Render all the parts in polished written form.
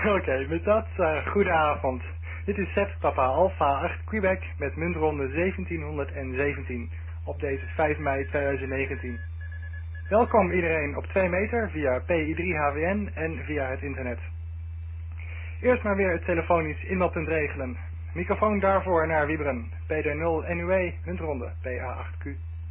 Oké, met dat, goedenavond. Dit is Sepp Papa Alpha 8 Quebec met muntronde 1717 op deze 5 mei 2019. Welkom iedereen op 2 meter via PI3HWN en via het internet. Eerst maar weer het telefonisch inmeldpunt regelen. Microfoon daarvoor naar Wieberen. PD0 NUE, muntronde PA8Q.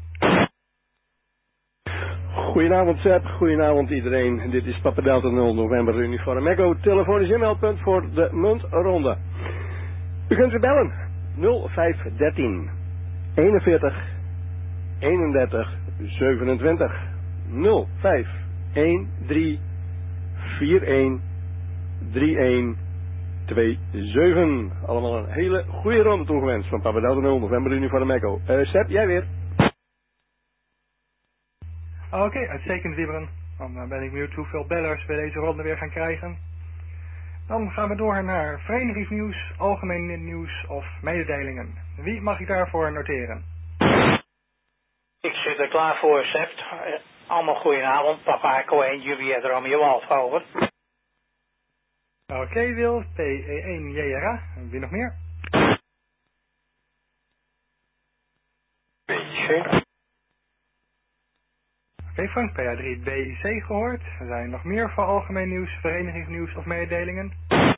Goedenavond Sepp, goedenavond iedereen. Dit is Papa Delta 0 November Uniform Echo, telefonisch inmeldpunt voor de muntronde. U kunt ze bellen 0513 41 31 27 0513 41 3127. Allemaal een hele goede ronde toegewenst van Papa Delta 0 November Uniform Echo. Sepp, jij weer? Oké, uitstekend Wieberen. Dan ben ik benieuwd hoeveel bellers we deze ronde weer gaan krijgen. Dan gaan we door naar verenigingsnieuws, algemeen nieuws of mededelingen. Wie mag ik daarvoor noteren? Ik zit er klaar voor, Sepp. Allemaal goedenavond. Papa Echo 1, Juliet Romeo Alpha, over. Oké, Wil, PE1 JRA. Wie nog meer? BIC. Oké, Frank, PA3 BIC gehoord. Er zijn nog meer voor algemeen nieuws, verenigingsnieuws of mededelingen.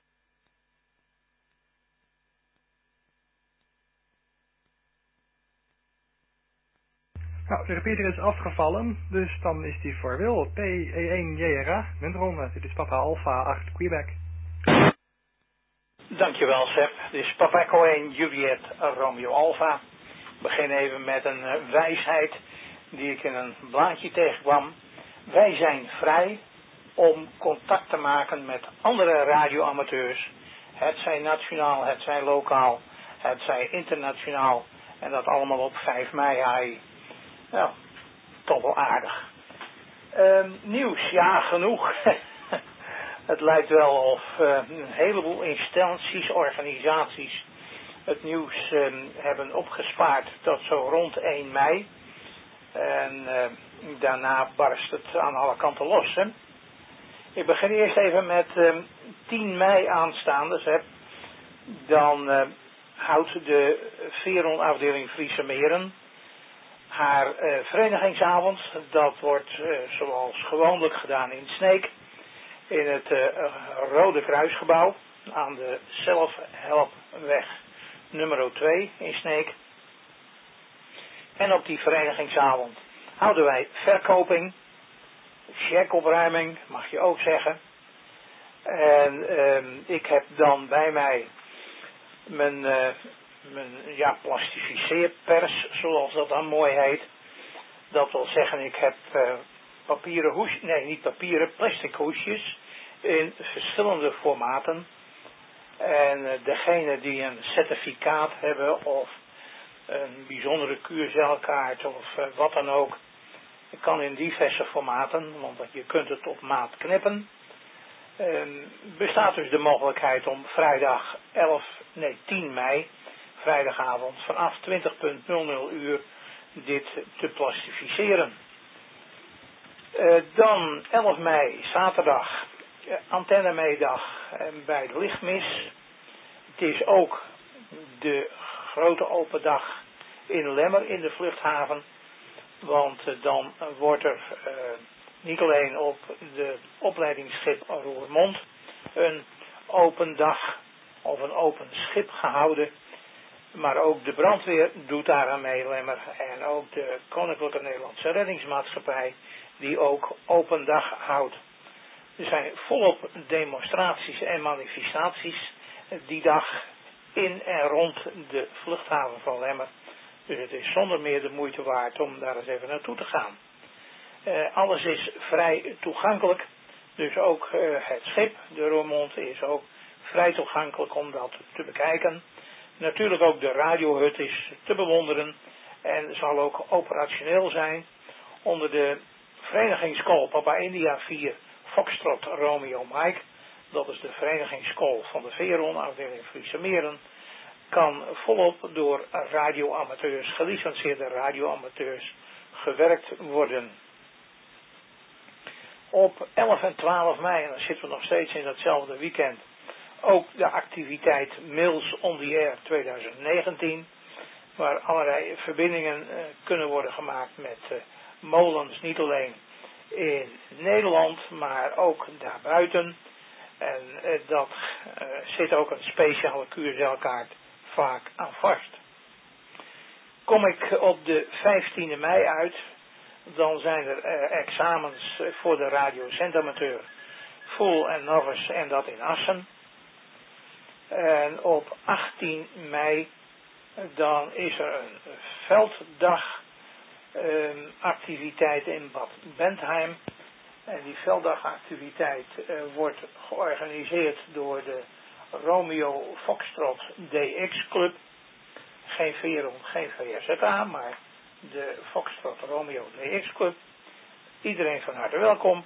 Nou, de repeater is afgevallen, dus dan is die voor Wil. PE1 JRA, muntronde. Dit is Papa Alpha 8 Quebec. Dankjewel, Sepp. Dit is Papa Echo 1, Juliet Romeo Alpha. Ik begin even met een wijsheid die ik in een blaadje tegenkwam. Wij zijn vrij om contact te maken met andere radioamateurs. Het zij nationaal, het zij lokaal, het zij internationaal. En dat allemaal op 5 mei, AI. Nou, toch wel aardig. Nieuws, ja, genoeg. Het lijkt wel of een heleboel instanties, organisaties het nieuws hebben opgespaard tot zo rond 1 mei. En daarna barst het aan alle kanten los. Hè? Ik begin eerst even met 10 mei aanstaande. Dus, dan houdt de Veron-afdeling Friese Meren haar verenigingsavond. Dat wordt zoals gewoonlijk gedaan in Sneek. In het Rode Kruisgebouw aan de Zelfhelpweg nummer 2 in Sneek. En op die verenigingsavond houden wij verkoping, checkopruiming mag je ook zeggen. En ik heb dan bij mij mijn plastificeerpers, zoals dat dan mooi heet. Dat wil zeggen, ik heb papieren hoesjes, nee niet papieren, plastic hoesjes in verschillende formaten. En degene die een certificaat hebben of een bijzondere QSL-kaart of wat dan ook, kan in diverse formaten, want je kunt het op maat knippen. Bestaat dus de mogelijkheid om vrijdag 10 mei, vrijdagavond vanaf 20.00 uur dit te plastificeren. Dan 11 mei, zaterdag, antennemiddag bij de lichtmis. Het is ook de grote open dag in Lemmer in de vluchthaven. Want dan wordt er niet alleen op de opleidingsschip Roermond een open dag of een open schip gehouden. Maar ook de brandweer doet daar aan mee, Lemmer. En ook de Koninklijke Nederlandse Reddingsmaatschappij die ook open dag houdt. Er zijn volop demonstraties en manifestaties die dag in en rond de vluchthaven van Lemmer. Dus het is zonder meer de moeite waard om daar eens even naartoe te gaan. Alles is vrij toegankelijk. Dus ook het schip, de Roermond, is ook vrij toegankelijk om dat te bekijken. Natuurlijk ook de radiohut is te bewonderen. En zal ook operationeel zijn onder de verenigingsschool Papa India 4 Foxtrot Romeo Mike. Dat is de verenigingsschool van de Veron, afdeling Friese Meren. Kan volop door radioamateurs, gelicenseerde radioamateurs, gewerkt worden. Op 11 en 12 mei, en dan zitten we nog steeds in datzelfde weekend, ook de activiteit Mills on the Air 2019, waar allerlei verbindingen kunnen worden gemaakt met molens, niet alleen in Nederland, maar ook daarbuiten. En dat zit ook een speciale QSL-kaart vaak aan vast. Kom ik op de 15e mei uit, dan zijn er examens voor de radiozendamateur, full en novice, en dat in Assen. En op 18 mei dan is er een velddag activiteit in Bad Bentheim. En die velddagactiviteit wordt georganiseerd door de Romeo Foxtrot DX Club. Geen Verum, geen VRZA, maar de Foxtrot Romeo DX Club. Iedereen van harte welkom.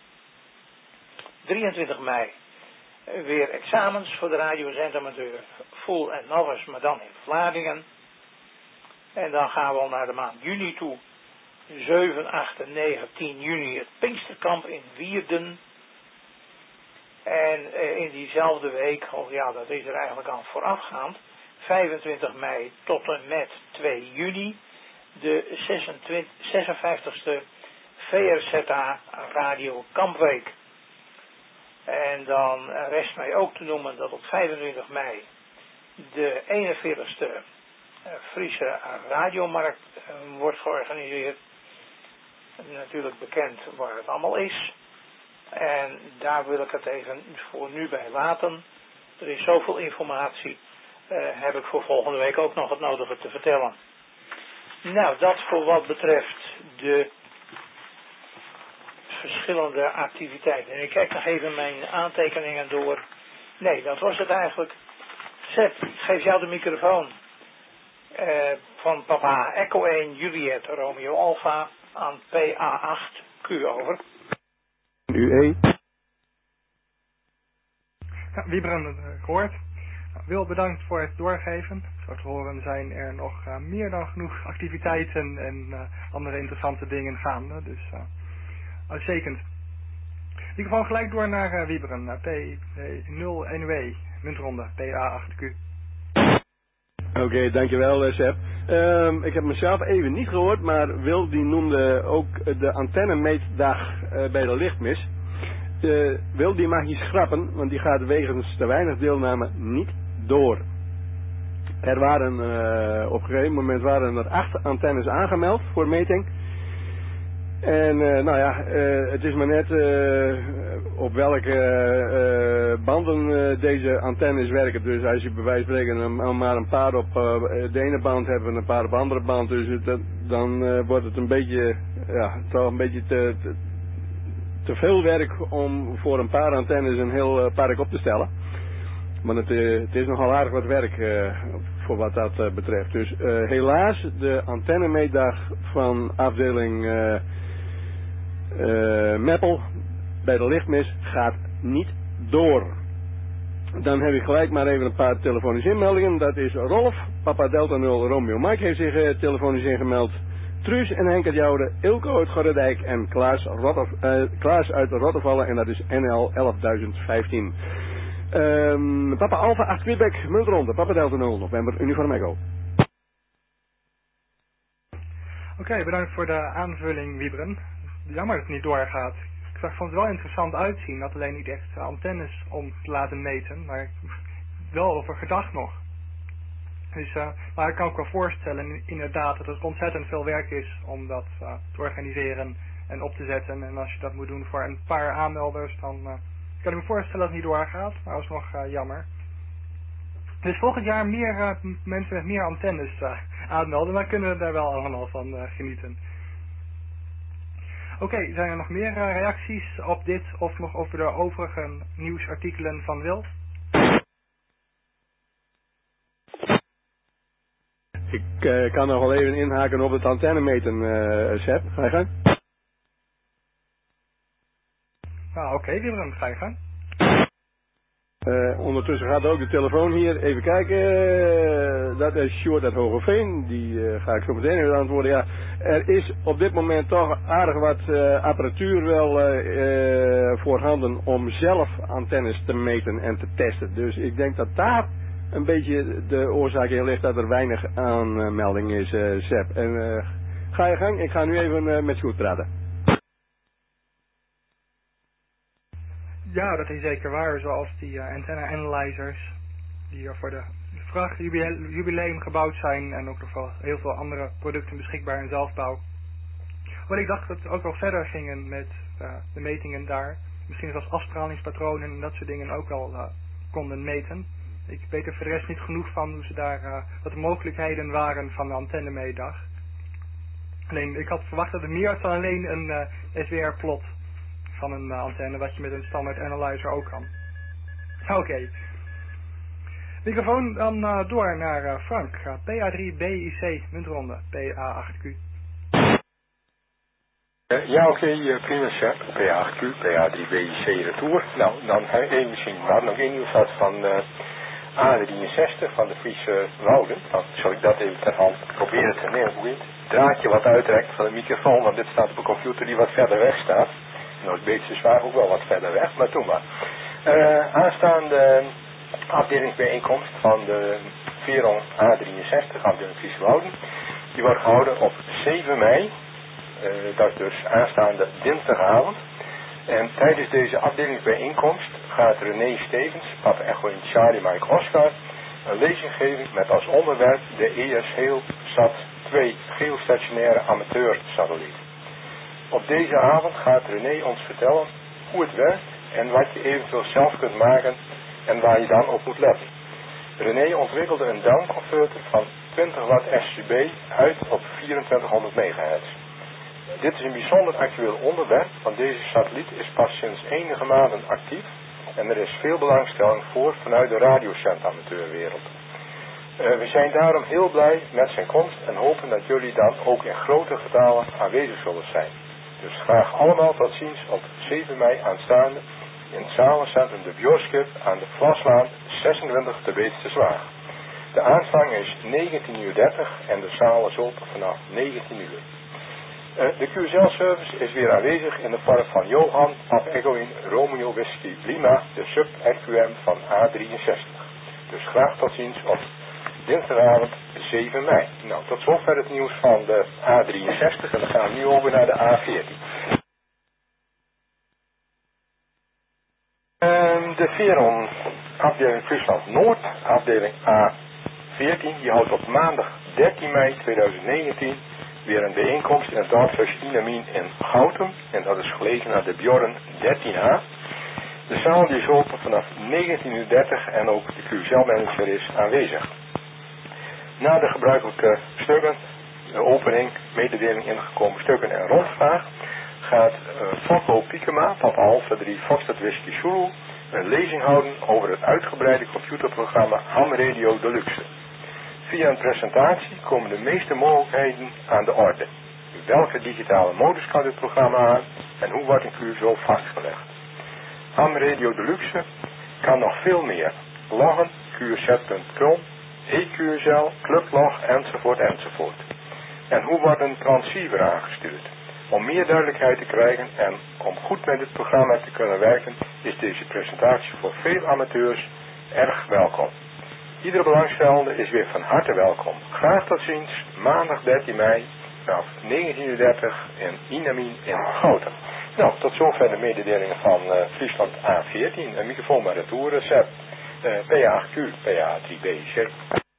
23 mei weer examens voor de radiozendamateur, full en novice, maar dan in Vlaardingen. En dan gaan we al naar de maand juni toe. 7, 8 en 9, 10 juni het Pinksterkamp in Wierden. En in diezelfde week, oh ja, dat is er eigenlijk al voorafgaand, 25 mei tot en met 2 juni, de 56e VRZA Radio Kampweek. En dan rest mij ook te noemen dat op 25 mei de 41e Friese Radiomarkt wordt georganiseerd. Natuurlijk bekend waar het allemaal is. En daar wil ik het even voor nu bij laten. Er is zoveel informatie. Heb ik voor volgende week ook nog het nodige te vertellen. Nou, dat voor wat betreft de verschillende activiteiten. En ik kijk nog even mijn aantekeningen door. Nee, dat was het eigenlijk. Sepp, ik geef jou de microfoon. Van papa Echo 1 Juliet Romeo Alpha aan PA8 Q over. UE. Ja, Wiebren gehoord. Wil bedankt voor het doorgeven. Zo te horen zijn er nog meer dan genoeg activiteiten en andere interessante dingen gaande. Dus uitstekend. Ik ga gewoon gelijk door naar Wiebren. P0NW, muntronde, PA8Q. Oké, dankjewel Sepp. Ik heb mezelf even niet gehoord, maar Wil die noemde ook de antennemeetdag bij de lichtmis. Wil die mag je schrappen, want die gaat wegens te weinig deelname niet door. Er waren op een gegeven moment waren er 8 antennes aangemeld voor meting. En nou ja, het is maar net op welke banden deze antennes werken. Dus als je bij wijze van spreken maar een paar op de ene band hebt en een paar op de andere band, dus dan wordt het een beetje, ja, toch een beetje te veel werk om voor een paar antennes een heel park op te stellen. Maar het is nogal aardig wat werk voor wat dat betreft. Dus helaas, de antennemeetdag van afdeling Meppel bij de lichtmis gaat niet door. Dan heb ik gelijk maar even een paar telefonische inmeldingen. Dat is Rolf, Papa Delta 0, Romeo Mike heeft zich telefonisch ingemeld. Truus en Henk uit Jouden, Ilko uit Gorredijk en Klaas uit Rottervallen en dat is NL 11015. Papa Alpha 8 Quebec, Muntronde, Papa Delta 0, November, Uniform Echo. Oké, bedankt voor de aanvulling, Wiebren. Jammer dat het niet doorgaat. Ik vond het wel interessant uitzien, dat alleen niet echt antennes om te laten meten, maar wel over gedacht nog. Dus, maar ik kan ook wel voorstellen inderdaad dat het ontzettend veel werk is om dat te organiseren en op te zetten. En als je dat moet doen voor een paar aanmelders, dan kan ik me voorstellen dat het niet doorgaat, maar dat is nog jammer. Dus volgend jaar meer mensen met meer antennes aanmelden, dan kunnen we daar wel allemaal van genieten. Oké, zijn er nog meer reacties op dit of nog over de overige nieuwsartikelen van Wil? Ik kan nog wel even inhaken op het antennemeten, Sepp. Ga je gang? Nou, oké, Wiebren, ga je gang. Ondertussen gaat ook de telefoon hier. Even kijken. Dat is Sjoerd uit Hogeveen. Die ga ik zo meteen even antwoorden. Ja, er is op dit moment toch aardig wat apparatuur wel voorhanden om zelf antennes te meten en te testen. Dus ik denk dat daar een beetje de oorzaak in ligt dat er weinig aanmelding is, Sepp. En ga je gang. Ik ga nu even met Sjoerd praten. Ja, dat is zeker waar. Zoals die antenna analyzers die voor de vrachtjubileum gebouwd zijn en ook nog wel heel veel andere producten beschikbaar in zelfbouw. Want ik dacht dat we ook wel verder gingen met de metingen daar. Misschien zelfs afstralingspatronen en dat soort dingen ook wel konden meten. Ik weet er voor de rest niet genoeg van hoe ze daar, wat de mogelijkheden waren van de antennemeedag. Alleen, ik had verwacht dat er meer was dan alleen een SWR-plot van een antenne, wat je met een standaard analyzer ook kan. Oké. Microfoon dan door naar Frank. PA3BIC, muntronde, PA8Q. Ja, oké, prima, chef. PA8Q, PA3BIC retour. Nou, dan even zien. We hadden nog één nieuwsblad van A63 van de Friese Wouden. Dan zal ik dat even ter hand proberen te nemen. Hoe het draadje wat uitrekt van de microfoon, want dit staat op een computer die wat verder weg staat. Nou, het beetje zwaar ook wel wat verder weg, maar toen maar. Aanstaande afdelingsbijeenkomst van de Veron A63, afdeling Friese Wouden. Die wordt gehouden op 7 mei. Dat is dus aanstaande dinsdagavond. En tijdens deze afdelingsbijeenkomst gaat René Stevens, Papa Echo in Charlie Mike Oscar, een lezing geven met als onderwerp de ES-Heelsat 2 geostationaire amateursatelliet. Op deze avond gaat René ons vertellen hoe het werkt en wat je eventueel zelf kunt maken en waar je dan op moet letten. René ontwikkelde een downconverter van 20 watt SCB uit op 2400 MHz. Dit is een bijzonder actueel onderwerp, want deze satelliet is pas sinds enige maanden actief en er is veel belangstelling voor vanuit de radiocentamateurwereld. We zijn daarom heel blij met zijn komst en hopen dat jullie dan ook in grote getalen aanwezig zullen zijn. Dus graag allemaal tot ziens op 7 mei aanstaande in het zalencentrum de Bjorskip aan de Vlaslaan 26 te Beemster-Zwaag. De aanvang is 19:30 en de zaal is open vanaf 19 uur. De QSL-service is weer aanwezig in de vorm van Johan, Papa Echo in Romeo Whisky Lima, de sub-RQM van A63. Dus graag tot ziens op dinsdagavond 7 mei. Nou, tot zover het nieuws van de A63 en dan gaan we nu over naar de A14. De Veron, afdeling Friesland Noord, afdeling A14, die houdt op maandag 13 mei 2019 weer een bijeenkomst in het dorpshuis Inamien in Goutum. En dat is gelegen aan de Bjorn 13A. De zaal die is open vanaf 19:30 en ook de QSL-manager is aanwezig. Na de gebruikelijke stukken, de opening, mededeling ingekomen stukken en rondvraag, gaat Fokko Piekema, Papa Alpha 3 Foxtrot Whisky Zulu, een lezing houden over het uitgebreide computerprogramma Ham Radio Deluxe. Via een presentatie komen de meeste mogelijkheden aan de orde. Welke digitale modus kan dit programma aan en hoe wordt een QSL vastgelegd? Ham Radio Deluxe kan nog veel meer. Loggen, QSZ.com, EQSL, clublog enzovoort enzovoort. En hoe wordt een transceiver aangestuurd? Om meer duidelijkheid te krijgen en om goed met dit programma te kunnen werken is deze presentatie voor veel amateurs erg welkom. Iedere belangstellende is weer van harte welkom. Graag tot ziens, maandag 13 mei vanaf 19:30 in Inamien in Goutum. Nou, tot zover de mededelingen van Friesland A14. Een microfoon bij retour, Sepp. PA8Q, PA3BIC.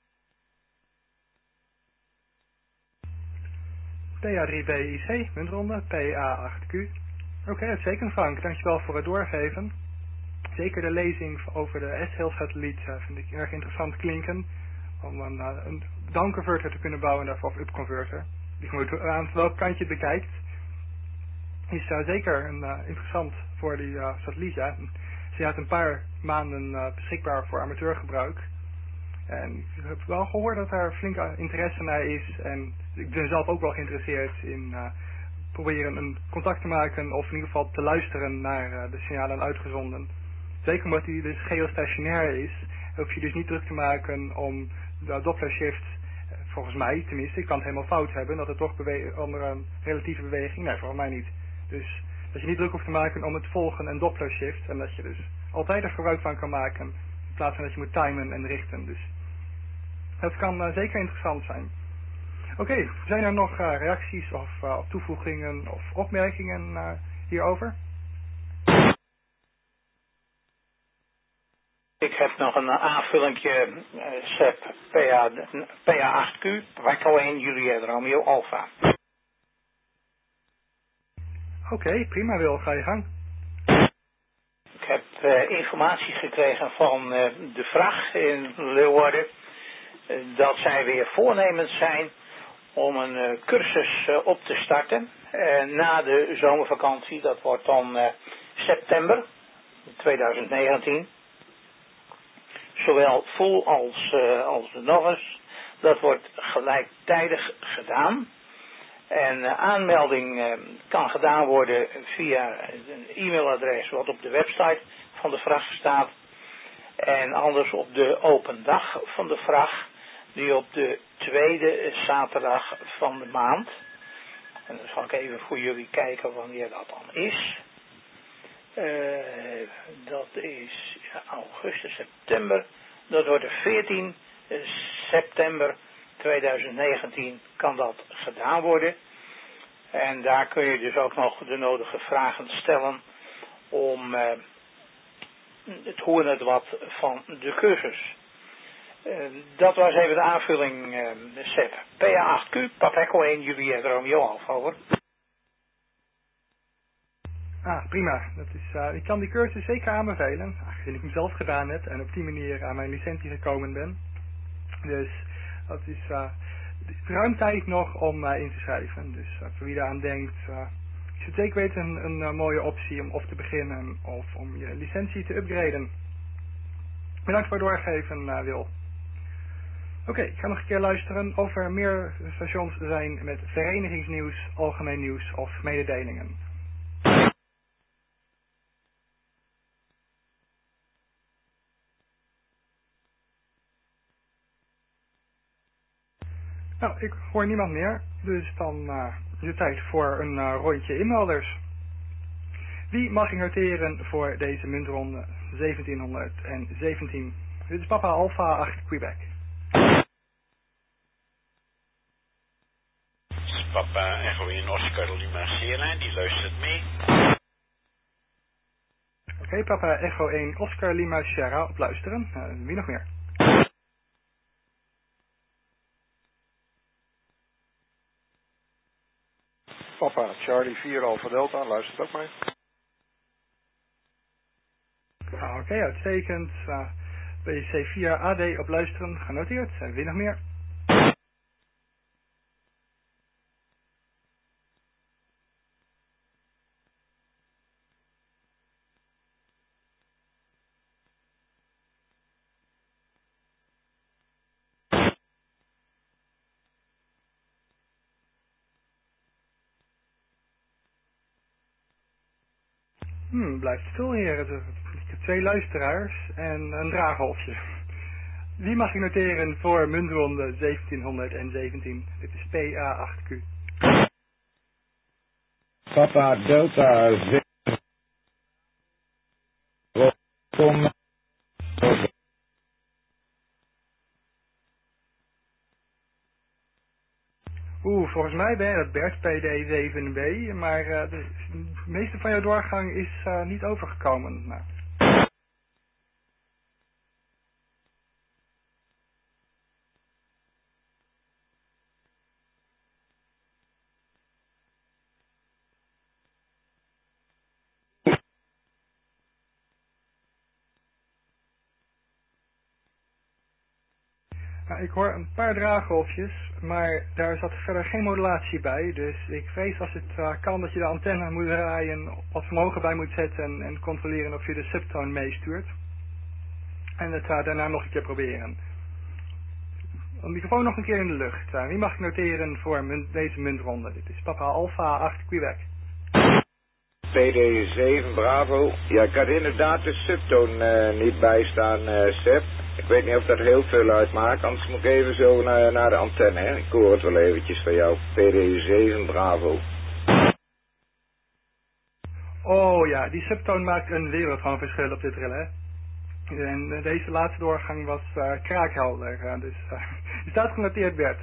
PA3BIC, muntronde, PA8Q. Oké, uitstekend Frank, dankjewel voor het doorgeven. Zeker de lezing over de S-Heelsatelliet vind ik erg interessant klinken. Om een downconverter te kunnen bouwen daarvoor, of upconverter. Die moet aan welk kant je het bekijkt. Is zeker interessant voor die satelliet. Ja. Ze had een paar maanden beschikbaar voor amateurgebruik. En ik heb wel gehoord dat daar flink interesse naar is. En ik ben zelf ook wel geïnteresseerd in proberen een contact te maken. Of in ieder geval te luisteren naar de signalen uitgezonden. Zeker omdat die dus geostationair is, hoef je dus niet druk te maken om de Doppler shift, volgens mij tenminste, ik kan het helemaal fout hebben, dat er toch onder een relatieve beweging, nee, volgens mij niet. Dus dat je niet druk hoeft te maken om het volgen en Doppler shift en dat je dus altijd er gebruik van kan maken in plaats van dat je moet timen en richten. Dus dat kan zeker interessant zijn. Oké, zijn er nog reacties of toevoegingen of opmerkingen hierover? Ik heb nog een aanvullingje, SEP PA8Q, Echo 1 Juliet Romeo Alpha. Oké, prima Wil, ga je gang. Ik heb informatie gekregen van de vracht in Leeuwarden dat zij weer voornemens zijn om een cursus op te starten na de zomervakantie. Dat wordt dan september 2019. Zowel full als de novice. Dat wordt gelijktijdig gedaan. En aanmelding kan gedaan worden via een e-mailadres wat op de website van de vracht staat. En anders op de open dag van de vracht, die op de tweede zaterdag van de maand. En dan zal ik even voor jullie kijken wanneer dat dan is. Dat is augustus, september. Dat wordt de 14 september 2019 kan dat gedaan worden. En daar kun je dus ook nog de nodige vragen stellen om het hoe en het wat van de cursus. Dat was even de aanvulling, Seb. PA8Q, Papa Echo 1, Juliet Romeo Alpha, over. Prima. Dat is, ik kan die cursus zeker aanbevelen, aangezien ik hem zelf gedaan heb en op die manier aan mijn licentie gekomen ben. Dus dat is ruim tijd nog om in te schrijven. Dus voor wie daaraan denkt, is het zeker weten een mooie optie om of te beginnen of om je licentie te upgraden. Bedankt voor het doorgeven, Wil. Oké, ik ga nog een keer luisteren of er meer stations zijn met verenigingsnieuws, algemeen nieuws of mededelingen. Nou, ik hoor niemand meer, dus dan is het tijd voor een rondje inmelders. Wie mag ik noteren voor deze muntronde 1717? Dit is Papa Alpha 8 Quebec. Papa Echo in Oscar Lima Sierra, die luistert mee. Oké, Papa Echo 1 Oscar Lima Sierra op luisteren. Wie nog meer? Papa Charlie 4 Alpha Delta, luistert ook mee. Oké, uitstekend. BC 4 AD op luisteren, genoteerd. Wie nog meer? Blijft stil hier. Ik heb 2 luisteraars en een draagholfje. Wie mag ik noteren voor muntronde 1717? Dit is PA8Q. Papa Delta 6. Kom. Volgens mij ben je dat Bert PD7B, maar de meeste van jouw doorgang is niet overgekomen. Nou. Ik hoor een paar draaggolfjes, maar daar zat verder geen modulatie bij. Dus ik vrees als het kan dat je de antenne moet draaien, wat vermogen bij moet zetten en controleren of je de subtoon meestuurt. En het daarna nog een keer proberen. Een microfoon nog een keer in de lucht. Wie mag ik noteren voor deze muntronde? Dit is Papa Alpha 8 Quebec. PD7 Bravo. Ja, ik had inderdaad de subtoon niet bijstaan, Seb. Ik weet niet of dat heel veel uitmaakt, anders moet ik even zo naar de antenne, hè. Ik hoor het wel eventjes van jou. PD7 Bravo. Oh ja, die subtoon maakt een wereld van verschil op dit relais. En deze laatste doorgang was kraakhelder, dus die staat genoteerd, Bert.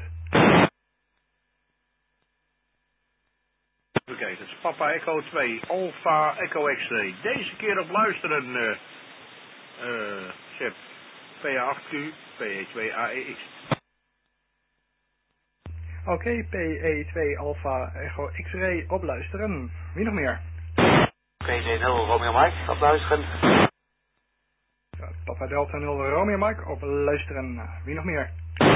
Even kijken, het is Papa Echo 2, Alpha Echo X-ray. Deze keer op luisteren, Seb. PA8Q, PE2AEX. Oké, PE2 Alpha Echo X-ray op luisteren. Wie nog meer? PC0 Romeo Mike op luisteren. Ja, Papa Delta 0 Romeo Mike op luisteren. Wie nog meer?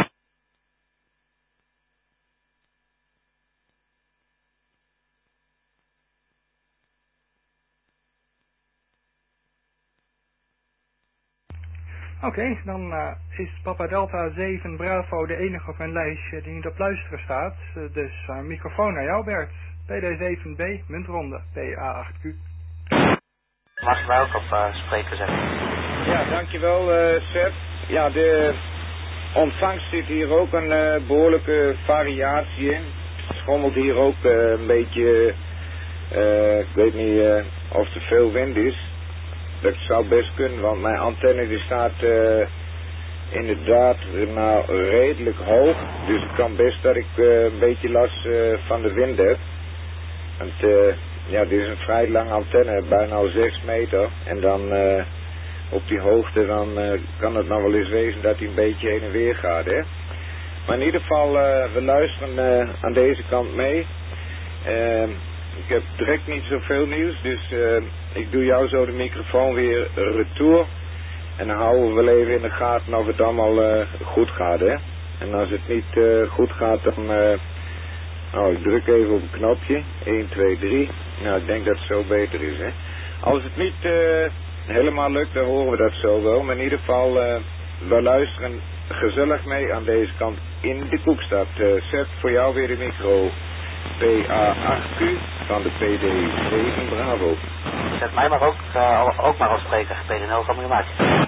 Oké, dan is Papa Delta 7 Bravo de enige op mijn lijstje die niet op luisteren staat. Dus microfoon naar jou, Bert. PD7B, muntronde, PA8Q. Mag je mij ook op spreken zetten? Ja, dankjewel, Seb. Ja, de ontvangst zit hier ook een behoorlijke variatie in. Het schommelt hier ook een beetje, ik weet niet of er veel wind is. Dat zou best kunnen, want mijn antenne die staat inderdaad nou redelijk hoog. Dus het kan best dat ik een beetje last van de wind heb. Want ja, dit is een vrij lange antenne, bijna al 6 meter. En dan op die hoogte dan kan het nou wel eens wezen dat hij een beetje heen en weer gaat, hè. Maar in ieder geval, we luisteren aan deze kant mee. Ik heb direct niet zoveel nieuws, dus ik doe jou zo de microfoon weer retour. En dan houden we wel even in de gaten of het allemaal goed gaat, hè. En als het niet goed gaat, dan... nou, ik druk even op een knopje. 1, 2, 3. Nou, ik denk dat het zo beter is, hè. Als het niet helemaal lukt, dan horen we dat zo wel. Maar in ieder geval, we luisteren gezellig mee aan deze kant in de Koekstad. Zet voor jou weer de micro. PA8Q van de PD7 Bravo. Zet mij maar ook maar als spreker. PD0 van gemaakt.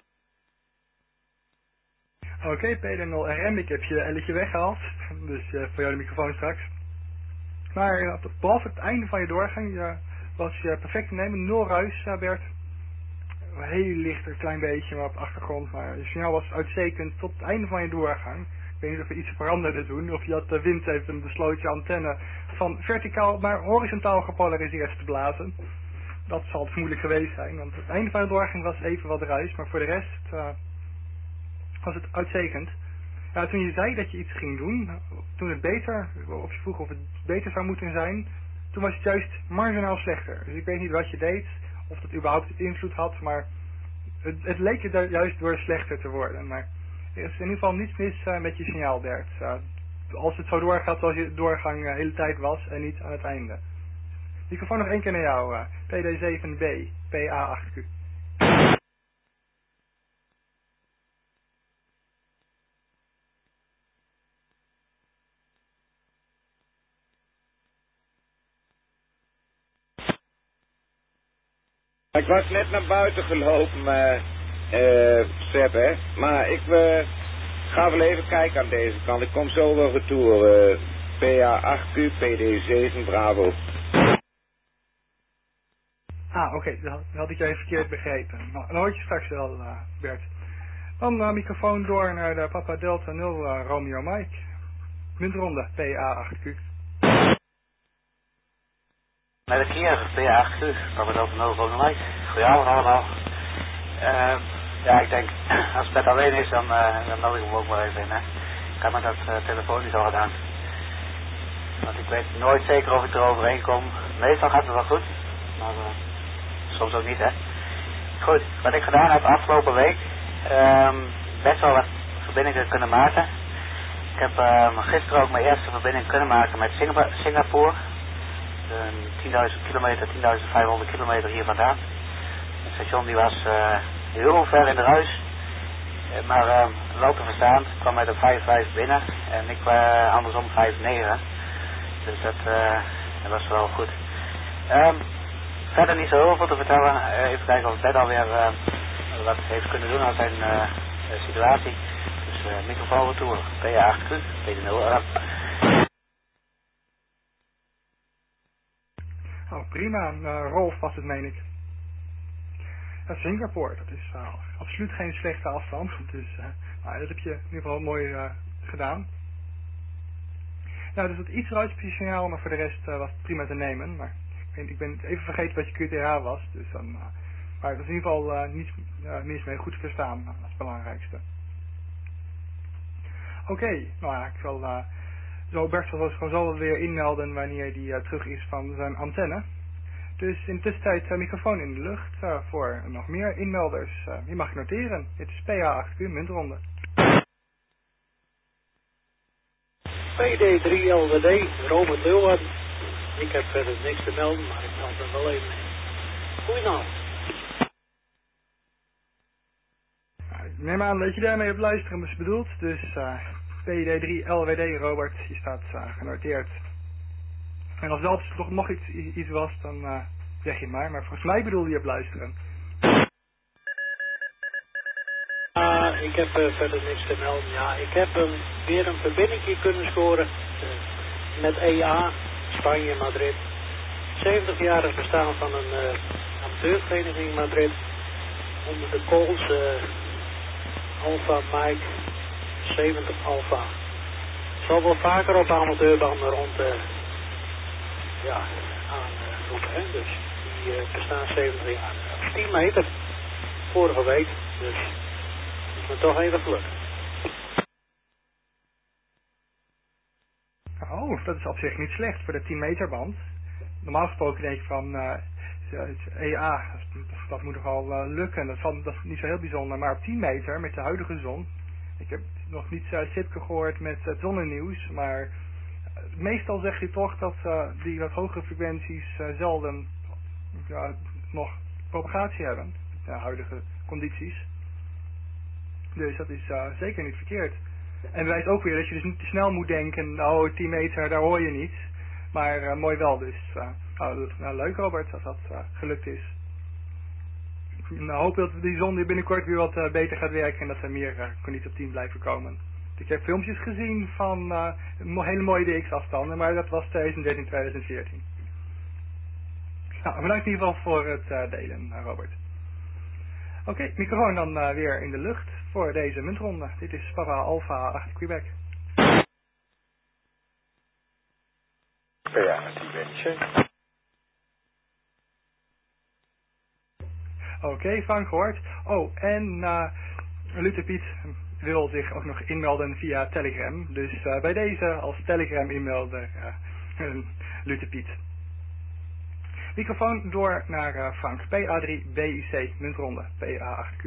Oké, PD0RM, ik heb je elletje weggehaald. Dus voor jou de microfoon straks. Maar behalve het einde van je doorgang was je perfect te nemen. 0 ruis, Bert. Heel licht, een klein beetje maar op de achtergrond. Maar je signaal was uitstekend tot het einde van je doorgang. Ik weet niet of je iets veranderde toen. Of je had de wind even besloot je antenne van verticaal naar horizontaal gepolariseerd te blazen. Dat zal het vermoedelijk geweest zijn. Want het einde van de doorgang was even wat ruis. Maar voor de rest was het uitstekend. Ja, toen je zei dat je iets ging doen, toen het beter, of je vroeg of het beter zou moeten zijn, toen was het juist marginaal slechter. Dus ik weet niet wat je deed, of dat überhaupt invloed had, maar het leek je juist door slechter te worden. Maar er is in ieder geval niets mis met je signaal, Bert. Als het zo doorgaat zoals je doorgang de hele tijd was en niet aan het einde. Microfoon nog 1 keer naar jou, PD7B, PA8Q. Ik was net naar buiten gelopen, Seb, hè. Maar ik ga wel even kijken aan deze kant. Ik kom zo wel retour. PA8Q, PD7 Bravo. Oké, dat had ik jij verkeerd begrepen. Nou, dan hoor je straks wel, Bert. Dan microfoon door naar de Papa Delta 0 Romeo Mike. Muntronde PA8Q. Met de Kia, PA8Q, Papa Delta 0 Romeo Mike. Goedenavond allemaal. Ja, ik denk, als het alleen is, dan nodig ik hem ook maar even in, hè. Ik heb me dat telefonisch al gedaan. Want ik weet nooit zeker of ik er overheen kom. Meestal gaat het wel goed, maar soms ook niet, hè. Goed, wat ik gedaan heb afgelopen week, best wel wat verbindingen kunnen maken. Ik heb gisteren ook mijn eerste verbinding kunnen maken met Singapore. 10.000 kilometer, 10.500 kilometer hier vandaan. Het station die was heel ver in de ruis. Maar lopen verstaan, kwam met een 5.5 binnen en ik andersom 5.9. Dus dat was wel goed. verder niet zo heel veel te vertellen. Even kijken of Ben alweer wat heeft kunnen doen aan zijn situatie. Dus microfoon retour, PA8Q, PD0. Oh, prima. Rolf was het, meen ik. Singapore, dat is absoluut geen slechte afstand. Dus dat heb je in ieder geval mooi gedaan. Nou, dus het iets ruitspeciaal, maar voor de rest was het prima te nemen. Maar ik ben even vergeten wat je QTH was. Dus dan, maar het was in ieder geval niets mis mee, goed te verstaan. Dat is het belangrijkste. Oké, nou ja, ik wil Bert zal ons gewoon zo weer inmelden wanneer die terug is van zijn antenne. Dus in de tussentijd microfoon in de lucht voor nog meer inmelders. Je mag noteren. Dit is PA8Q, muntronde. PD3LWD, Robert Leeuwarden. Ik heb verder niks te melden, maar ik meld er wel even in. Goedenavond. Ik neem aan dat je daarmee op luisteren is bedoeld. Dus PD3LWD, Robert, je staat genoteerd. En als dat toch nog iets was, dan zeg je maar. Maar volgens mij bedoelde je op luisteren. Ik heb verder niks te melden. Ja, ik heb weer een verbinding kunnen scoren met EA, Spanje, Madrid. 70-jarig bestaan van een amateurvereniging Madrid. Onder de calls Alpha Mike 70 Alpha. Ik zal wel vaker op amateurbanden rond aanroepen. Hè? Dus die bestaan 70 jaar. 10 meter. Vorige week. Dus is me toch even geluk. Oh, dat is op zich niet slecht voor de 10 meter band. Normaal gesproken denk ik van EA, dat moet toch al lukken. Dat is niet zo heel bijzonder. Maar op 10 meter met de huidige zon. Ik heb nog niet Sipke gehoord met het zonnenieuws. Maar meestal zeg je toch dat die wat hogere frequenties zelden nog propagatie hebben. Met de huidige condities. Dus dat is zeker niet verkeerd. En wijst ook weer dat je dus niet te snel moet denken, oh 10 meter, daar hoor je niet. Maar mooi wel dus. Leuk Robert, dat dat gelukt is. Nou, hoop dat die zon die binnenkort weer wat beter gaat werken en dat er meer condities op 10 blijven komen. Ik heb filmpjes gezien van hele mooie DX-afstanden, maar dat was 2013, 2014. Nou, bedankt in ieder geval voor het delen, Robert. Oké, microfoon dan weer in de lucht voor deze muntronde. Dit is Papa Alpha 8 Quebec. Ja, die wens. Oké, Frank gehoord. Oh, en Luther Piet wil zich ook nog inmelden via Telegram. Dus bij deze als Telegram inmelder Luther Piet. Microfoon door naar Frank. PA3 BIC muntronde. PA8Q.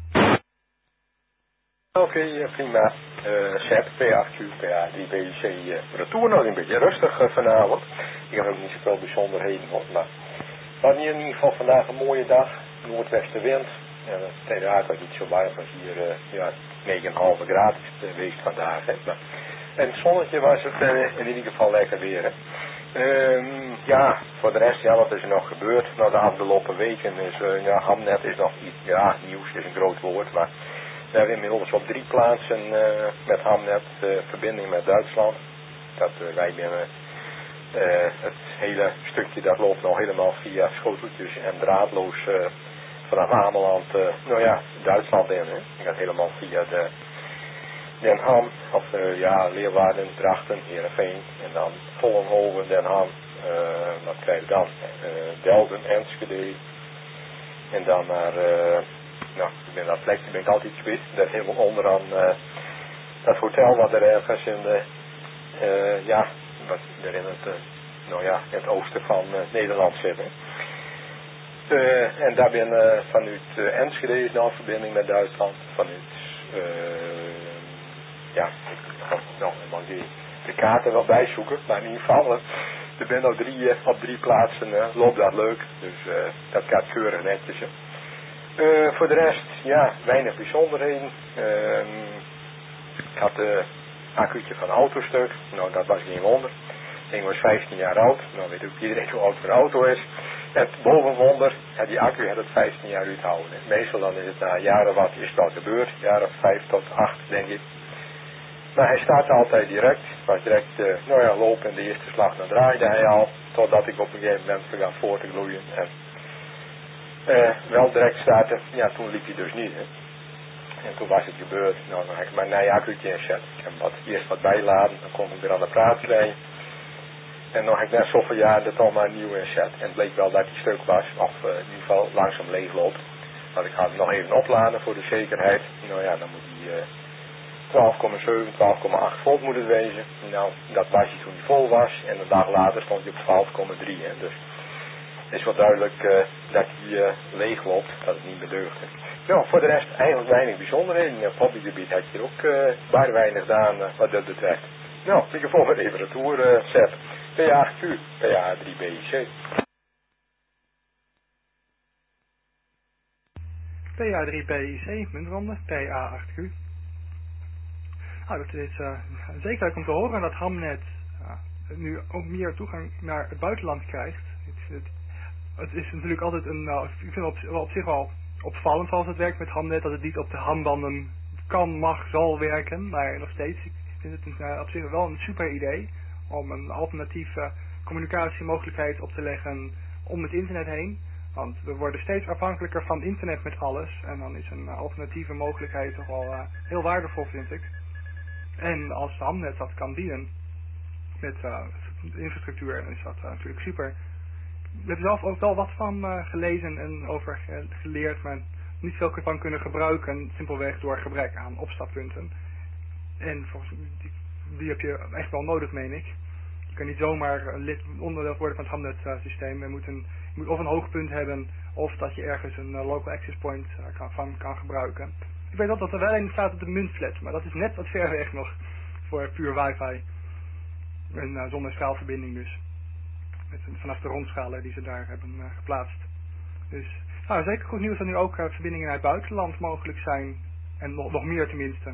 Oké, prima. Zet, P8Q, PA3 BIC retour. Nou, een beetje rustig vanavond. Ik heb ook niet zoveel bijzonderheden nog, maar we hadden hier in ieder geval vandaag een mooie dag. Noordwestenwind. Ja, uiteraard was het niet zo warm als hier 9,5 graden geweest vandaag. Hè. Maar, en het zonnetje was het in ieder geval lekker weer. Hè. Voor de rest, wat is er nog gebeurd? Nou, de afgelopen weken is, Hamnet is nog iets, nieuws is een groot woord, maar we hebben inmiddels op 3 plaatsen met Hamnet verbinding met Duitsland. Dat wij binnen het hele stukje, dat loopt nou helemaal via schoteltjes en draadloos vanaf Ameland, Duitsland in. Hè. Je gaat helemaal via Den Ham, of Leeuwarden, Drachten, Heerenveen, en dan Vollenhoven, Den Ham, wat krijg je dan? Delden, Enschede, en dan naar, dat plekje ben ik altijd kwijt, dat helemaal onderaan dat hotel wat er ergens in de, wat er in het oosten van Nederland zit. En daar ben vanuit Enschede is nou verbinding met Duitsland, vanuit ik mag de kaarten wel bijzoeken, maar in ieder geval, er zijn nou op 3 plaatsen, loopt dat leuk, dus dat gaat keurig netjes. Voor de rest, weinig bijzonderheden. Ik had een accu'tje van een autostuk, nou dat was geen wonder. Het ding was 15 jaar oud, nou weet ook iedereen hoe oud een auto is. Het bovenwonder, die accu had het 15 jaar uithouden. Meestal dan is het na jaren wat is dat gebeurd. Jaar of 5 tot 8 denk ik. Maar hij startte altijd direct. Was direct, lopen in de eerste slag, dan draaide hij al. Totdat ik op een gegeven moment begon voor te gloeien. En wel direct starten, ja toen liep hij dus niet. Hè. En toen was het gebeurd. Nou, dan heb ik mijn nieuwe accu'tje inzet. Ik heb eerst wat bijladen, dan kon ik weer aan de praat krijgen. En dan heb ik net zoveel jaar dat al maar nieuw inzet. En het bleek wel dat die stuk was, of in ieder geval langzaam leeg loopt. Maar ik ga het nog even opladen voor de zekerheid. Nou ja, dan moet die 12,7, 12,8 volt moet het wezen. Nou, dat was hij toen hij vol was. En een dag later stond hij op 12,3. Dus het is wel duidelijk dat hij leeg loopt, dat het niet meer deugt. Nou, voor de rest eigenlijk weinig bijzonderheden. In het hobbygebied had je ook baar weinig gedaan wat dat betreft. Nou, microfoon voor even retour, Sepp. PA8Q, PA3BIC. PA3BIC, muntronde, PA8Q. Nou, dat is zeker leuk om te horen dat Hamnet nu ook meer toegang naar het buitenland krijgt. Het is natuurlijk altijd ik vind het op zich wel opvallend zoals het werkt met Hamnet, dat het niet op de hambanden kan, mag, zal werken, maar nog steeds, ik vind het op zich wel een super idee om een alternatieve communicatiemogelijkheid op te leggen om het internet heen. Want we worden steeds afhankelijker van internet met alles. En dan is een alternatieve mogelijkheid toch wel heel waardevol, vind ik. En als Hamnet dat kan bieden met infrastructuur, dan is dat natuurlijk super. Ik heb zelf ook wel wat van gelezen en over geleerd, maar niet veel van kunnen gebruiken. Simpelweg door gebrek aan opstappunten. En die heb je echt wel nodig, meen ik. Je kan niet zomaar onderdeel worden van het Hamnet systeem. Je moet of een hoogpunt hebben, of dat je ergens een local access point kan gebruiken. Ik weet dat er wel een staat op de muntflat, maar dat is net wat ver weg nog voor puur wifi. En zonder straalverbinding dus. Vanaf de rondschalen die ze daar hebben geplaatst. Dus zeker goed nieuws dat nu ook verbindingen naar het buitenland mogelijk zijn. En nog meer tenminste.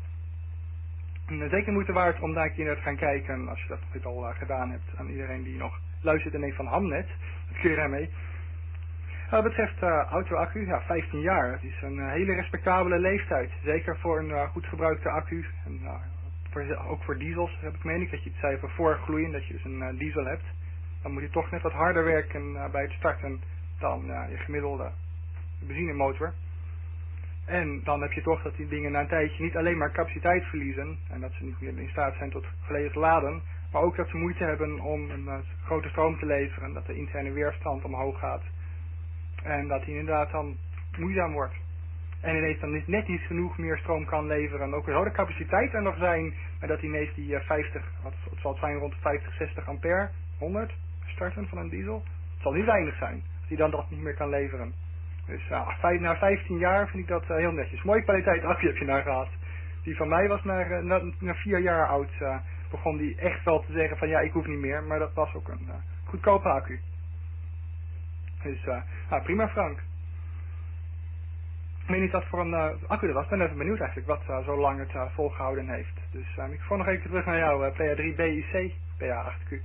En zeker moeite waard om daar een keer naar te gaan kijken als je dat dit al gedaan hebt. Aan iedereen die nog luistert en denkt van Hamnet. Wat kun je daarmee? Wat betreft auto-accu, 15 jaar. Dat is een hele respectabele leeftijd. Zeker voor een goed gebruikte accu. En, ook voor diesels heb ik meen dat je het zei voor voorgloeien, dat je dus een diesel hebt. Dan moet je toch net wat harder werken bij het starten dan je gemiddelde benzinemotor. En dan heb je toch dat die dingen na een tijdje niet alleen maar capaciteit verliezen. En dat ze niet meer in staat zijn tot volledig laden. Maar ook dat ze moeite hebben om een grote stroom te leveren. Dat de interne weerstand omhoog gaat. En dat hij inderdaad dan moeizaam wordt. En ineens dan net niet genoeg meer stroom kan leveren. Ook zou de capaciteit er nog zijn. Maar dat hij ineens die 50, het zal zijn rond 50, 60 ampère, 100 starten van een diesel. Het zal niet weinig zijn. Als hij dan dat niet meer kan leveren. Dus na 15 jaar vind ik dat heel netjes. Mooie kwaliteit accu heb je nou gehad. Die van mij was na 4 jaar oud. Begon die echt wel te zeggen van ja, ik hoef niet meer. Maar dat was ook een goedkope accu. Dus prima, Frank. Ik weet niet wat voor een accu dat was. Ik ben even benieuwd eigenlijk wat zo lang het volgehouden heeft. Dus ik ga nog even terug naar jou. PA3BIC, PA8Q.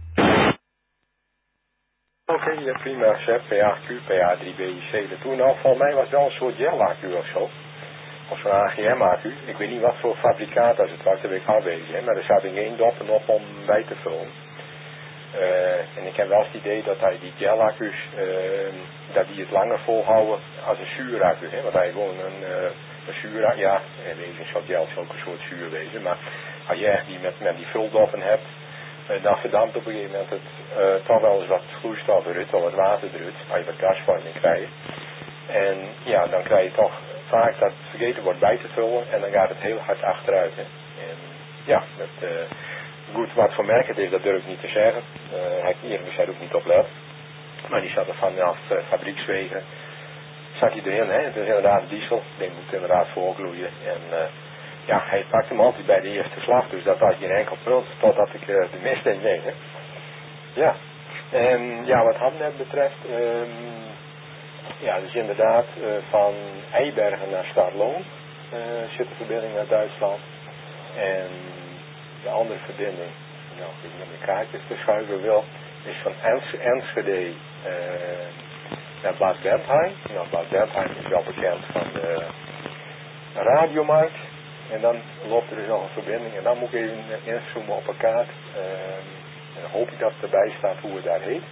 Oké, prima, Sepp, PA8Q, PA3BIC. Toen al, volgens mij was het wel een soort gel-accu of zo. Of zo'n AGM-accu. Ik weet niet wat voor fabrikaat als het was, daar ben ik aanwezig. Maar er zat geen doppen op om bij te vullen. En ik heb wel het idee dat hij die gel-accu's, dat die het langer volhouden als een zuuraccu. Want hij gewoon een zuuraccu, ja, een soort gel is ook een soort zuur wezen. Maar als je echt die met die vuldoppen hebt, dan verdampt op een gegeven moment het toch wel eens wat vloeistof eruit, of wat water eruit, als je wat gasvorming krijgt. En ja, dan krijg je toch vaak dat het vergeten wordt bij te vullen en dan gaat het heel hard achteruit. Hè. En ja, dat, goed, wat voor merk het is, dat durf ik niet te zeggen. Heb ik eerlijk gezegd ook niet op let. Maar die zat er vanaf fabriekswegen, zat hij erin, hè. Het is inderdaad diesel, die moet inderdaad voorgloeien. En ja, hij pakt hem altijd bij de eerste slag, dus dat was geen enkel punt, totdat ik de mist in deed, hè. Ja, en ja, wat Hamnet betreft, ja, dus inderdaad van Eibergen naar Stadloon zit de verbinding naar Duitsland. En de andere verbinding, nou, ik met mijn kaartjes te schuiven wil, is van Enschede naar Bad Bentheim. Nou, Bad Bentheim is wel bekend van de radiomarkt. En dan loopt er dus nog een verbinding. En dan moet ik even inzoomen op een kaart. En dan hoop ik dat erbij staat hoe het daar heet.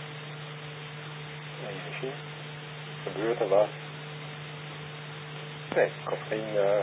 Even zien. Gebeurt er wat? Nee, ik kom geen...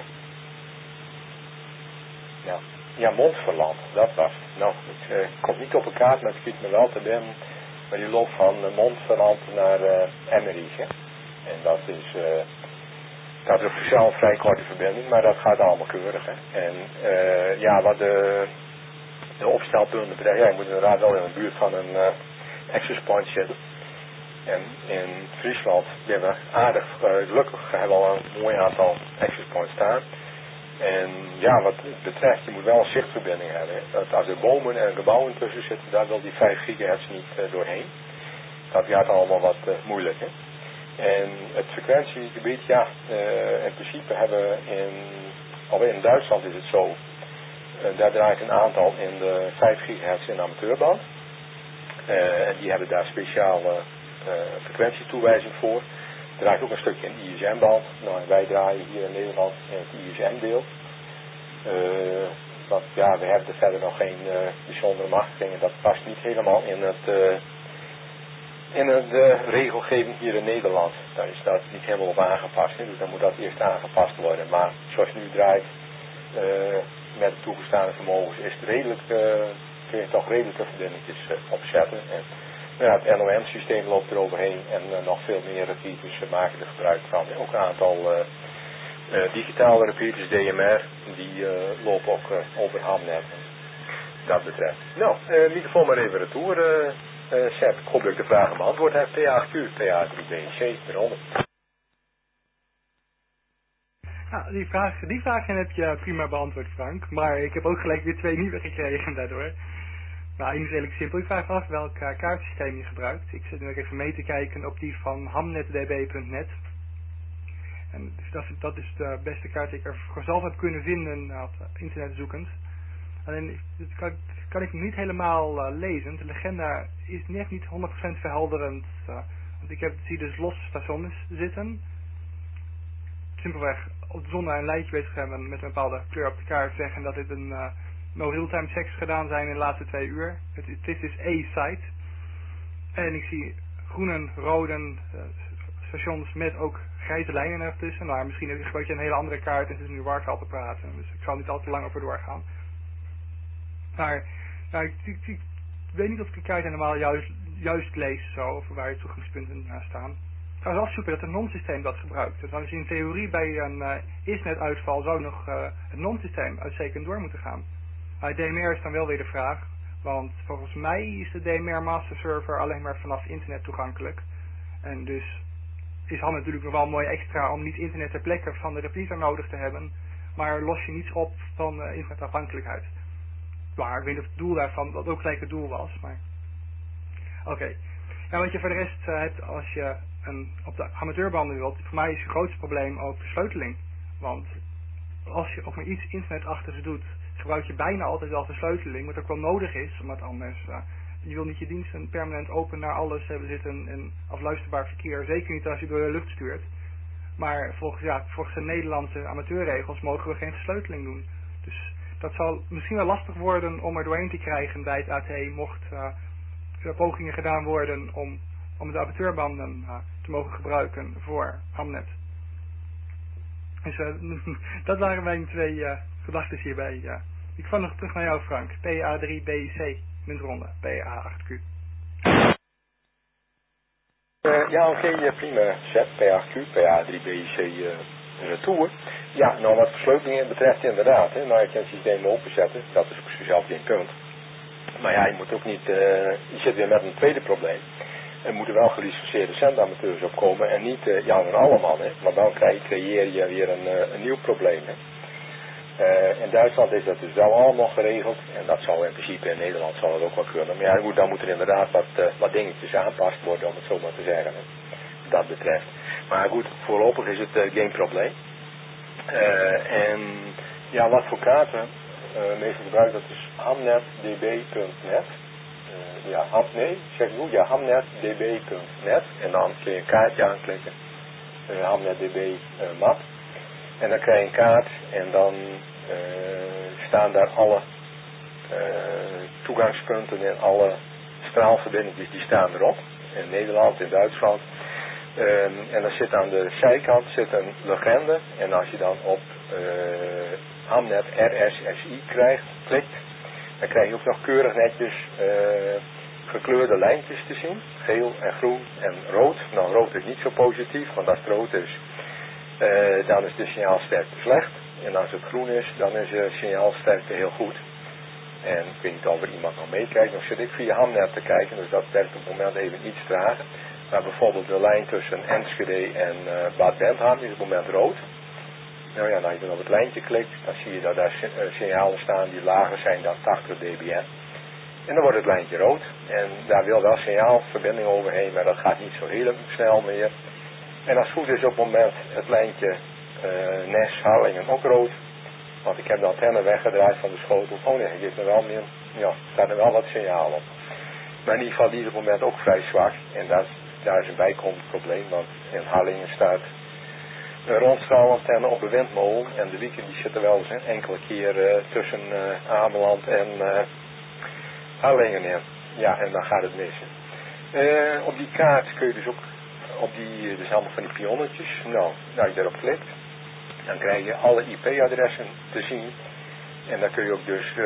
Ja, Montferland, dat was het. Nou, het komt niet op een kaart, maar het schiet me wel te binnen. Maar die loopt van Montferland naar Emmerich. Hè? En dat is officieel een vrij korte verbinding, maar dat gaat allemaal keurig. Hè? En wat de opstelpunten betreft, ja, je moet inderdaad wel in de buurt van een access point zitten. En in Friesland zijn we aardig gelukkig, hebben we al een mooi aantal access points staan. En ja, wat het betreft, je moet wel een zichtverbinding hebben. Hè? Dat als er bomen en gebouwen tussen zitten, daar wil die 5 gigahertz niet doorheen. Dat gaat allemaal wat moeilijk. Hè? En het frequentiegebied, ja, in principe hebben we alweer in Duitsland is het zo. Daar draait een aantal in de 5 gigahertz in de amateurband. En die hebben daar speciale frequentietoewijzing voor. Er draait ook een stukje in ISM-band. Nou, wij draaien hier in Nederland in het ISM-deel. Want ja, we hebben er verder nog geen bijzondere machtigingen. Dat past niet helemaal in de regelgeving hier in Nederland. Daar is dat niet helemaal op aangepast. Hè? Dus dan moet dat eerst aangepast worden. Maar zoals het nu draait, met de toegestane vermogens, is het redelijk, kun je toch redelijke verbindingjes opzetten. En, ja, het NOM-systeem loopt er overheen en nog veel meer repeaters maken er gebruik van. Ook een aantal digitale repeaters, DMR, die lopen ook over Hamnet. Dat betreft. Nou, microfoon maar even retour, Sepp. Ik hoop dat ik de vragen beantwoord heb. PA8Q, PA3BC, eronder. Nou, die vragen heb je prima beantwoord, Frank. Maar ik heb ook gelijk weer 2 nieuwe gekregen daardoor. Nou, eigenlijk is redelijk simpel. Ik vraag af welk kaartsysteem je gebruikt. Ik zit nu even mee te kijken op die van hamnetdb.net. En dus dat is de beste kaart die ik er voor zelf heb kunnen vinden op internet zoekend. Alleen kan ik niet helemaal lezen. De legenda is net niet 100% verhelderend. Want ik zie dus losse stations zitten. Simpelweg zonder een lijntje bezig hebben met een bepaalde kleur op de kaart zeggen dat dit een no real-time checks gedaan zijn in de laatste 2 uur. Dit is A-site. En ik zie groene, rode stations met ook grijze lijnen ertussen. Nou, misschien gebruik je een hele andere kaart en het is nu waardevol te praten. Dus ik zal niet al te lang over doorgaan. Maar ik weet niet of ik de kaart helemaal juist lees zo, over waar je toegangspunten staan. Het is wel super dat het non-systeem dat gebruikt. Dat is in theorie bij een ISNet-uitval zou nog het non-systeem uitstekend door moeten gaan. DMR is dan wel weer de vraag, want volgens mij is de DMR master server alleen maar vanaf internet toegankelijk. En dus is het natuurlijk nog wel mooi extra om niet internet ter plekke van de repeater nodig te hebben, maar los je niets op van internetafhankelijkheid. Maar ik weet niet of het doel daarvan dat ook gelijk het doel was, maar oké. En wat je voor de rest hebt als je op de amateurbanden wilt, voor mij is het grootste probleem ook versleuteling. Want als je ook maar iets internetachtigs doet, gebruik je bijna altijd wel versleuteling, wat ook wel nodig is, omdat anders, je wil niet je diensten permanent open naar alles hebben zitten en afluisterbaar verkeer, zeker niet als je door de lucht stuurt. Maar volgens de Nederlandse amateurregels mogen we geen versleuteling doen. Dus dat zal misschien wel lastig worden om er doorheen te krijgen bij het AT, mocht pogingen gedaan worden om de amateurbanden te mogen gebruiken voor Hamnet. Dus dat waren mijn 2 gedachten hierbij. Ik val nog terug naar jou, Frank. PA3BC, muntronde, PA8Q. Ja, oké, prima. Sepp, PA8Q, PA3BC retour. Ja, nou wat versleutelingen betreft inderdaad. Hè, nou, je kan het systeem openzetten, dat is op zichzelf geen punt. Maar ja, je moet ook niet, je zit weer met een tweede probleem. Er moeten wel gelicenseerde zendamateurs opkomen en niet Jan en Alleman, hè, want dan creëer je weer een nieuw probleem. Hè. In Duitsland is dat dus wel allemaal geregeld en dat zou in principe in Nederland zal het ook wel kunnen. Maar ja, goed, dan moeten er inderdaad wat dingetjes aanpast worden, om het zo maar te zeggen, hè, wat dat betreft. Maar goed, voorlopig is het geen probleem. En ja, wat voor kaarten meestal gebruikt, dat is hamnetdb.net. hamnetdb.net en dan kun je een kaartje aanklikken. Hamnetdb map. En dan krijg je een kaart en dan staan daar alle toegangspunten en alle straalverbindingen die staan erop. In Nederland, in Duitsland. En dan zit aan de zijkant een legende. En als je dan op Hamnet RSSI klikt, dan krijg je ook nog keurig netjes gekleurde lijntjes te zien. Geel en groen en rood. Nou, rood is niet zo positief, want als het rood is, dan is de signaalsterkte slecht. En als het groen is, dan is de signaalsterkte heel goed. En ik weet niet of er iemand nog meekijkt. Dan zit ik via Hamnet te kijken, dus dat werkt op het moment even iets trager. Maar bijvoorbeeld de lijn tussen Enschede en Bad Bentheim is op het moment rood. Nou ja, als je dan op het lijntje klikt, dan zie je dat daar signalen staan die lager zijn dan 80 dBm. En dan wordt het lijntje rood. En daar wil wel signaalverbinding overheen, maar dat gaat niet zo heel snel meer. En als het goed is op het moment het lijntje Nes, Harlingen ook rood. Want ik heb de antenne weggedraaid van de schotel. Oh nee, je er wel meer. Ja, staat er wel wat signaal op. Maar in ieder geval die is op het moment ook vrij zwak. En daar is een bijkomend probleem. Want in Harlingen staat een rondstraalantenne op de windmolen. En de weekend die zit er wel eens een enkele keer tussen Ameland en Harlingen in. Ja, en dan gaat het missen. Op die kaart kun je dus ook dus allemaal van die pionnetjes. Nou, als je daarop klikt, dan krijg je alle IP-adressen te zien. En dan kun je ook dus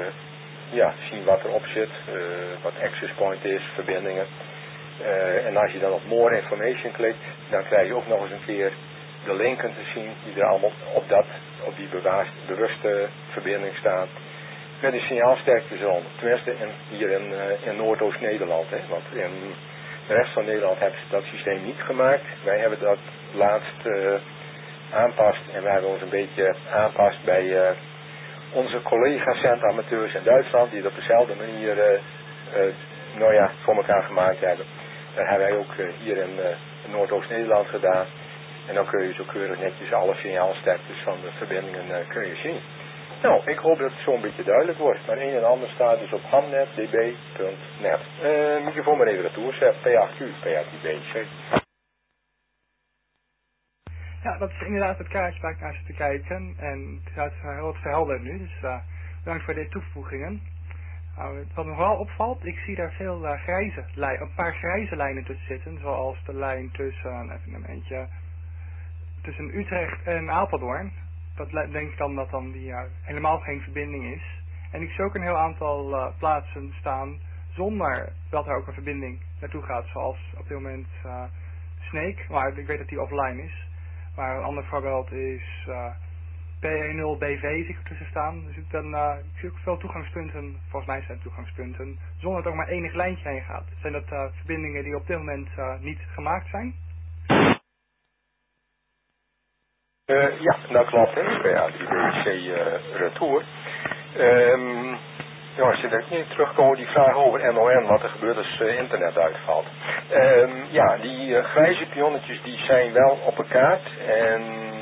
zien wat erop zit, wat access point is, verbindingen. En als je dan op more information klikt, dan krijg je ook nog eens een keer de linken te zien die er allemaal op die bewuste verbinding staan. Met de signaalsterktezone, tenminste hier in Noordoost-Nederland. Want in de rest van Nederland hebben ze dat systeem niet gemaakt. Wij hebben dat laatst aanpast en wij hebben ons een beetje aanpast bij onze collega's centamateurs in Duitsland die het op dezelfde manier voor elkaar gemaakt hebben. Dat hebben wij ook hier in Noordoost-Nederland gedaan. En dan kun je zo keurig netjes alle signaalsterktes van de verbindingen kun je zien. Nou, ik hoop dat het zo een beetje duidelijk wordt. Maar een en ander staat dus op hamnetdb.net. Microfoon maar even retour, P8Q, P8B. Ja, dat is inderdaad het kaartje waar ik naar zit te kijken. En het is heel verhelderd nu, dus bedankt voor deze toevoegingen. Wat me vooral opvalt, ik zie daar veel een paar grijze lijnen tussen zitten. Zoals de lijn tussen Utrecht en Apeldoorn. Dat denk ik dan dat die helemaal geen verbinding is. En ik zie ook een heel aantal plaatsen staan zonder dat er ook een verbinding naartoe gaat. Zoals op dit moment Sneek, maar ik weet dat die offline is. Maar een ander voorbeeld is P10BV zie ik ertussen staan. Dus ik zie ook veel toegangspunten, volgens mij zijn het toegangspunten, zonder dat er ook maar enig lijntje heen gaat. Zijn dat verbindingen die op dit moment niet gemaakt zijn? Ja, dat klopt. PA3BC retour. Als je er niet terugkomen, die vraag over NON, wat er gebeurt als internet uitvalt. Die grijze pionnetjes die zijn wel op een kaart. En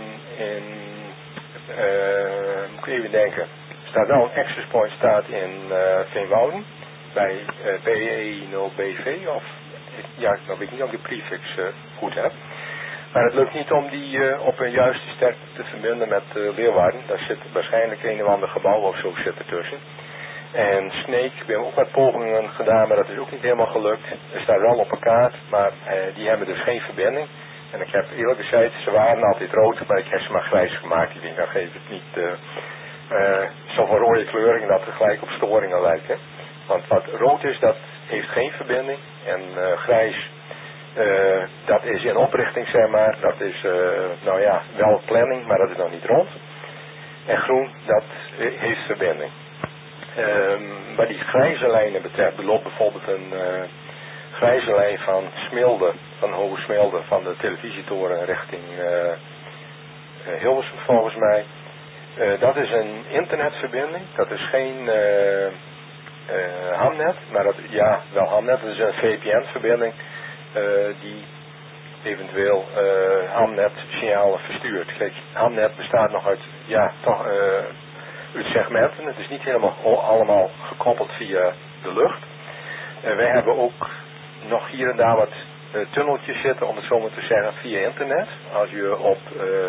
moet ik even denken. Er staat wel een access point staat in Veenwouden. Bij PE0BV. Of, nou weet ik niet of ik de prefix goed heb. Maar het lukt niet om die op een juiste sterkte te verbinden met Leeuwarden. Daar zit waarschijnlijk een of ander gebouw of zo zit ertussen. En Sneek, we hebben ook wat pogingen gedaan, maar dat is ook niet helemaal gelukt. Er staat wel op een kaart, maar die hebben dus geen verbinding. En ik heb eerlijk gezegd, ze waren altijd rood, maar ik heb ze maar grijs gemaakt. Ik denk, dan geeft het niet zoveel rode kleuring dat het gelijk op storingen lijkt. Hè? Want wat rood is, dat heeft geen verbinding. En grijs, dat is in oprichting, zeg maar. Dat is, wel planning, maar dat is nog niet rond. En groen, dat heeft verbinding. Wat die grijze lijnen betreft, er loopt bijvoorbeeld een grijze lijn van Smilde, van Hoge Smilde, van de televisietoren richting Hilversum volgens mij. Dat is een internetverbinding, dat is geen Hamnet, maar wel Hamnet, dat is een VPN-verbinding die eventueel Hamnet signalen verstuurt. Kijk, Hamnet bestaat nog uit, uit segmenten. Het is niet helemaal allemaal gekoppeld via de lucht. Wij hebben ook nog hier en daar wat tunneltjes zitten, om het zo maar te zeggen, via internet. Als je op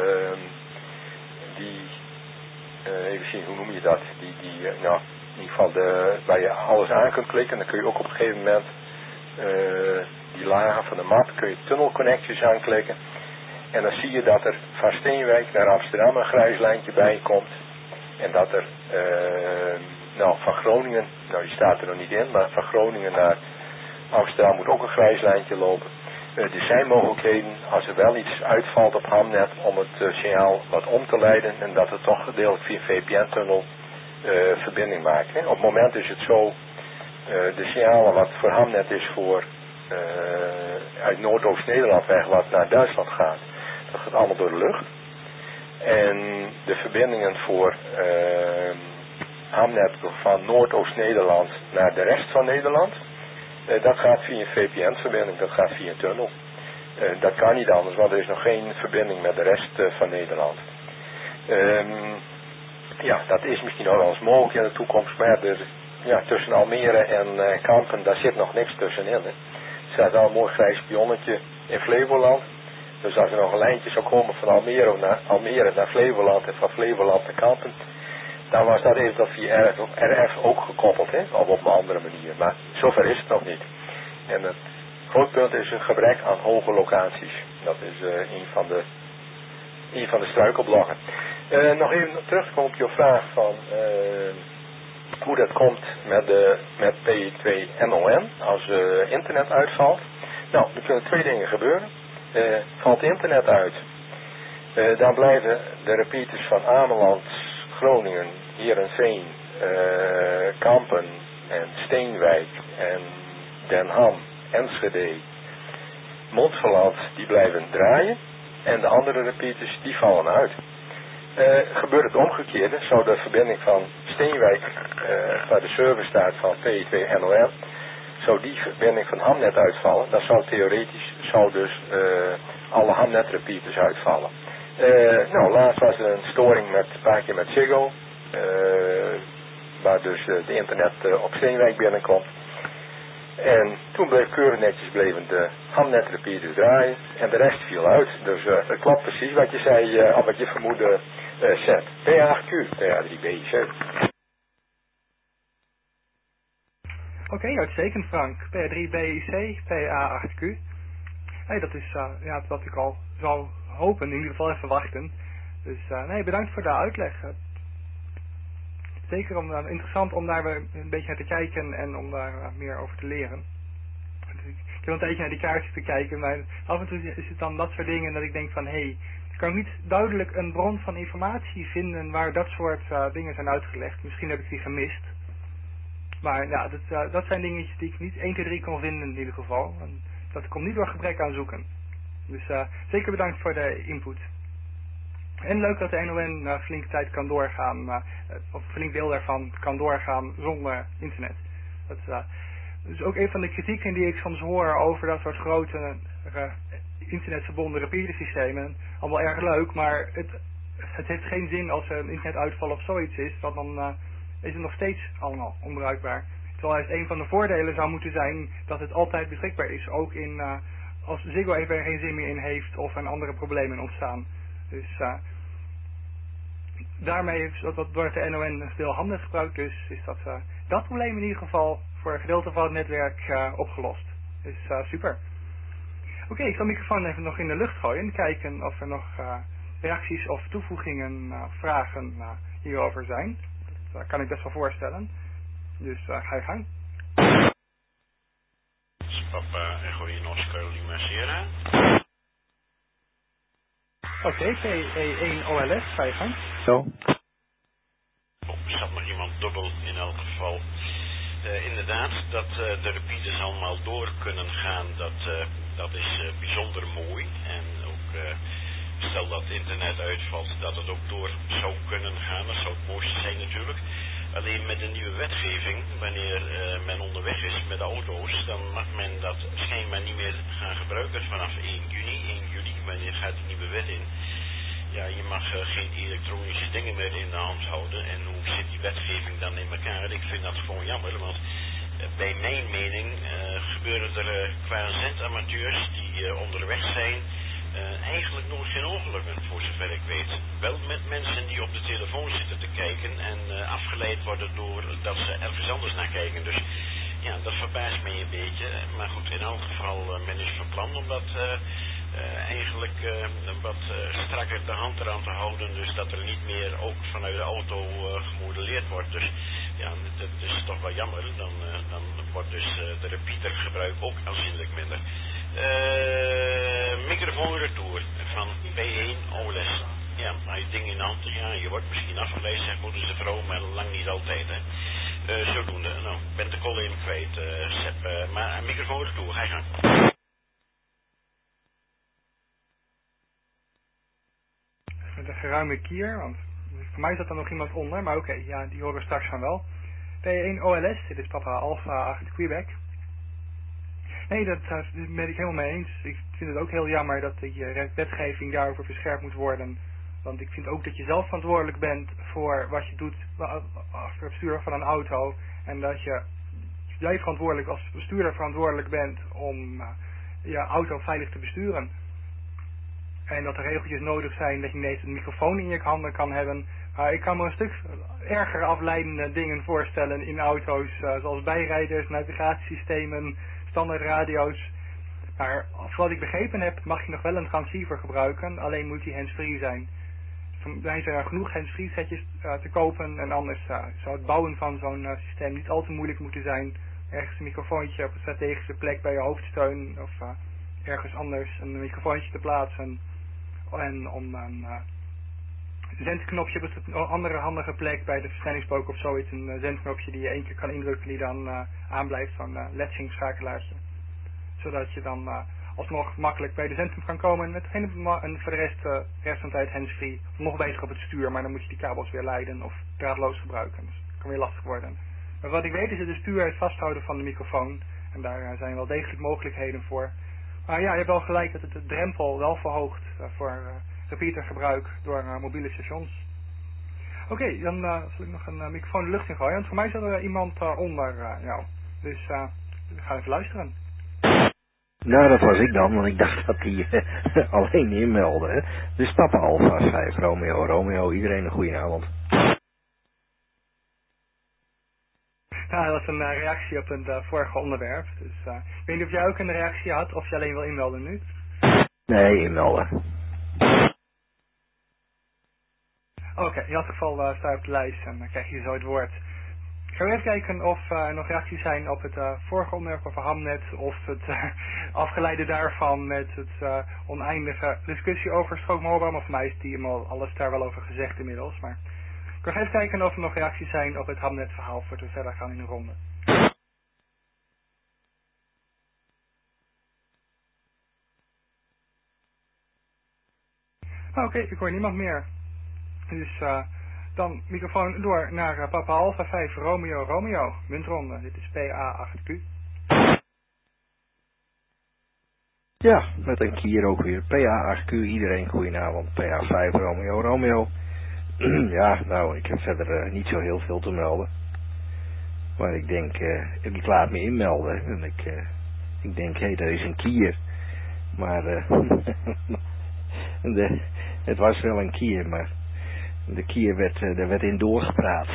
even zien, hoe noem je dat? Nou, in ieder geval waar je alles aan kunt klikken, dan kun je ook op een gegeven moment die lagen van de map, kun je tunnelconnecties aanklikken. En dan zie je dat er van Steenwijk naar Amsterdam een grijs lijntje bij komt. En dat er van Groningen, nou die staat er nog niet in, maar van Groningen naar Amsterdam moet ook een grijs lijntje lopen. Er zijn mogelijkheden, als er wel iets uitvalt op Hamnet, om het signaal wat om te leiden en dat het toch gedeeltelijk via VPN-tunnel verbinding maakt. Hè. Op het moment is het zo, de signalen wat voor Hamnet is voor uit Noordoost-Nederland weg wat naar Duitsland gaat, dat gaat allemaal door de lucht. En de verbindingen voor Hamnet van Noordoost-Nederland naar de rest van Nederland, dat gaat via een VPN-verbinding, dat gaat via een tunnel. Dat kan niet anders, want er is nog geen verbinding met de rest van Nederland. Dat is misschien nog wel eens mogelijk in de toekomst, maar tussen Almere en Kampen, daar zit nog niks tussenin. Hè. Er staat wel een mooi grijs pionnetje in Flevoland. Dus als er nog een lijntje zou komen van Almere naar Flevoland en van Flevoland naar Kampen, dan was dat eventueel via RF ook gekoppeld, hè? Of op een andere manier. Maar zover is het nog niet. En het grootpunt is een gebrek aan hoge locaties. Dat is een van de struikelblokken. Nog even terugkomen op je vraag van hoe dat komt met P2NON als internet uitvalt. Nou, er kunnen twee dingen gebeuren. Valt internet uit, dan blijven de repeaters van Ameland, Groningen, Heerenveen, Kampen en Steenwijk en Den Ham, Enschede, Montferland, die blijven draaien en de andere repeaters die vallen uit. Gebeurt het omgekeerde, zou de verbinding van Steenwijk, waar de server staat van P2NON, zou die verbinding van Hamnet uitvallen, dan zou theoretisch dus alle Hamnet repeaters uitvallen. Laatst was er een storing een paar keer met Ziggo, waar dus de internet op Steenwijk binnenkomt. En toen bleef keurig netjes de Hamnet repeaters draaien en de rest viel uit. Dus het klopt precies wat je zei, of wat je vermoedde, Seth. PA8Q, PA3B7. Oké, uitstekend Frank. P3BIC, PA8Q. Hey, dat is wat ik al zou hopen, in ieder geval even wachten. Dus bedankt voor de uitleg. Zeker interessant om daar weer een beetje naar te kijken en om daar meer over te leren. Dus ik heb een tijdje naar die kaartjes te kijken, maar af en toe is het dan dat soort dingen dat ik denk van kan ik niet duidelijk een bron van informatie vinden waar dat soort dingen zijn uitgelegd. Misschien heb ik die gemist. Maar dat zijn dingetjes die ik niet 1, 2, 3 kon vinden in ieder geval. En dat komt niet door gebrek aan zoeken. Dus zeker bedankt voor de input. En leuk dat de NON flinke tijd kan doorgaan, of een flink deel daarvan kan doorgaan zonder internet. Dat is ook een van de kritieken die ik soms hoor over dat soort grote internetverbonden repeatersystemen. Allemaal erg leuk, maar het heeft geen zin als er een internetuitval of zoiets is, want dan is het nog steeds allemaal onbruikbaar. Terwijl het een van de voordelen zou moeten zijn dat het altijd beschikbaar is, ook als Ziggo even geen zin meer in heeft of er andere problemen ontstaan. Dus daarmee heeft dat door de NON veel Hamnet gebruikt, dus is dat probleem in ieder geval voor een gedeelte van het netwerk opgelost. Dus super. Oké, ik zal de microfoon even nog in de lucht gooien en kijken of er nog reacties of toevoegingen, vragen hierover zijn. Dat kan ik best wel voorstellen. Dus ga je gang. Papa Echo in Oscar Lima Sierra. Oké, PE1OLS, ga je gang. Zo. Zat nog iemand dubbel in elk geval. Inderdaad, dat de repeaters allemaal door kunnen gaan, dat is bijzonder mooi. En ook stel dat internet uitvalt, dat het ook door zou kunnen gaan. Dat zou het mooiste zijn natuurlijk. Alleen met de nieuwe wetgeving, wanneer men onderweg is met de auto's, dan mag men dat schijnbaar niet meer gaan gebruiken vanaf 1 juli, wanneer gaat die nieuwe wet in. Ja, je mag geen elektronische dingen meer in de hand houden. En hoe zit die wetgeving dan in elkaar? Ik vind dat gewoon jammer, want bij mijn mening gebeuren er qua zendamateurs die onderweg zijn eigenlijk nooit geen ongelukken, voor zover ik weet. Wel met mensen die op de telefoon zitten te kijken en afgeleid worden door dat ze ergens anders naar kijken. Dus ja, dat verbaast mij een beetje. Maar goed, in elk geval, men is van plan om dat eigenlijk wat strakker de hand eraan te houden. Dus dat er niet meer ook vanuit de auto gemodelleerd wordt. Dus ja, dat is toch wel jammer. Dan wordt dus de repeatergebruik ook aanzienlijk minder. Microfoonretour van P1 OLS. Ja, als je ding in de hand, ja, je wordt misschien afgeleid, zegt moeders de vrouw, maar lang niet altijd, hè. Zodoende, nou, ik ben de call even kwijt, Sepp, maar microfoonretour, ga je gang. Met een geruime kier, want voor mij zat er nog iemand onder, maar oké, ja, die horen we straks van wel. P1 OLS, dit is Papa Alpha 8 Quebec. Nee, daar ben ik helemaal mee eens. Ik vind het ook heel jammer dat die wetgeving daarover verscherpt moet worden. Want ik vind ook dat je zelf verantwoordelijk bent voor wat je doet als bestuurder van een auto. En dat jij verantwoordelijk als bestuurder verantwoordelijk bent om je auto veilig te besturen. En dat er regeltjes nodig zijn dat je ineens een microfoon in je handen kan hebben. Maar ik kan me een stuk erger afleidende dingen voorstellen in auto's. Zoals bijrijders, navigatiesystemen, standaardradio's. Maar wat ik begrepen heb, mag je nog wel een transceiver gebruiken. Alleen moet die handsfree zijn. Er zijn genoeg handsfree setjes te kopen. En anders zou het bouwen van zo'n systeem niet al te moeilijk moeten zijn. Ergens een microfoontje op een strategische plek bij je hoofdsteun. Of ergens anders een microfoontje te plaatsen. En om een zendknopje op een andere handige plek bij de versnellingspook of zoiets. Een zendknopje die je 1 keer kan indrukken die dan aanblijft van latching schakelaartje. Zodat je dan alsnog makkelijk bij de zendpunt kan komen met en voor de rest van de tijd handsfree. Nog bezig op het stuur, maar dan moet je die kabels weer leiden of draadloos gebruiken. Dus dat kan weer lastig worden. Maar wat ik weet is het stuur het vasthouden van de microfoon. En daar zijn wel degelijk mogelijkheden voor. Maar ja, je hebt wel gelijk dat het de drempel wel verhoogt voor repeatergebruik door mobiele stations. Oké, dan zal ik nog een microfoon de lucht in gooien. Want voor mij zat er iemand onder jou. Dus we gaan even luisteren. Nou, dat was ik dan, want ik dacht dat hij alleen inmeldde. Hè. Dus Papa Alpha 5, Romeo, iedereen een goede avond. Nou, dat was een reactie op het vorige onderwerp. Dus ik weet niet of jij ook een reactie had of je alleen wil inmelden nu? Nee, inmelden. Oké, in elk geval sta je op de lijst en dan krijg je zo het woord. Ik ga even kijken of er nog reacties zijn op het vorige onderwerp over Hamnet of het afgeleide daarvan met het oneindige discussie over strookmobile. Maar voor mij is die alles daar wel over gezegd inmiddels. Maar ik ga even kijken of er nog reacties zijn op het Hamnet verhaal voordat we verder gaan in de ronde. Oké, ik hoor niemand meer. Dus dan microfoon door naar Papa Alpha 5 Romeo, muntronde. Dit is PA8Q. Ja, met een kier ook weer. PA8Q, iedereen goedenavond. PA5 Romeo. Ja, nou, ik heb verder niet zo heel veel te melden. Maar ik denk, ik laat me inmelden. En ik denk, hé, daar is een kier. Maar het was wel een kier, maar de kier werd in doorgepraat.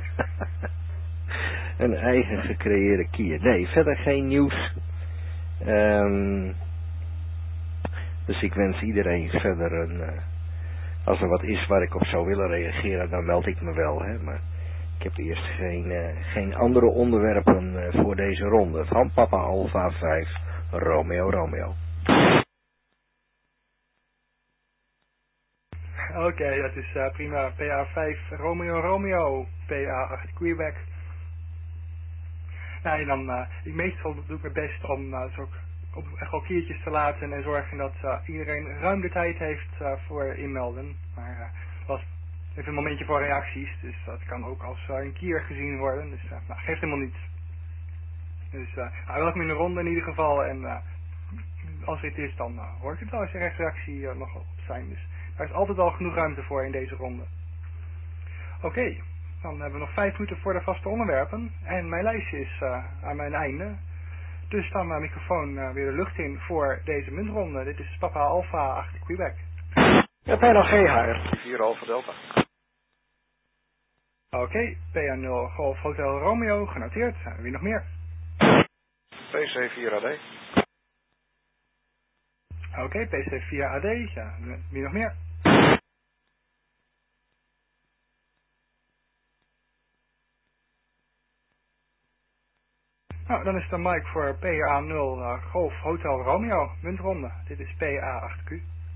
Een eigen gecreëerde kier. Nee, verder geen nieuws. Dus ik wens iedereen verder als er wat is waar ik op zou willen reageren, dan meld ik me wel. Hè? Maar ik heb eerst geen andere onderwerpen voor deze ronde. Van Papa Alpha 5 Romeo. Oké, dat is prima. PA5 Romeo, PA8 Quebec. Nou, en dan, meestal doe ik mijn best om echt wel kiertjes te laten en zorgen dat iedereen ruim de tijd heeft voor inmelden. Maar het was even een momentje voor reacties, dus dat kan ook als een kier gezien worden. Dus geeft helemaal niets. Dus welkom in de ronde in ieder geval. En als er iets is, dan hoor ik het wel als je rechtsreactie nog op zijn. Dus daar is altijd al genoeg ruimte voor in deze ronde. Oké, Dan hebben we nog 5 minuten voor de vaste onderwerpen. En mijn lijstje is aan mijn einde. Dus dan mijn microfoon weer de lucht in voor deze muntronde. Dit is Papa Alpha achter Quebec. Ja, Panel GHR 4 Alpha Delta. Oké, PA0 Golf Hotel Romeo, genoteerd. Wie nog meer? PC4 AD. Oké, PC4 AD. Ja, wie nog meer? Nou, dan is het Mike voor PA0 Golf Hotel Romeo, muntronde. Dit is PA8Q.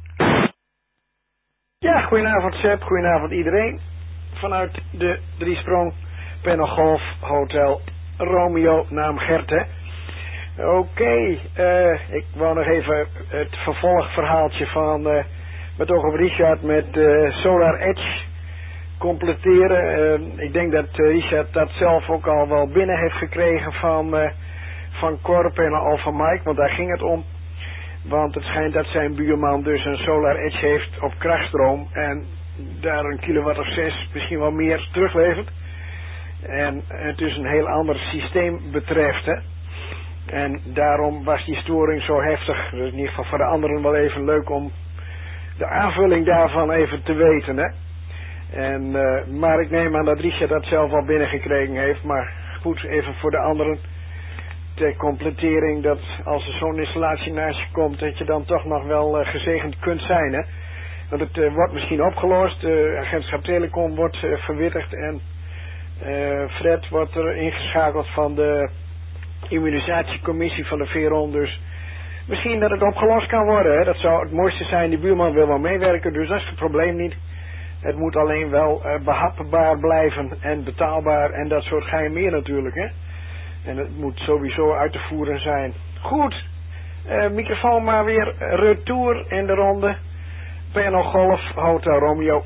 Ja, goedenavond Sepp, goedenavond iedereen. Vanuit de driesprong, Panel Golf Hotel Romeo, naam Gert, Oké, ik wou nog even het vervolgverhaaltje van met oog op Richard met Solar Edge completeren. Ik denk dat Richard dat zelf ook al wel binnen heeft gekregen van Corp en Alpha Mike, want daar ging het om. Want het schijnt dat zijn buurman dus een Solar Edge heeft op krachtstroom en daar een kilowatt of 6, misschien wel meer teruglevert. En het dus een heel ander systeem betreft, En daarom was die storing zo heftig. Dus in ieder geval voor de anderen wel even leuk om de aanvulling daarvan even te weten, En, maar ik neem aan dat Richard dat zelf al binnengekregen heeft. Maar goed, even voor de anderen ter completering dat als er zo'n installatie naast je komt, dat je dan toch nog wel gezegend kunt zijn, Want het wordt misschien opgelost. Agentschap Telecom wordt verwittigd en Fred wordt er ingeschakeld van de immunisatiecommissie van de Veron. Dus misschien dat het opgelost kan worden. Dat zou het mooiste zijn. Die buurman wil wel meewerken, dus dat is het probleem niet. Het moet alleen wel behapbaar blijven en betaalbaar en dat soort ga je meer natuurlijk, En het moet sowieso uit te voeren zijn. Goed, microfoon maar weer retour in de ronde. Panel Golf Hotel Romeo.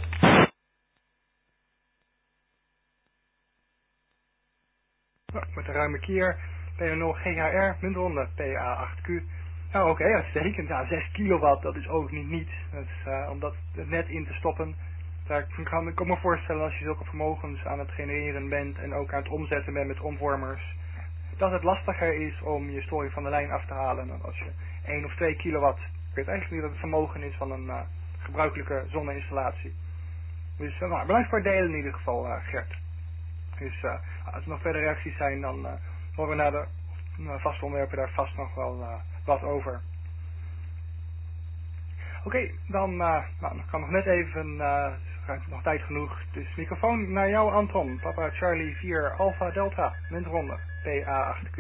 Met een ruime kier. PA0 GHR, muntronde, PA8Q. Nou oké, uitstekend. Ja, 6 kilowatt, dat is ook niet niets. Dat is, om dat net in te stoppen. Daar kan ik me voorstellen als je zulke vermogens aan het genereren bent en ook aan het omzetten bent met omvormers, dat het lastiger is om je storing van de lijn af te halen dan als je 1 of 2 kilowatt. Ik weet eigenlijk niet wat het vermogen is van een gebruikelijke zonneinstallatie. Dus bedankt voor het delen in ieder geval, Gert. Dus als er nog verder reacties zijn, dan horen we naar de vaste onderwerpen daar vast nog wel wat over. Oké, dan kan nog net even, nog tijd genoeg. Dus microfoon naar jou, Anton. Papa Charlie 4 Alpha Delta, muntronde, PA8Q.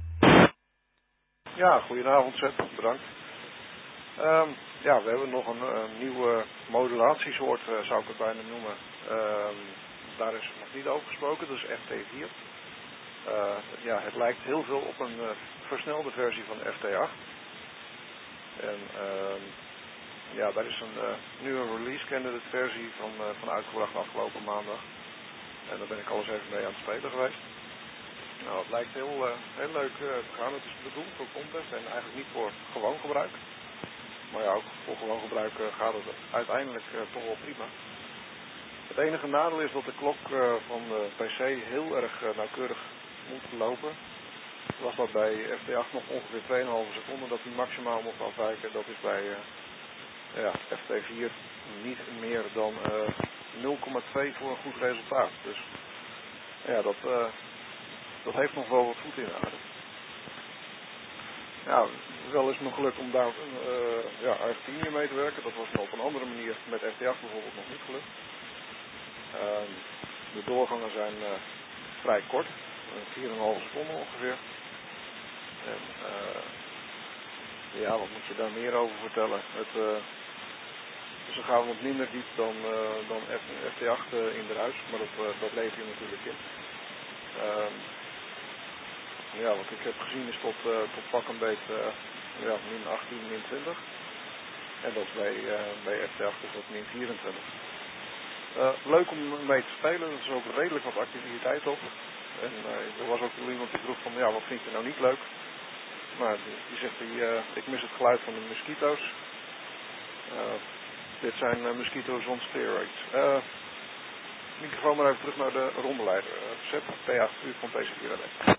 Ja, goedenavond Sepp, bedankt. Ja, we hebben nog een nieuwe modulatiesoort, zou ik het bijna noemen. Daar is nog niet over gesproken, dat is FT4. Ja, het lijkt heel veel op een versnelde versie van FT8. En ja, daar is een nieuwe release candidate versie van uitgebracht afgelopen maandag. En daar ben ik alles even mee aan het spelen geweest. Nou, het lijkt heel leuk te gaan. Het is bedoeld voor contest en eigenlijk niet voor gewoon gebruik. Maar ja, ook voor gewoon gebruik gaat het uiteindelijk toch wel prima. Het enige nadeel is dat de klok van de PC heel erg nauwkeurig moet lopen. Was dat bij FT8 nog ongeveer 2,5 seconden dat hij maximaal mocht afwijken. Dat is bij ja, FT4 niet meer dan 0,2 voor een goed resultaat. Dus ja, dat heeft nog wel wat voet in aarde. Ja, wel is het nog gelukt om daar ja, RF10 mee te werken. Dat was nog op een andere manier met FT8 bijvoorbeeld nog niet gelukt. De doorgangen zijn vrij kort, 4,5 seconden ongeveer. En ja, wat moet je daar meer over vertellen? Ze gaan wat minder diep dan FT8 in de huis, maar dat leef je natuurlijk in. Ja, wat ik heb gezien is tot pak een beetje ja, min 18, min 20. En dat is bij FT8 is dat min 24. Leuk om mee te spelen, er is ook redelijk wat activiteit op. En er was ook iemand die vroeg van, ja, wat vind je nou niet leuk? Maar die zegt, ik mis het geluid van de mosquito's. Dit zijn mosquitoes on steroids. microfoon maar even terug naar de rondeleider. Sepp, P8Q van PC4AD.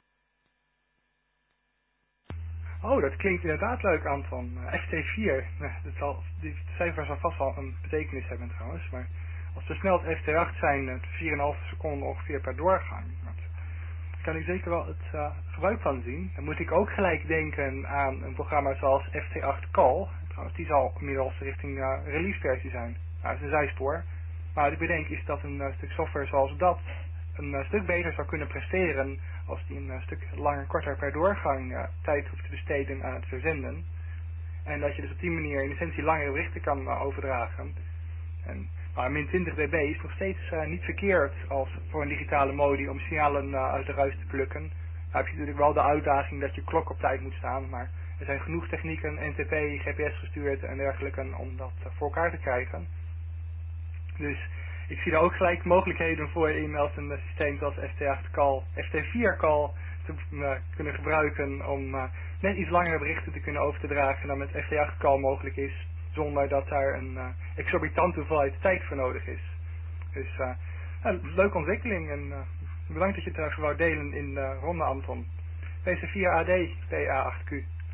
Oh, dat klinkt inderdaad leuk, Anton. FT4, die cijfer zal vast wel een betekenis hebben trouwens, maar als we snel het FT8 zijn, 4,5 seconden ongeveer per doorgang. Daar kan ik zeker wel het gebruik van zien. Dan moet ik ook gelijk denken aan een programma zoals FT8 Call. Trouwens, die zal inmiddels richting release versie zijn. Nou, dat is een zijspoor. Maar wat ik bedenk is dat een stuk software zoals dat een stuk beter zou kunnen presteren als die een stuk langer, korter per doorgang tijd hoeft te besteden aan het verzenden. En dat je dus op die manier in essentie langere berichten kan overdragen. En min 20 dB is nog steeds niet verkeerd als voor een digitale modi om signalen uit de ruis te plukken. Dan heb je natuurlijk wel de uitdaging dat je klok op tijd moet staan, maar er zijn genoeg technieken, NTP, GPS gestuurd en dergelijke om dat voor elkaar te krijgen. Dus ik zie daar ook gelijk mogelijkheden voor in als een systeem zoals FT8 Call, FT4 Call te kunnen gebruiken om net iets langere berichten te kunnen over te dragen dan met FT8 Call mogelijk is, zonder dat daar een exorbitante hoeveelheid tijd voor nodig is. Dus leuke ontwikkeling en bedankt dat je het wou delen in de ronde, Anton. PC4AD, PA8Q.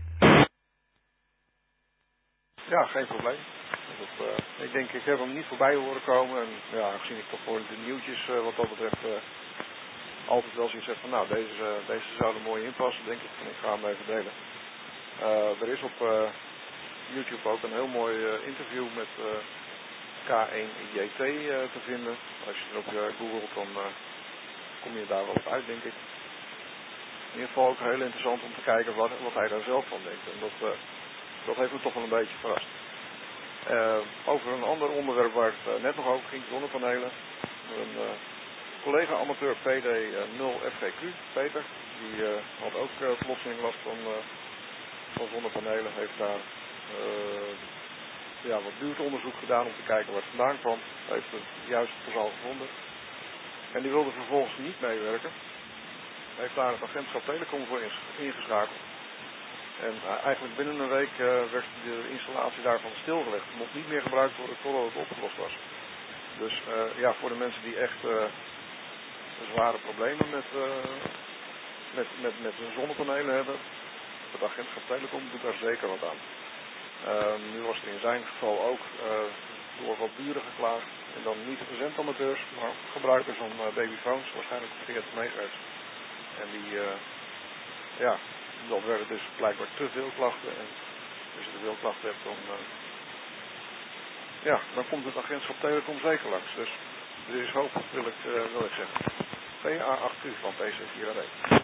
Ja, geen probleem. Ik denk, ik heb hem niet voorbij horen komen. En ja, aangezien ik toch voor de nieuwtjes wat dat betreft altijd wel zoiets heb van, nou, deze zou er mooi in passen, denk ik. En ik ga hem even delen. Er is op YouTube ook een heel mooi interview met K1JT te vinden. Als je erop googelt, dan kom je daar wel op uit, denk ik. In ieder geval ook heel interessant om te kijken wat hij daar zelf van denkt. En dat heeft me toch wel een beetje verrast. Over een ander onderwerp waar het net nog over ging, zonnepanelen. Een collega amateur PD0FGQ, Peter, die had ook plotseling last van zonnepanelen. Heeft daar wat buurtonderzoek gedaan om te kijken waar het vandaan kwam. Heeft het juiste persoon gevonden. En die wilde vervolgens niet meewerken. Heeft daar het agentschap Telecom voor ingeschakeld. En eigenlijk binnen een week werd de installatie daarvan stilgelegd. Het mocht niet meer gebruikt worden totdat het opgelost was. Dus voor de mensen die echt zware problemen met hun zonnepanelen hebben, het agentschap Telecom doet daar zeker wat aan. Nu was het in zijn geval ook door wat buren geklaagd. En dan niet de zendamateurs, maar gebruikers van babyphones, waarschijnlijk op 40 megahertz. En die, dat werden dus blijkbaar te veel klachten. En als je te veel klachten hebt, dan komt het agentschap Telecom zeker langs. Dus er is hoop, wil ik zeggen. PA8Q van PC4AD.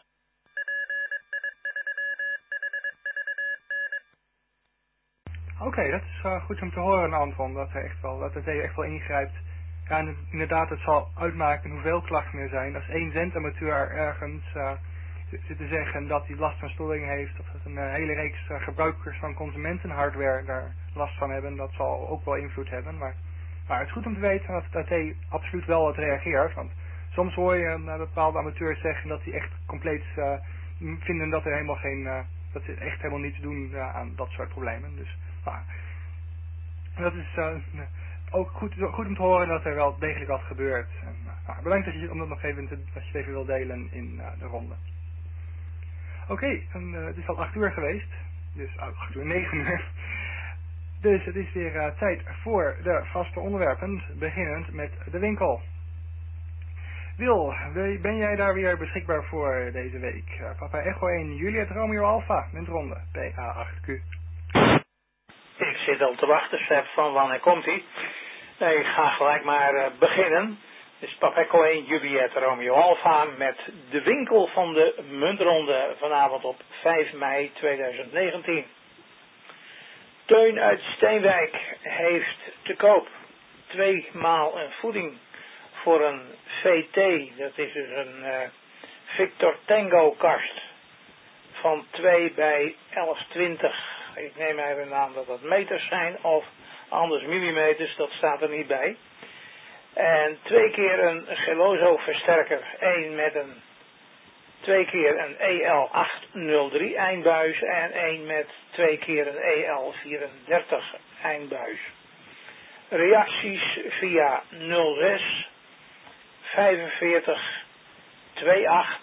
Oké, dat is goed om te horen, Anton, dat hij echt wel ingrijpt. Ja, en inderdaad, het zal uitmaken hoeveel klachten er zijn. Als één zendamateur ergens zit te zeggen dat hij last van storing heeft, of dat een hele reeks gebruikers van consumentenhardware daar last van hebben, dat zal ook wel invloed hebben. Maar het is goed om te weten dat hij absoluut wel wat reageert, want soms hoor je bepaalde amateurs zeggen dat die echt compleet vinden dat er helemaal dat ze echt helemaal niets doen aan dat soort problemen. Dus dat is ook goed om te horen dat er wel degelijk wat gebeurt. En, bedankt dat je het even wil delen in de ronde. Oké, het is al 8 uur geweest. Dus 8 uur, 9 uur. Dus het is weer tijd voor de vaste onderwerpen, beginnend met de winkel. Wil, ben jij daar weer beschikbaar voor deze week? Papa Echo 1, Juliet Romeo Alpha, muntronde, PA8Q. Ik zit al te wachten, Sepp, van wanneer komt hij? Nee, ik ga gelijk maar beginnen. Dus Papa Echo 1, Juliet Romeo Alpha met de winkel van de muntronde vanavond op 5 mei 2019. Teun uit Steenwijk heeft te koop 2 maal een voeding voor een VT, dat is dus een Victor Tango kast van 2 bij 1120. Ik neem even aan dat dat meters zijn of anders millimeters, dat staat er niet bij. En 2 keer een Geloso versterker, 1 met 2 keer een EL803 eindbuis en 1 met 2 keer een EL34 eindbuis. Reacties via 06 45 28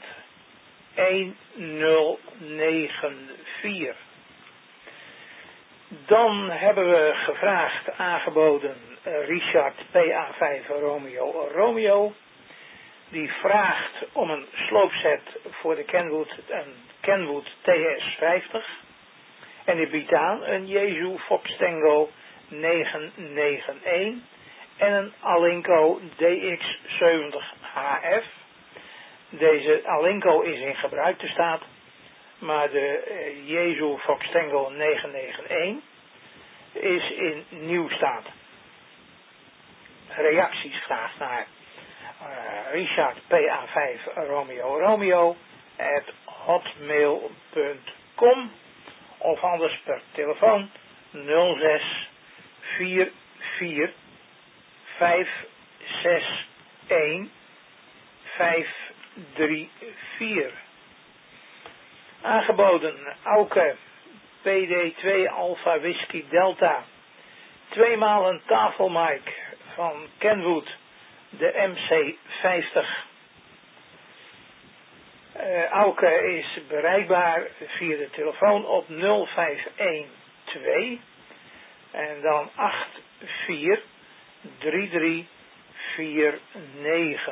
1094. Dan hebben we gevraagd, aangeboden, Richard PA5 Romeo. Die vraagt om een sloopset voor de Kenwood, een Kenwood TS50. En die biedt aan een Jesu Fox Tango 991 en een Alinco DX70HF. Deze Alinco is in gebruik te staat, maar de Jesu Fox Tango 991 is in nieuw staat. Reacties graag naar Richard PA5 Romeo @hotmail.com of anders per telefoon 06 44 561 534. Aangeboden Auke PD2 Alpha Whisky Delta. 2 maal een tafelmic van Kenwood, de MC50. Auke is bereikbaar via de telefoon op 0512 en dan 84 3349.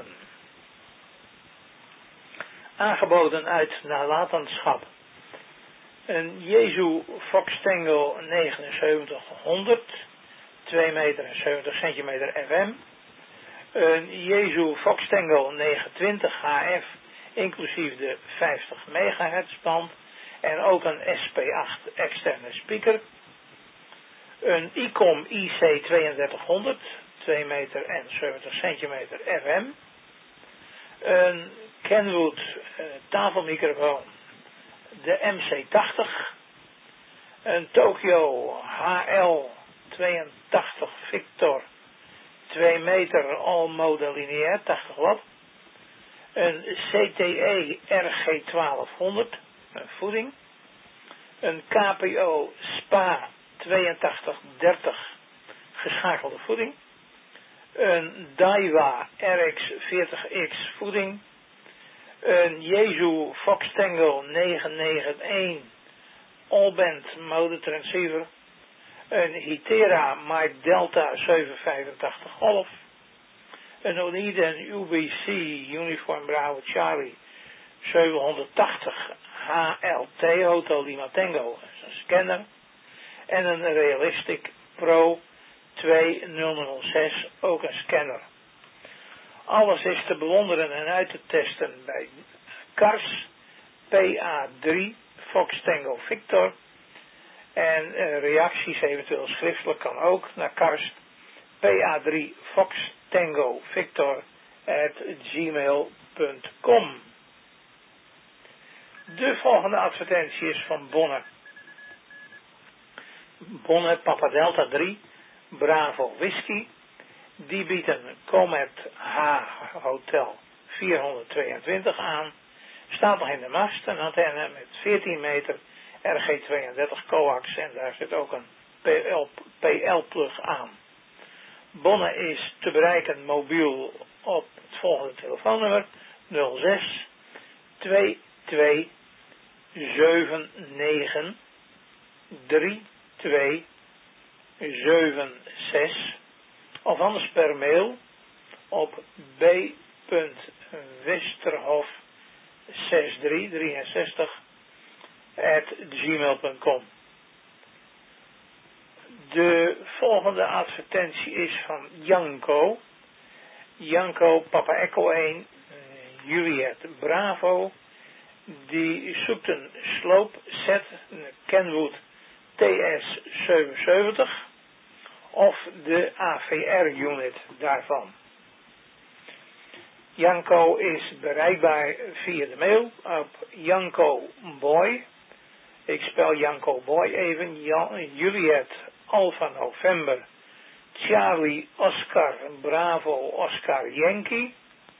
Aangeboden uit nalatenschap. Een Jesu Fox Tango 7900, 2 meter en 70 centimeter FM. Een Jesu Fox Tango 920 HF, inclusief de 50 MHz band. En ook een SP8 externe speaker. Een ICOM IC 3200, 2 meter en 70 centimeter FM. Een Kenwood tafelmicrofoon, de MC80. Een Tokyo HL 82 Victor, 2 meter all mode lineair, 80 watt. Een CTE RG 1200, een voeding. Een KPO SPA 8230, geschakelde voeding. Een Daiwa RX40X voeding. Een Jesu Fox Tango 991 all-band mode transceiver. Een Hitera Mike Delta 785 Golf. Een Oniden UBC Uniform Bravo Charlie 780 HLT Hotel Lima Tango, dat is een scanner. En een Realistic Pro 2006, ook een scanner. Alles is te bewonderen en uit te testen bij Kars PA3 Fox Tango Victor. En reacties eventueel schriftelijk kan ook naar Kars PA3 Fox Tango Victor @gmail.com. De volgende advertentie is van Bonne. Bonne Papa Delta 3 Bravo Whisky. Die biedt een Comet H Hotel 422 aan. Staat nog in de mast, een antenne met 14 meter RG32 coax en daar zit ook een PL-plug aan. Bonne is te bereiken mobiel op het volgende telefoonnummer 06 22 79 32 76 of anders per mail op b.westerhof6363@gmail.com. De volgende advertentie is van Janko. Janko Papa Echo 1 Juliet Bravo. Die zoekt een sloopset, een Kenwood TS77 of de AVR-unit daarvan. Janko is bereikbaar via de mail op Janko Boy. Ik spel Janko Boy even. Juliet Alpha November Charlie Oscar Bravo Oscar Yankee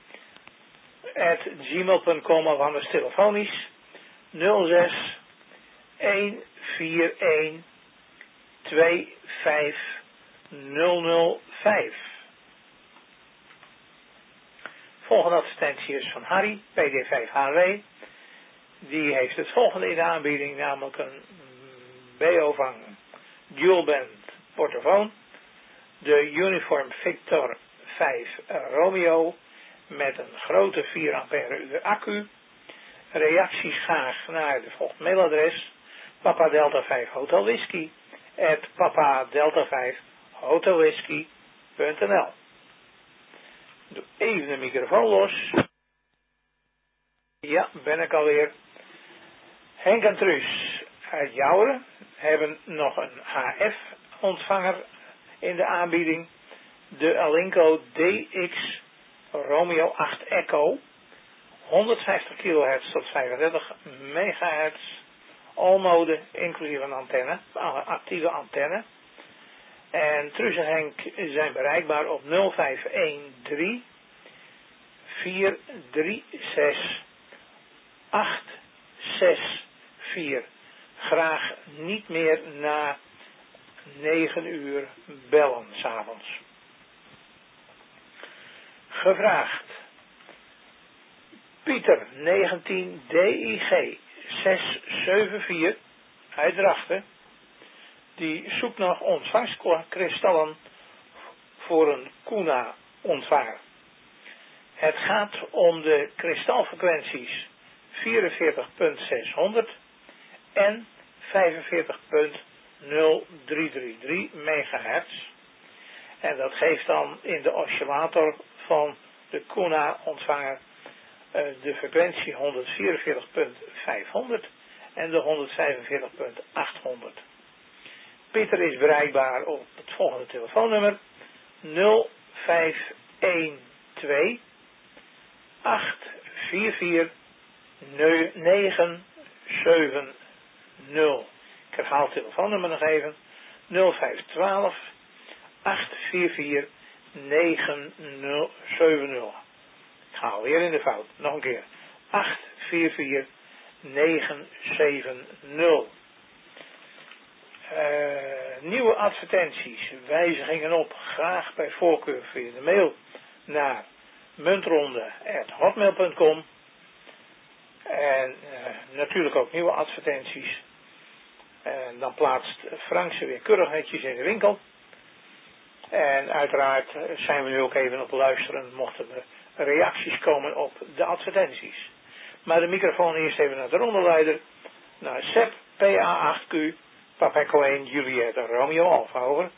@gmail.com of anders telefonisch 06 141 25005. volgende advertentie is van Harry, PD5HW. Die heeft het volgende in de aanbieding, namelijk een Beovang Dual Band portofoon. De Uniform Victor 5 Romeo met een grote 4 ampère uur accu. Reacties graag naar de volgende mailadres: Papa Delta 5 Hotel Whisky @Papa Delta 5 hotelwhisky.nl. Doe even de microfoon los. Ja, ben ik alweer. Henk en Truus uit Jouweren hebben nog een HF-ontvanger in de aanbieding. De Alinco DX Romeo 8 Echo. 150 kHz tot 35 MHz. All-mode, inclusief een antenne, actieve antenne. En Truus en Henk zijn bereikbaar op 0513 436 864. Graag niet meer na 9 uur bellen 's avonds. Gevraagd. Pieter 19 DIG 674 uit Drachten. Die zoekt nog ontvangstkristallen voor een Kuna ontvanger. Het gaat om de kristalfrequenties 44.600 en 45.0333 MHz. En dat geeft dan in de oscillator van de Kuna ontvanger de frequentie 144.500 en de 145.800. Pieter is bereikbaar op het volgende telefoonnummer: 0512 844 970. Ik herhaal het telefoonnummer nog even: 0512 844 970. Ik ga alweer in de fout. Nog een keer: 844 970. Nieuwe advertenties, wijzigingen op, graag bij voorkeur via de mail naar muntronde@hotmail.com. En natuurlijk ook nieuwe advertenties. En dan plaatst Frank ze weer keurig netjes in de winkel. En uiteraard zijn we nu ook even op luisteren, mochten er reacties komen op de advertenties. Maar de microfoon eerst even naar de rondeleider, naar Sepp, PA8Q, Papa Echo 1, Juliet, Romeo Alpha, over.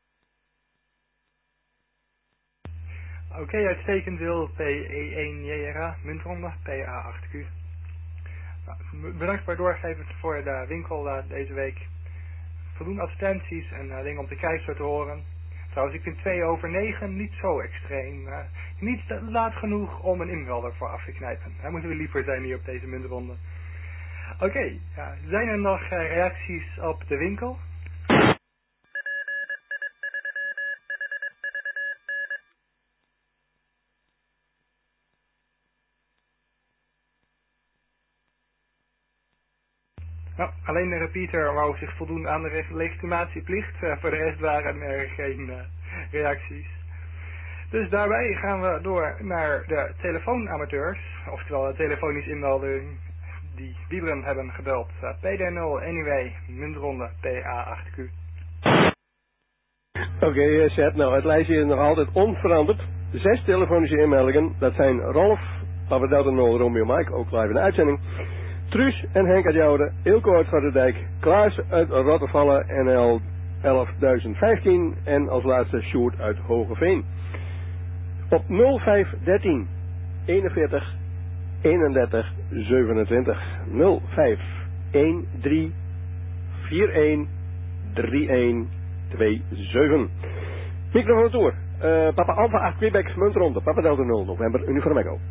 Oké, uitstekend wil PE1JRA, muntronde, PA8Q. Nou, bedankt voor het doorgeven voor de winkel deze week. Voldoende advertenties en dingen om te kijken te horen. Trouwens, ik vind 8:02 niet zo extreem. Niet laat genoeg om een invelder voor af te knijpen. Daar moeten we liever zijn hier op deze muntronde. Oké, ja, zijn er nog reacties op de winkel? Nou, alleen de repeater wou zich voldoen aan de legitimatieplicht. Voor de rest waren er geen reacties. Dus daarbij gaan we door naar de telefoonamateurs. Oftewel de telefonisch inmelding die Wiebren hebben gebeld. PD0 anyway, muntronde PA8Q. Oké, Seth, nou het lijstje is nog altijd onveranderd. 6 telefonische inmeldingen, dat zijn Rolf, Papa Delta 0, Romeo Mike, ook live in de uitzending. Truus en Henk uit Jouweren, Ilko uit Gorredijk, Klaas uit Rottervallen, NL 11.015 en als laatste Sjoerd uit Hogeveen. Op 0513 41 31 27 0513 41 31 27. Microfoon toer. Papa Alpha 8 Quebec muntronde. Papa Delta 0 November Uniform Echo.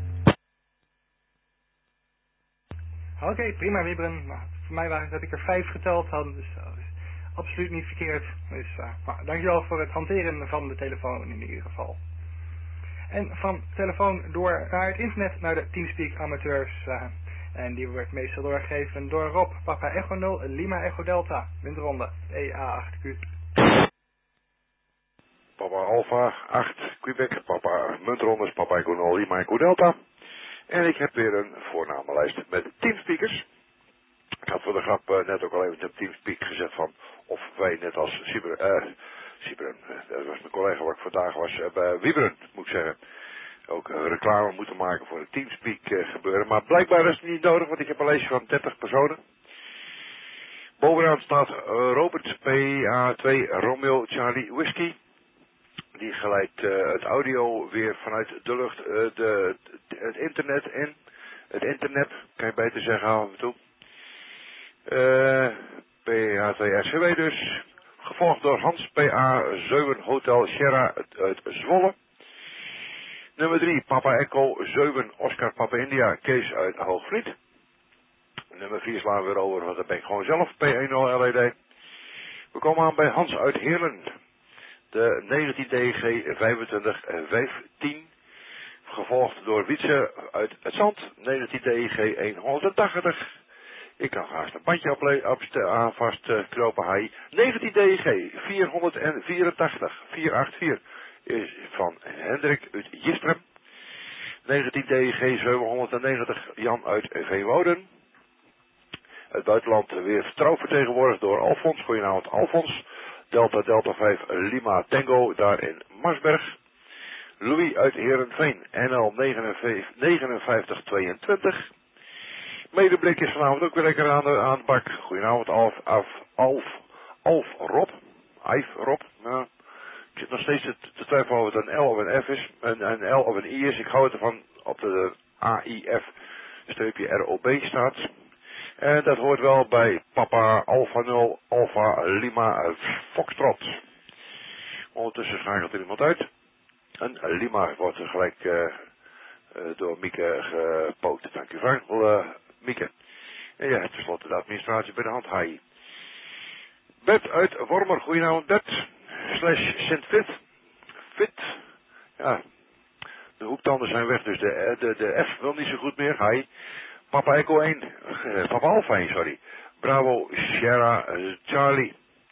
Oké, prima Wiebren. Nou, voor mij waren dat ik er 5 geteld had, dus dat is absoluut niet verkeerd. Dus dankjewel voor het hanteren van de telefoon in ieder geval. En van telefoon door naar het internet, naar de Teamspeak amateurs. En die wordt meestal doorgegeven door Rob, Papa Echo 0, Lima Echo Delta, muntronde, EA8Q. Papa Alpha 8, Quebec, Papa Muntrondes, Papa Echo 0, Lima Echo Delta. En ik heb weer een voornamenlijst met teamspeakers. Ik had voor de grap net ook al even op teamspeak gezet van of wij net als Sibren, dat was mijn collega waar ik vandaag was, bij Wieberen, moet ik zeggen, ook reclame moeten maken voor het teamspeak gebeuren. Maar blijkbaar is het niet nodig, want ik heb een lijstje van 30 personen. Bovenaan staat Robert PA2 Romeo Charlie Whiskey. Die geleidt het audio weer vanuit de lucht het internet in. Het internet, kan je beter zeggen af en toe. PA2RCW dus. Gevolgd door Hans PA7 Hotel Sierra uit Zwolle. Nummer 3 Papa Echo 7 Oscar Papa India Kees uit Hoogvliet. Nummer 4 slaan we weer over, want dat ben ik gewoon zelf. P10 LED. We komen aan bij Hans uit Heerlen. De 19DG 2515. Gevolgd door Wietse uit het Zand. 19DG 180. Ik kan haast een bandje aan vastknopen. Hij 19DG 484. 484 is van Hendrik uit Jistrem. 19DG 790 Jan uit Veewouden. Het buitenland weer vertrouwd vertegenwoordigd door Alfons. Goedenavond Alfons. Delta 5 Lima Tango daar in Marsberg. Louis uit Heerenveen NL 5922. Medeblik is vanavond ook weer lekker aan de bak. Goedenavond Alf Rob. Nou, ik zit nog steeds te twijfelen of het een L of een F is. Een L of een I is. Ik hou het ervan op de AIF-ROB staat. En dat hoort wel bij Papa Alpha 0 Alpha Lima Foxtrot. Ondertussen schakelt er iemand uit. En Lima wordt gelijk door Mieke gepoot. Dank u wel, Mieke. En ja, tenslotte de administratie bij de hand. Hi. Bert uit Wormer. Goedenavond Bert. / Sint-Fit. Fit. Ja. De hoektanden zijn weg, dus de F wil niet zo goed meer. Hi. Papa Echo 1. Papa Alpha 1, sorry. Bravo Sierra Charlie.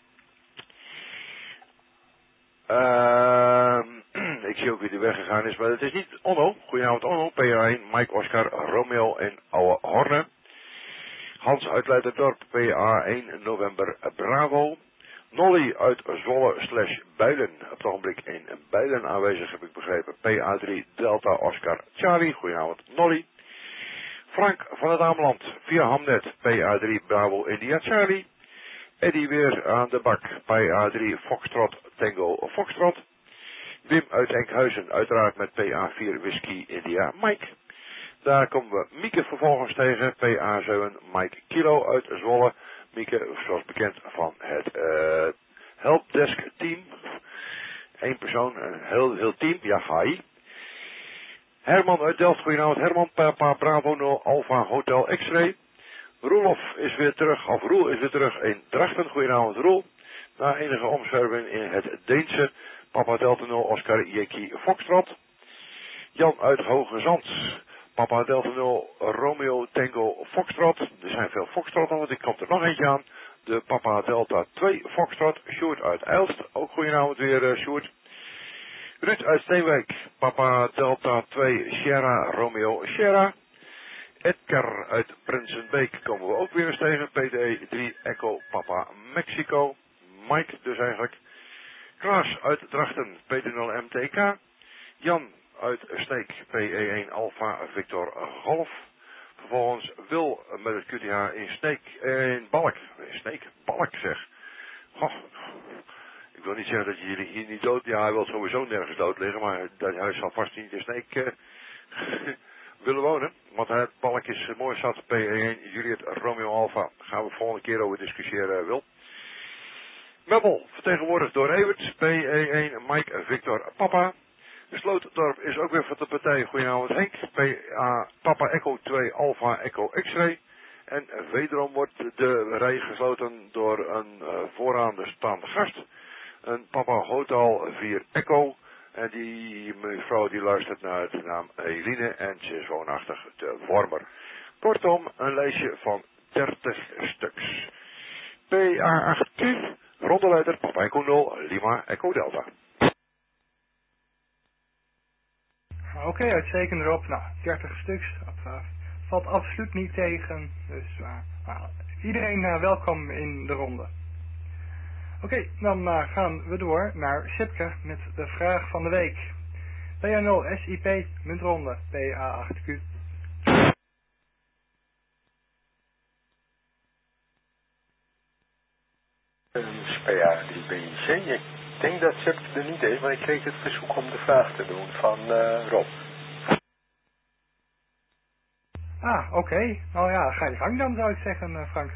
Ik zie ook wie er weggegaan is, maar het is niet Onno. Goedenavond Onno. PA1, Mike Oscar, Romeo en Oude Horne. Hans uit Leiderdorp, PA1 November Bravo. Nolly uit Zwolle / Bijlen. Op het ogenblik in Bijlen aanwezig, heb ik begrepen. PA3 Delta Oscar Charlie. Goedenavond Nolly. Frank van het Ameland via Hamnet. PA3 Bravo India Charlie. Eddie weer aan de bak. PA3 Foxtrot Tango Foxtrot. Wim uit Enkhuizen, uiteraard met PA4 Whisky India Mike. Daar komen we Mieke vervolgens tegen. PA7 Mike Kilo uit Zwolle. Mieke, zoals bekend van het helpdesk team. Eén persoon, een heel team. Ja, hi. Herman uit Delft, goedenavond. Herman, Papa Bravo 0 Alpha Hotel X-Ray. Roelof is weer terug, of Roel is weer terug in Drachten. Goedenavond Roel. Na enige omzwerving in het Deense. Papa Delta 0 Oscar Jeki Foxtrot. Jan uit Hoge Zand. Papa Delta 0 Romeo Tango Foxtrot. Er zijn veel Foxtrotten, want ik kom er nog eentje aan. De Papa Delta 2 Foxtrot. Sjoerd uit Eilst. Ook goedenavond weer Sjoerd. Ruud uit Steenwijk. Papa Delta 2 Sierra Romeo Sierra. Edgar uit Prinsenbeek komen we ook weer eens tegen. PD 3 Echo Papa Mexico. Mike dus eigenlijk. Klaas uit Drachten, PD0 MTK. Jan uit Sneek, PE1 Alpha Victor Golf. Vervolgens Wil met het QTH in Sneek en Balk. Sneek, Balk zeg. Goh, ik wil niet zeggen dat jullie hier niet dood... Ja, hij wil sowieso nergens dood liggen, maar hij zal vast niet in Sneek willen wonen. Want het Balk is mooi zat, PE1 Juliet Romeo Alpha. Gaan we volgende keer over discussiëren, Wil. Meppel, vertegenwoordigd door Evert, PE1 Mike Victor Papa. Slootdorp is ook weer van de partij. Goedenavond Henk, Papa Echo 2 Alpha Echo X-Ray. En wederom wordt de rij gesloten door een vooraan staande gast. Een Papa Hotel 4 Echo. En die mevrouw die luistert naar de naam Eline en ze is woonachtig te Wormer. Kortom, een lijstje van 30 stuks. PA8Q, rondeleider Papa Echo 0, Lima Echo Delta. Oké, uitstekend erop. Nou, 30 stuks. Dat valt absoluut niet tegen. Dus iedereen welkom in de ronde. Oké, dan gaan we door naar Sipke met de vraag van de week. PA0 SIP muntronde PA8Q. PA3BC. Ik denk dat Sipke er niet is, maar ik kreeg het verzoek om de vraag te doen van Rob. Oké. Nou ja, ga je gang dan, zou ik zeggen, Frank.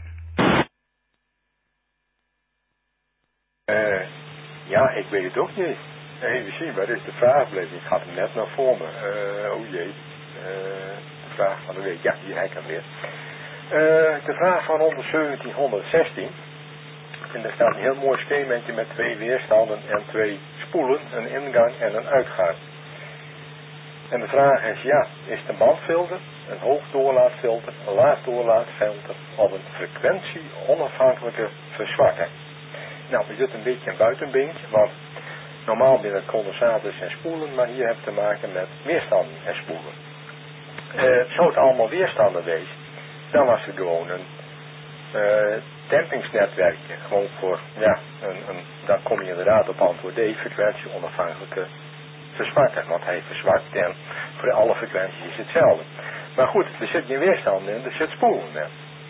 Ja, ik weet het ook niet. Even zien, waar is de vraag gebleven? Ik had hem net nog voor me. De vraag van de week. Ja, hier heb ik hem weer. De vraag van onder 1716. En daar staat een heel mooi schemaatje met 2 weerstanden en 2 spoelen, een ingang en een uitgang. En de vraag is, is de bandfilter een hoogdoorlaatfilter, een laagdoorlaatfilter of een frequentie onafhankelijke verzwakker? Nou, er zit een beetje een buitenbeentje, want normaal binnen condensators en spoelen, maar hier heb je te maken met weerstanden en spoelen. Zou het allemaal weerstanden wezen, dan was het gewoon een dempingsnetwerkje. Gewoon voor, dan kom je inderdaad op antwoord D, frequentie onafhankelijke verzwakker. Want hij verzwakt en voor alle frequenties is hetzelfde. Maar goed, er zit geen weerstand in, er zit spoelen in.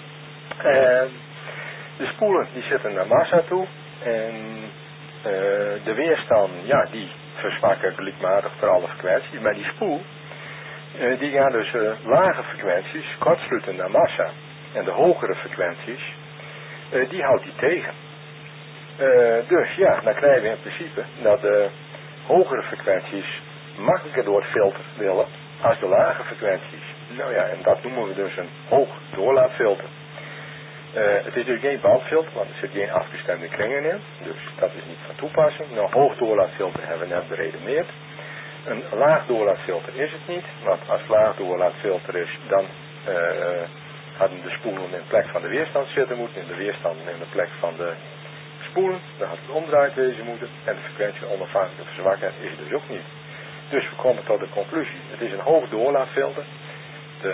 De spoelen die zitten naar massa toe en de weerstand, die verzwakken gelijkmatig voor alle frequenties. Maar die spoel, die gaan dus lage frequenties kortsluiten naar massa. En de hogere frequenties, die houdt hij tegen. Dus dan krijgen we in principe dat de hogere frequenties makkelijker door het filter willen als de lage frequenties. Nou ja, en dat noemen we dus een hoog doorlaatfilter. Het is dus geen bandfilter, want er zit geen afgestemde kringen in. Dus dat is niet van toepassing. Nou, hoog doorlaatfilter hebben we net beredeneerd. Een laag doorlaatfilter is het niet, want als laag doorlaatfilter is, dan hadden de spoelen in de plek van de weerstand zitten moeten, in de weerstand in de plek van de spoelen, dan had het omdraaid wezen moeten, en de frequentie onafhankelijk verzwakken is het dus ook niet. Dus we komen tot de conclusie, het is een hoog doorlaatfilter. De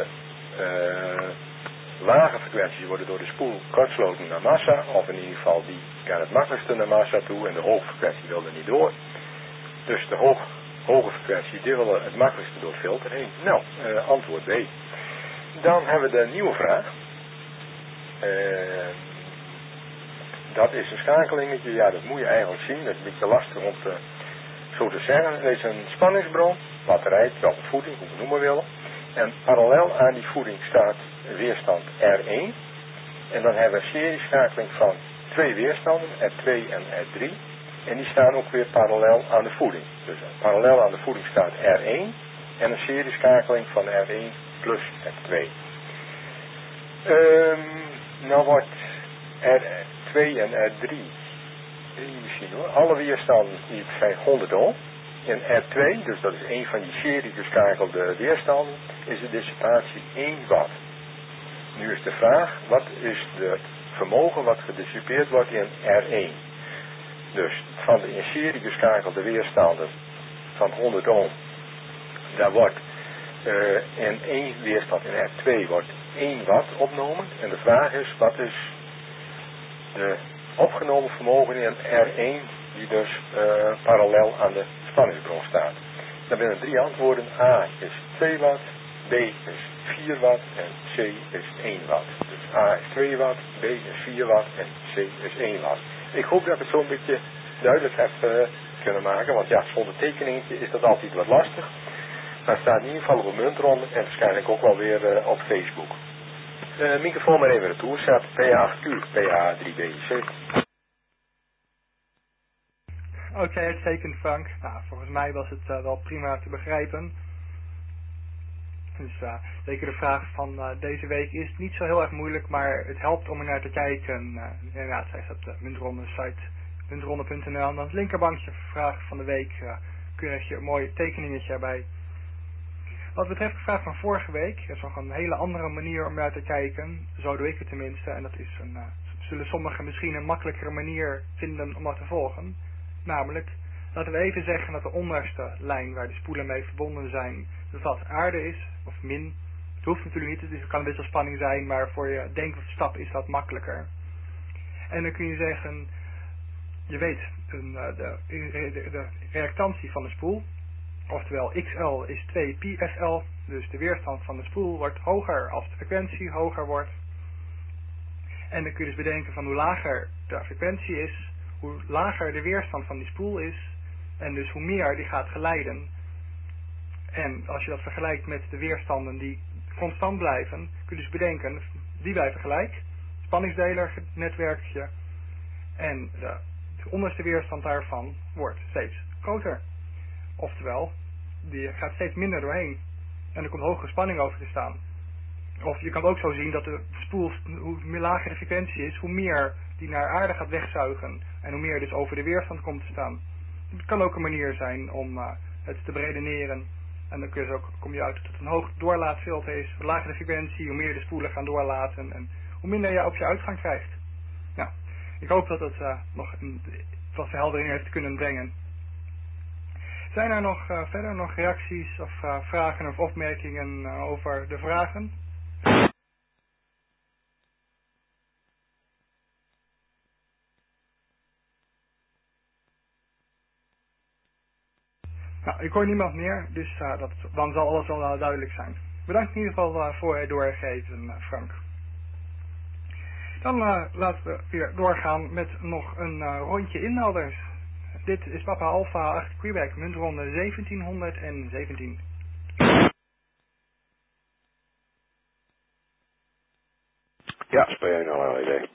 lage frequenties worden door de spoel kortsloten naar massa, of in ieder geval die gaan het makkelijkste naar massa toe, en de hoge frequentie wil er niet door. Dus de hoge frequentie, die willen het makkelijkste door het filter heen. Nou, antwoord B. Dan hebben we de nieuwe vraag. Dat is een schakelingetje, dat moet je eigenlijk zien. Dat is een beetje lastig om zo te zeggen. Er is een spanningsbron, batterijtje of een voeding, hoe we het noemen willen. En parallel aan die voeding staat weerstand R1. En dan hebben we een serieschakeling van 2 weerstanden, R2 en R3. En die staan ook weer parallel aan de voeding. Dus parallel aan de voeding staat R1 en een serieschakeling van R1 plus R2. Nou wordt R2 en R3, misschien hoor, alle weerstanden die zijn 100 ohm. In R2, dus dat is een van die seriegeschakelde weerstanden, is de dissipatie 1 watt. Nu is de vraag, wat is het vermogen wat gedissipeerd wordt in R1? Dus van de in serie geschakelde weerstanden van 100 ohm, daar wordt in één weerstand in R2 wordt 1 watt opgenomen. En de vraag is, wat is de opgenomen vermogen in R1 die dus parallel aan de spanningsbron staat? Dan zijn er 3 antwoorden. A is 2 watt, B is 4 watt en C is 1 watt. Dus A is 2 watt, B is 4 watt en C is 1 watt. Ik hoop dat ik het zo'n beetje duidelijk heb kunnen maken, want zonder tekeningetje is dat altijd wat lastig. Maar staat in ieder geval op een muntronde en waarschijnlijk ook wel weer op Facebook. Microfoon maar even retour, staat PA8Q, PA3BC. Oké, uitstekend Frank. Nou, volgens mij was het wel prima te begrijpen. Dus zeker de vraag van deze week is niet zo heel erg moeilijk, maar het helpt om er naar te kijken. Inderdaad, zij staat op de muntronde site muntronde.nl en dan het linkerbankje vraag van de week krijg je een mooi tekeningetje erbij. Wat betreft de vraag van vorige week, is nog een hele andere manier om naar te kijken. Zo doe ik het tenminste. En dat is zullen sommigen misschien een makkelijkere manier vinden om dat te volgen. Namelijk, Laten we even zeggen dat de onderste lijn waar de spoelen mee verbonden zijn, dat dat aarde is, of min. Het hoeft natuurlijk niet, het kan een wisselspanning zijn, maar voor je denkstap is dat makkelijker. En dan kun je zeggen, je weet de reactantie van de spoel, oftewel XL is 2 pi FL, dus de weerstand van de spoel wordt hoger als de frequentie hoger wordt. En dan kun je dus bedenken van hoe lager de frequentie is, hoe lager de weerstand van die spoel is, en dus hoe meer die gaat geleiden. En als je dat vergelijkt met de weerstanden die constant blijven, kun je dus bedenken, die blijven gelijk, spanningsdeler netwerkje, en de onderste weerstand daarvan wordt steeds groter. Oftewel, die gaat steeds minder doorheen. En er komt hogere spanning over te staan. Of je kan ook zo zien dat de spoel, hoe meer lager de frequentie is, hoe meer die naar aarde gaat wegzuigen. En hoe meer dus over de weerstand komt te staan. Het kan ook een manier zijn om het te beredeneren. En dan kom je uit dat het een hoog doorlaatfilter is. Hoe lager de frequentie, hoe meer de spoelen gaan doorlaten. En hoe minder je op je uitgang krijgt. Nou, ik hoop dat het nog wat verheldering heeft kunnen brengen. Zijn er nog verder nog reacties of vragen of opmerkingen over de vragen? Nou, ik hoor niemand meer, dus dan zal alles wel duidelijk zijn. Bedankt in ieder geval voor het doorgeven, Frank. Dan laten we weer doorgaan met nog een rondje inmelders. Dit is Papa Alpha 8 Quebec, muntronde 1717. Ja, speel jij nou wel idee.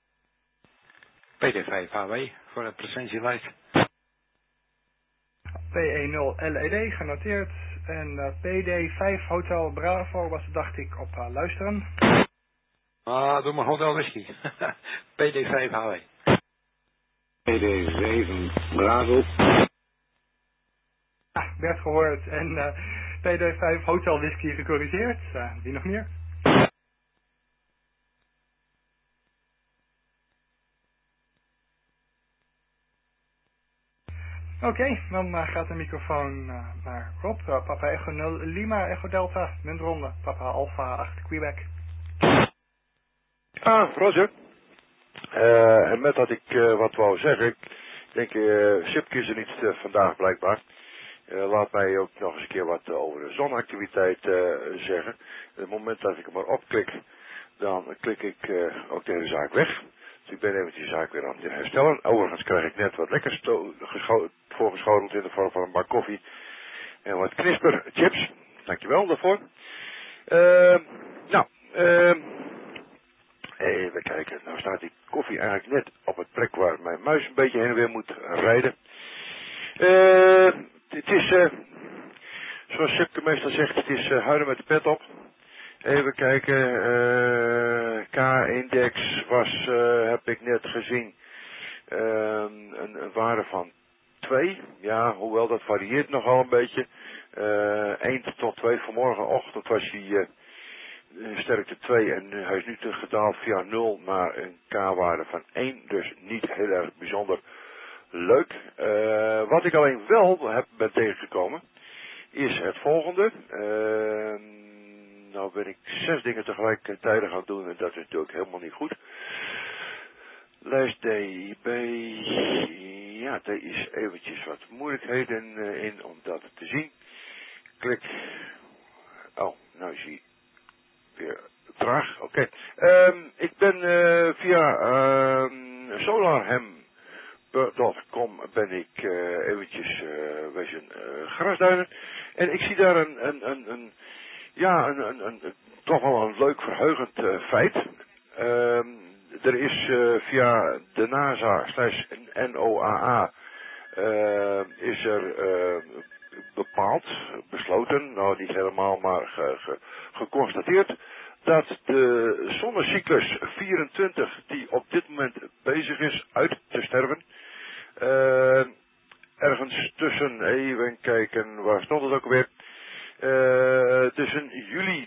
PD5HW voor het presentielijst. PE0 LED genoteerd en PD5 Hotel Bravo was, dacht ik, op luisteren. Doe maar Hotel Whisky. PD5HW. PD7 Bravo. Werd gehoord en PD5 Hotel Whisky gecorrigeerd. Wie nog meer? Oké, dan gaat de microfoon naar Rob. Papa Echo 0 Lima Echo Delta, muntronde. Papa Alpha 8 Quebec. Roger. En met dat ik wat wou zeggen, ik denk, Sipke is er niet vandaag blijkbaar. Laat mij ook nog eens een keer wat over de zonactiviteit zeggen. Op het moment dat ik hem maar opklik, dan klik ik ook de hele zaak weg. Dus ik ben eventjes de zaak weer aan het herstellen. Overigens krijg ik net wat lekkers voorgeschoteld in de vorm van een bak koffie en wat crisperchips. Dankjewel daarvoor. Even kijken. Nou staat die koffie eigenlijk net op het plek waar mijn muis een beetje heen en weer moet rijden. Het is, zoals Sipke meestal zegt, het is huilen met de pet op. Even kijken. K-index was, heb ik net gezien, een waarde van 2. Ja, hoewel dat varieert nogal een beetje. 1 tot 2 vanmorgenochtend was hij sterkte 2 en hij is nu gedaald via 0 naar een K-waarde van 1. Dus niet heel erg bijzonder leuk. Wat ik alleen wel ben tegengekomen is het volgende. Nou ben ik 6 dingen tegelijkertijd gaan doen en dat is natuurlijk helemaal niet goed. Lijst DIB. Ja, er is eventjes wat moeilijkheden in om dat te zien. Klik. Oh, nou zie je weer traag. Oké. Ik ben via solarhem.com ben ik eventjes wezen grasduinen. En ik zie daar een toch wel een leuk verheugend feit. Er is via de NASA /NOAA is er besloten, nou niet helemaal, maar geconstateerd, dat de zonnecyclus 24 die op dit moment bezig is uit te sterven, ergens tussen, even kijken, waar stond het ook weer, tussen juli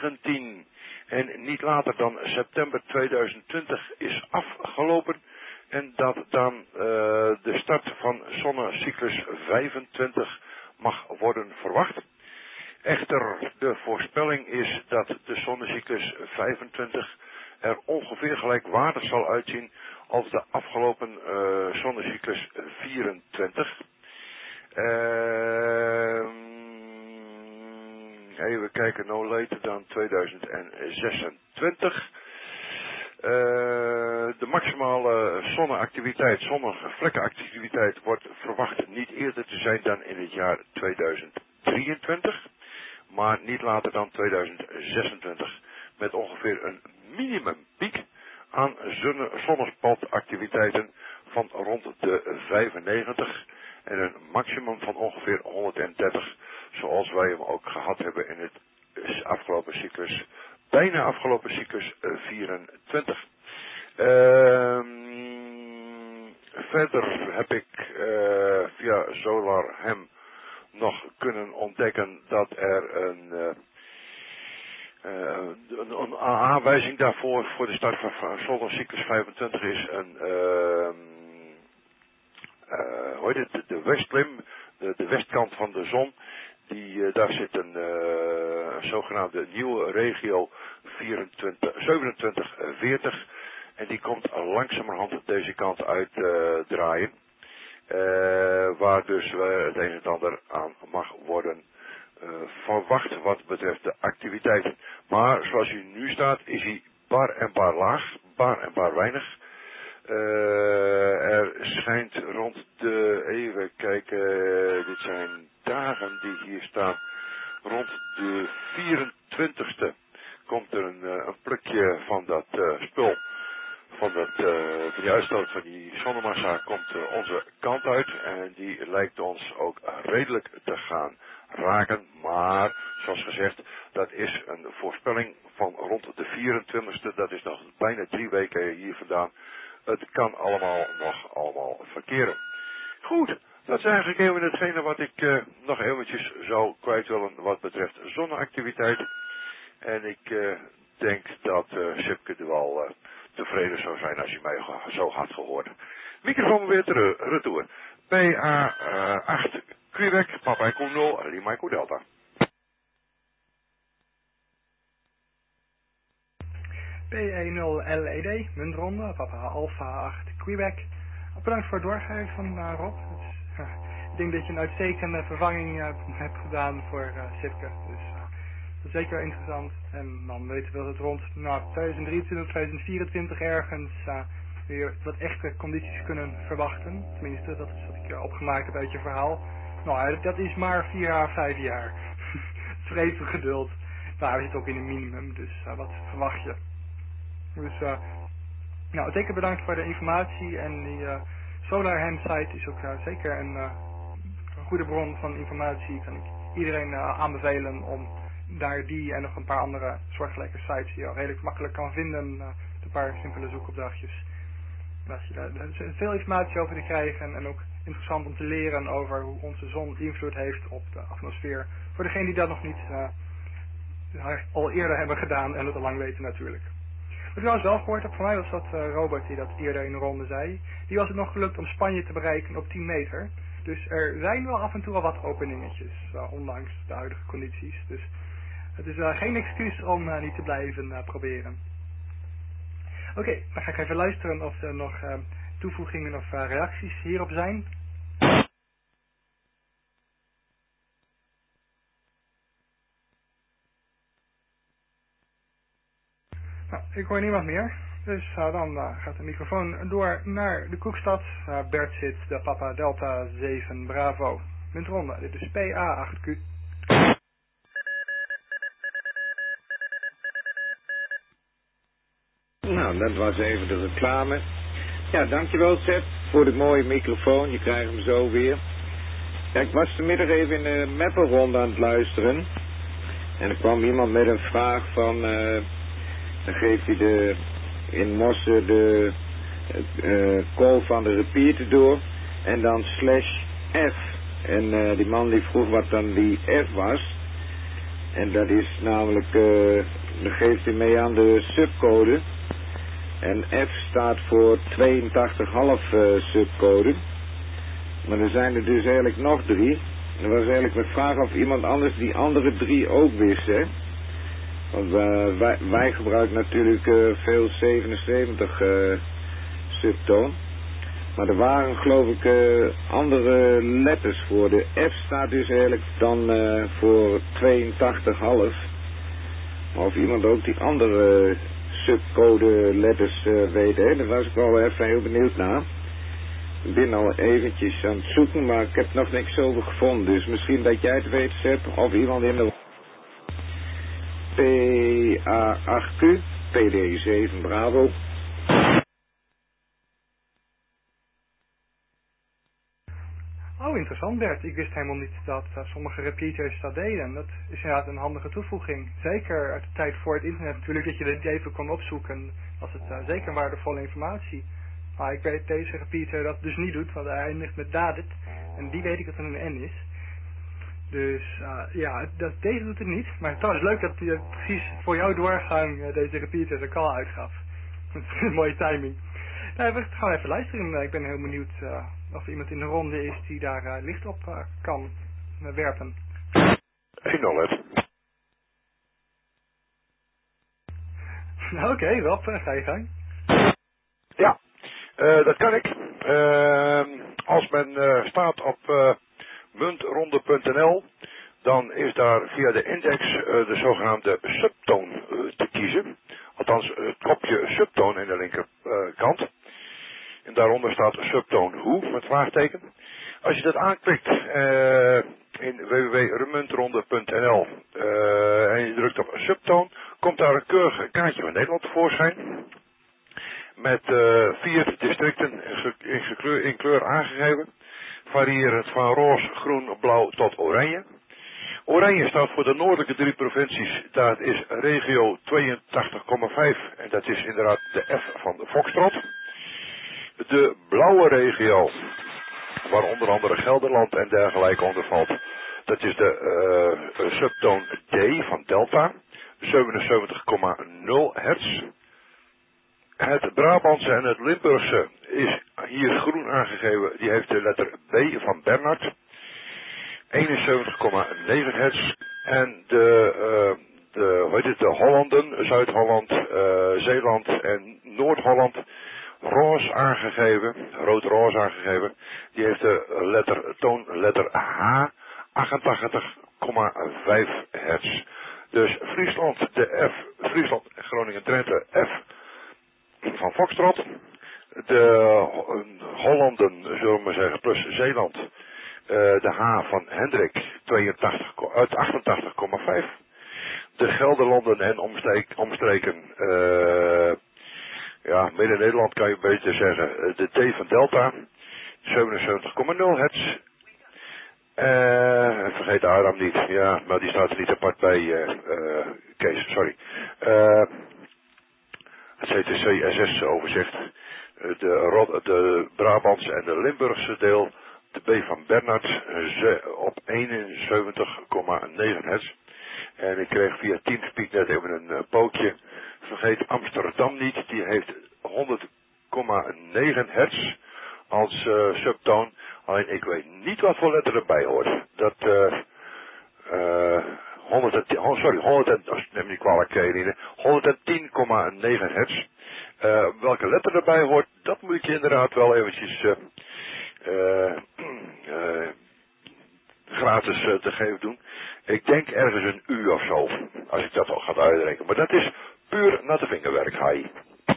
2019 en niet later dan september 2020 is afgelopen. En dat dan de start van zonnecyclus 25 mag worden verwacht. Echter, de voorspelling is dat de zonnecyclus 25 er ongeveer gelijkwaardig zal uitzien als de afgelopen zonnecyclus 24. Even kijken, no later dan 2026. De maximale zonneactiviteit, zonnevlekkenactiviteit wordt verwacht niet eerder te zijn dan in het jaar 2023, maar niet later dan 2026, met ongeveer een minimumpiek aan zonnespotactiviteiten van rond de 95 en een maximum van ongeveer 130, zoals wij hem ook gehad hebben in het afgelopen cyclus, bijna afgelopen cyclus 24. Verder heb ik via SolarHem nog kunnen ontdekken dat er een aanwijzing daarvoor voor de start van zonnecyclus 25 is de westlim, de westkant van de zon. Daar zit een zogenaamde nieuwe regio 2740 en die komt langzamerhand deze kant uit draaien. Waar dus het een en ander aan mag worden verwacht wat betreft de activiteiten. Maar zoals hij nu staat is hij bar en bar laag, bar en bar weinig. Er schijnt rond de, even kijken, dit zijn dagen die hier staan, rond de 24e komt er een plukje van dat spul, van die uitstoot van die zonnemassa komt onze kant uit en die lijkt ons ook redelijk te gaan raken, maar zoals gezegd, dat is een voorspelling van rond de 24e, dat is nog bijna 3 weken hier vandaan. Het kan allemaal nog verkeren. Goed, dat is eigenlijk even hetgene wat ik nog eventjes zou kwijt willen wat betreft zonneactiviteit. En ik denk dat Sipke er wel tevreden zou zijn als je mij zo had gehoord. Microfoon weer retour. PA8 Quebec, Papa Echo 0, Lima Echo Delta. PE0 LED, muntronde, Papa Alpha 8 Quebec. Bedankt voor het doorgeven van Rob. Ik denk dat je een uitstekende vervanging hebt gedaan voor Sipke. Dus dat is zeker interessant. En dan weten we dat het rond 2023, 2024 ergens weer wat echte condities kunnen verwachten. Tenminste, dat is wat ik opgemaakt heb uit je verhaal. Nou, dat is maar 4 à 5 jaar. Het is even geduld. Nou, we zitten ook in een minimum, dus wat verwacht je? Dus, zeker bedankt voor de informatie en die SolarHem site is ook zeker een goede bron van informatie. Kan ik iedereen aanbevelen om daar die en nog een paar andere soortgelijke sites die je redelijk makkelijk kan vinden, een paar simpele zoekopdrachtjes. Als je daar veel informatie over te krijgen en ook interessant om te leren over hoe onze zon invloed heeft op de atmosfeer. Voor degenen die dat nog niet al eerder hebben gedaan en het al lang weten natuurlijk. Wat ik trouwens wel gehoord heb, voor mij was dat Robert die dat eerder in de ronde zei. Die was het nog gelukt om Spanje te bereiken op 10 meter. Dus er zijn wel af en toe al wat openingetjes, ondanks de huidige condities. Dus het is geen excuus om niet te blijven proberen. Oké, dan ga ik even luisteren of er nog toevoegingen of reacties hierop zijn. Nou, ik hoor niemand meer. Dus dan gaat de microfoon door naar de Koekstad. Bert zit de Papa Delta 7 Bravo. Muntronde, dit is PA8Q. Nou, dat was even de reclame. Ja, dankjewel Seb voor de mooie microfoon. Je krijgt hem zo weer. Ja, ik was vanmiddag even in de mappenronde aan het luisteren. En er kwam iemand met een vraag van... dan geeft hij in Mossen de call van de repeater door. En dan /F. En die man die vroeg wat dan die F was. En dat is namelijk... dan geeft hij mee aan de subcode. En F staat voor 82,5 subcode. Maar er zijn er dus eigenlijk nog 3. Er was eigenlijk mijn vraag of iemand anders die andere 3 ook wist, hè. Want wij gebruiken natuurlijk veel 77 subtoon. Maar er waren geloof ik andere letters voor. De F staat dus eigenlijk dan voor 82,5. Maar of iemand ook die andere subcode letters weet, hè? Daar was ik wel even heel benieuwd naar. Ik ben al eventjes aan het zoeken, maar ik heb nog niks over gevonden. Dus misschien dat jij het weet, Sepp, of iemand in de PA8Q, PD7 Bravo. Oh, interessant Bert. Ik wist helemaal niet dat sommige repeaters dat deden. Dat is inderdaad een handige toevoeging. Zeker uit de tijd voor het internet natuurlijk, dat je dit even kon opzoeken. Was het zeker waardevolle informatie. Maar ik weet dat deze repeater dat dus niet doet, want hij eindigt met dadet. En die weet ik dat er een N is. Dus ja, deze doet het niet. Maar trouwens leuk dat je precies voor jouw doorgang deze repeater de call uitgaf. Dat is een mooie timing. Nou, we gaan even luisteren. Ik ben heel benieuwd of er iemand in de ronde is die daar licht op kan werpen. 1-0 het. Oké, Rob, ga je gang. Ja, dat kan ik. Als men staat op muntronde.nl, dan is daar via de index de zogenaamde subtone te kiezen. Althans, het kopje subtone in de linkerkant. En daaronder staat subtone hoe, met vraagteken. Als je dat aanklikt in www.muntronde.nl en je drukt op subtone, komt daar een keurig kaartje van Nederland tevoorschijn. Met 4 districten in kleur aangegeven. Variërend van roze, groen, blauw tot oranje. Oranje staat voor de noordelijke 3 provincies. Dat is regio 82,5 en dat is inderdaad de F van de Foxtrot. De blauwe regio, waar onder andere Gelderland en dergelijke onder valt, dat is de subtoon D van Delta, 77,0 hertz. Het Brabantse en het Limburgse is hier groen aangegeven, die heeft de letter B van Bernard, 71,9 hertz. En de Hollanden, Zuid-Holland, Zeeland en Noord-Holland, roze aangegeven, rood-roze aangegeven, die heeft de toonletter H, 88,5 hertz. Dus Friesland, de F, Friesland, Groningen-Drenthe, F van Foxtrot. De Hollanden, zullen we maar zeggen, plus Zeeland, de H van Hendrik, 88,5. De Gelderlanden en omstreken, ja, Midden-Nederland kan je beter zeggen, de T van Delta, 77,0 hertz. Vergeet de Aram niet, ja, maar die staat er niet apart bij, Kees, sorry. Het CTC-SS overzicht, de Brabantse en de Limburgse deel, de B van Bernard, op 71,9 hertz. En ik kreeg via Teamspeak net even een pootje. Vergeet Amsterdam niet, die heeft 100,9 hertz als subtoon. Alleen ik weet niet wat voor letter erbij hoort. Dat 110,9 hertz. Welke letter erbij hoort, dat moet ik je inderdaad wel eventjes gratis te geven doen. Ik denk ergens een U of zo, als ik dat al ga uitrekenen. Maar dat is puur natte vingerwerk, Hai.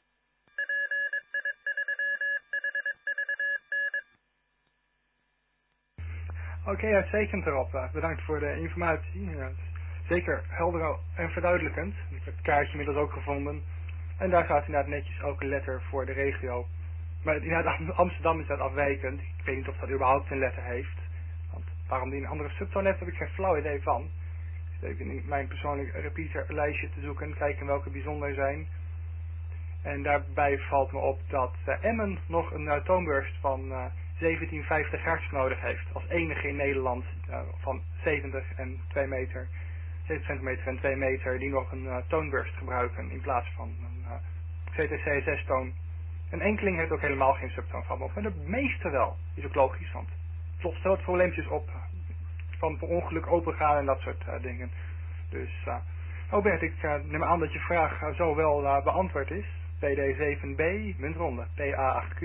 Oké, uitstekend erop. Bedankt voor de informatie. Ja, zeker helder en verduidelijkend. Ik heb het kaartje inmiddels ook gevonden. En daar staat inderdaad netjes ook een letter voor de regio. Maar inderdaad, Amsterdam is dat afwijkend. Ik weet niet of dat überhaupt een letter heeft. Want waarom die een andere subtoon heeft, heb ik geen flauw idee van. Ik zit even in mijn persoonlijke repeaterlijstje te zoeken en kijken welke bijzonder zijn. En daarbij valt me op dat Emmen nog een toonburst van 1750 hertz nodig heeft. Als enige in Nederland van 70 en 2 meter. 70 centimeter en 2 meter die nog een toonburst gebruiken in plaats van een VTC 6-toon. Een enkeling heeft ook helemaal geen subtoonverband, maar de meeste wel. Is ook logisch, want het lost wel wat probleempjes op van per ongeluk opengaan en dat soort dingen. Dus, Bert, ik neem aan dat je vraag zo wel beantwoord is. PD7B, muntronde, PA8Q.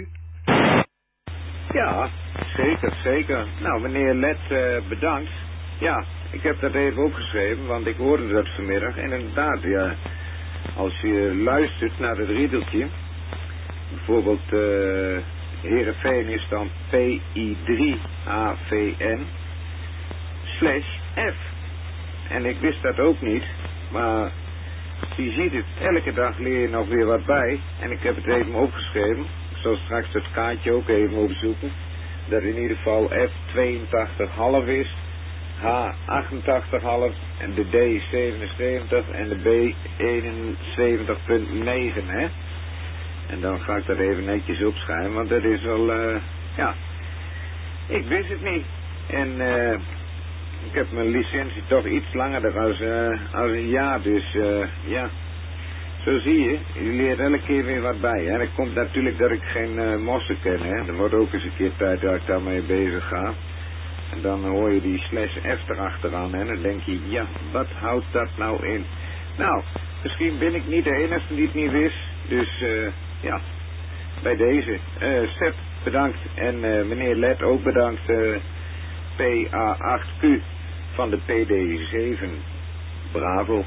Ja, zeker. Nou, meneer Let, bedankt. Ja, ik heb dat even opgeschreven, want ik hoorde dat vanmiddag. En inderdaad, ja, als je luistert naar het riedeltje, bijvoorbeeld Heerenveen is dan PI3AVN/F. En ik wist dat ook niet, maar je ziet het, elke dag leer je nog weer wat bij. En ik heb het even opgeschreven. Ik zal straks het kaartje ook even opzoeken. Dat in ieder geval F82,5 is, H88,5 en de D77 en de B71,9, hè. En dan ga ik dat even netjes opschrijven, want dat is wel, ja, ik wist het niet. En ik heb mijn licentie toch iets langer als een jaar, dus ja. Zo zie je, je leert elke keer weer wat bij. En dat komt natuurlijk dat ik geen mossen ken, hè. Er wordt ook eens een keer tijd dat ik daarmee bezig ga. En dan hoor je die /F erachteraan en dan denk je, ja, wat houdt dat nou in? Nou, misschien ben ik niet de enige die het niet wist. Dus ja, bij deze. Sepp, bedankt. En meneer Let ook bedankt. PA8Q van de PD7. Bravo.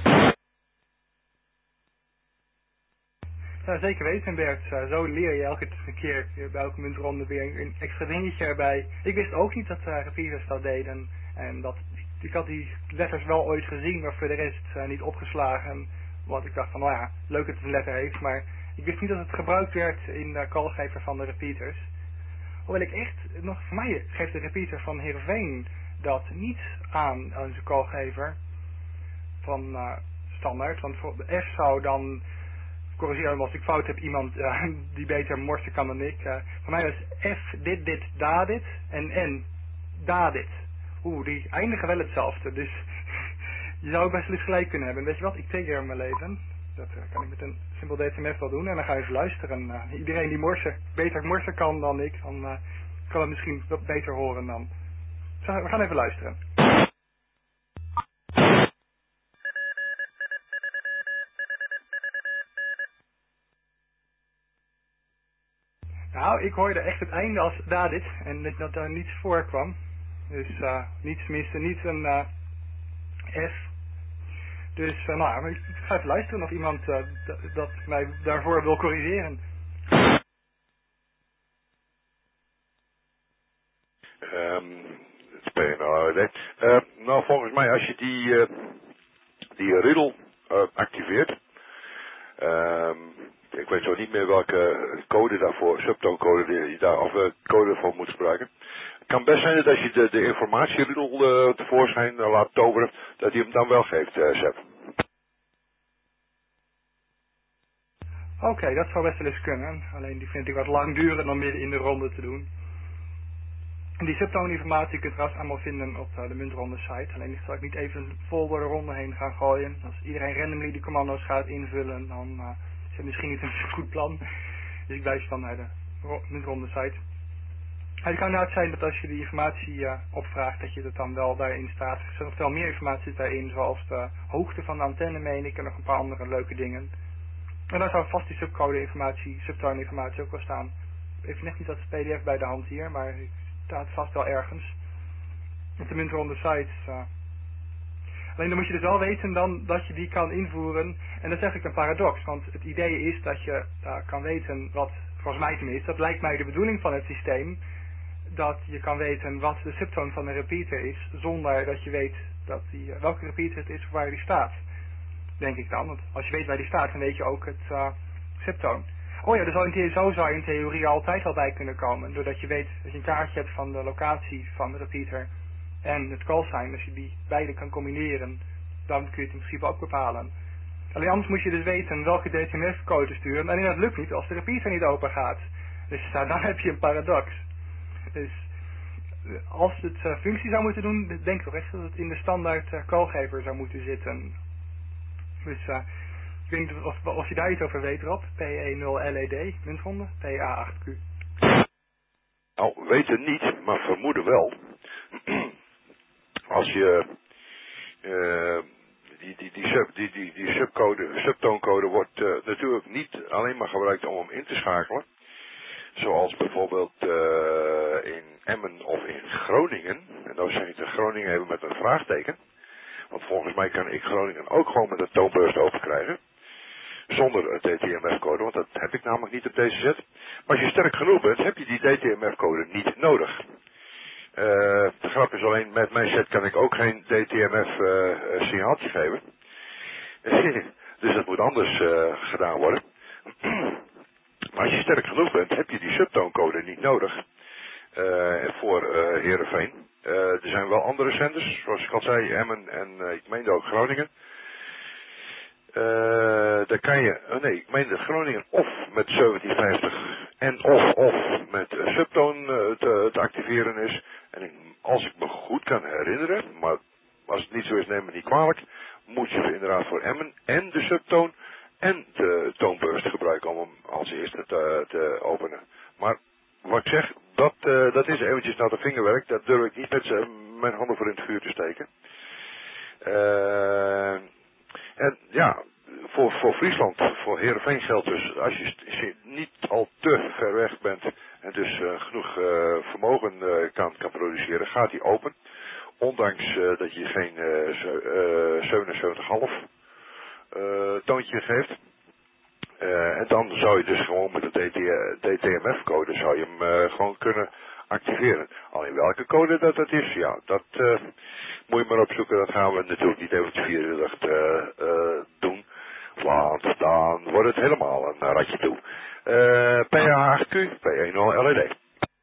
Ja, zeker weten, Bert. Zo leer je elke keer bij elke muntronde weer een extra dingetje erbij. Ik wist ook niet dat repeaters dat deden. En ik had die letters wel ooit gezien, maar voor de rest niet opgeslagen. Want ik dacht van, nou ja, leuk dat het een letter heeft. Maar ik wist niet dat het gebruikt werd in de callgever van de repeaters. Hoewel ik echt, nog voor mij geeft de repeater van Heerenveen dat niet aan zijn callgever van standaard. Want voor de F zou dan... corrigeren als ik fout heb, iemand die beter morsen kan dan ik. Voor mij was F dit, da dit en N da dit. Die eindigen wel hetzelfde. Dus je zou ook best wel eens gelijk kunnen hebben. Weet je wat, ik trigger mijn leven. Dat kan ik met een simpel DTMF wel doen. En dan ga je even luisteren. Iedereen die beter morsen kan dan ik, dan kan het misschien wat beter horen dan. Dus we gaan even luisteren. Nou, ik hoorde echt het einde als dadit en dat daar niets voorkwam. Dus niets missen, niet een F. Dus nou, ik ga even luisteren of iemand dat mij daarvoor wil corrigeren. Nou, volgens mij als je die riddle activeert, ik weet zo niet meer welke code daarvoor, subtooncode of code voor moet gebruiken. Het kan best zijn dat als je de informatieriddle tevoorschijn laat toveren, dat hij hem dan wel geeft, Sepp. Oké, dat zou best wel eens kunnen. Alleen die vind ik wat lang duren om midden in de ronde te doen. En die subtooninformatie kun je trouwens allemaal vinden op de muntronde site. Alleen die zal ik niet even vol door de ronde heen gaan gooien. Als iedereen randomly die commando's gaat invullen, dan is het misschien niet een goed plan. Dus ik wijs dan naar de muntronde site. Het kan inderdaad zijn dat als je die informatie opvraagt, dat je het dan wel daarin staat. Er zit nog veel meer informatie daarin, zoals de hoogte van de antenne, meen ik, en nog een paar andere leuke dingen. En daar zou vast die subtooninformatie ook wel staan. Even net niet dat PDF bij de hand hier, maar het staat vast wel ergens. Op de muntronde site. Alleen dan moet je dus wel weten dan dat je die kan invoeren. En dat is eigenlijk een paradox, want het idee is dat je kan weten wat, volgens mij tenminste, dat lijkt mij de bedoeling van het systeem, dat je kan weten wat de subtoon van een repeater is, zonder dat je weet dat welke repeater het is of waar die staat. Denk ik dan, want als je weet waar die staat, dan weet je ook het subtoon. Oh ja, zo zou je in theorie altijd al bij kunnen komen, doordat je weet dat je een kaartje hebt van de locatie van de repeater en het callsign. Als je die beide kan combineren, dan kun je het in principe ook bepalen. Alleen anders moet je dus weten welke DTMF-code te sturen, en dat lukt niet als de repeater niet open gaat. Dus dan heb je een paradox. Dus als het functie zou moeten doen, denk toch echt dat het in de standaard callgever zou moeten zitten. Dus Ik weet niet of je daar iets over weet, Rob. PE0LED, muntronde, PA8Q. Nou, weten niet, maar vermoeden wel. Als je die subtooncode wordt natuurlijk niet alleen maar gebruikt om hem in te schakelen. Zoals bijvoorbeeld in Emmen of in Groningen. En dan zeg ik de Groningen even met een vraagteken. Want volgens mij kan ik Groningen ook gewoon met een toonbeurs open krijgen. Zonder DTMF-code, want dat heb ik namelijk niet op deze set. Maar als je sterk genoeg bent, heb je die DTMF-code niet nodig. De grap is alleen, met mijn set kan ik ook geen DTMF-signaaltje geven. Dus dat moet anders gedaan worden. Maar als je sterk genoeg bent, heb je die subtooncode niet nodig. Voor Heerenveen. Er zijn wel andere zenders, zoals ik al zei, Emmen en ik meende ook Groningen. Daar kan je, ik meende Groningen of met 1750 en of met subtoon te activeren is. En als ik me goed kan herinneren, maar als het niet zo is, neem me niet kwalijk, moet je inderdaad voor Emmen en de subtoon en de toonbeurs gebruiken om hem als eerste te openen. Maar wat ik zeg, dat is eventjes naar de vingerwerk. Dat durf ik niet met mijn handen voor in het vuur te steken. En ja, voor Friesland, voor Heerenveen geldt dus, als je niet al te ver weg bent en dus genoeg vermogen kan produceren, gaat hij open. Ondanks dat je geen 77,5 toontje geeft. En dan zou je dus gewoon met de DTMF-code zou je hem gewoon kunnen activeren. Alleen welke code dat is, ja, dat moet je maar opzoeken. Dat gaan we natuurlijk niet even 24 doen. Want dan wordt het helemaal een ratje toe. PA8Q, PE0LED.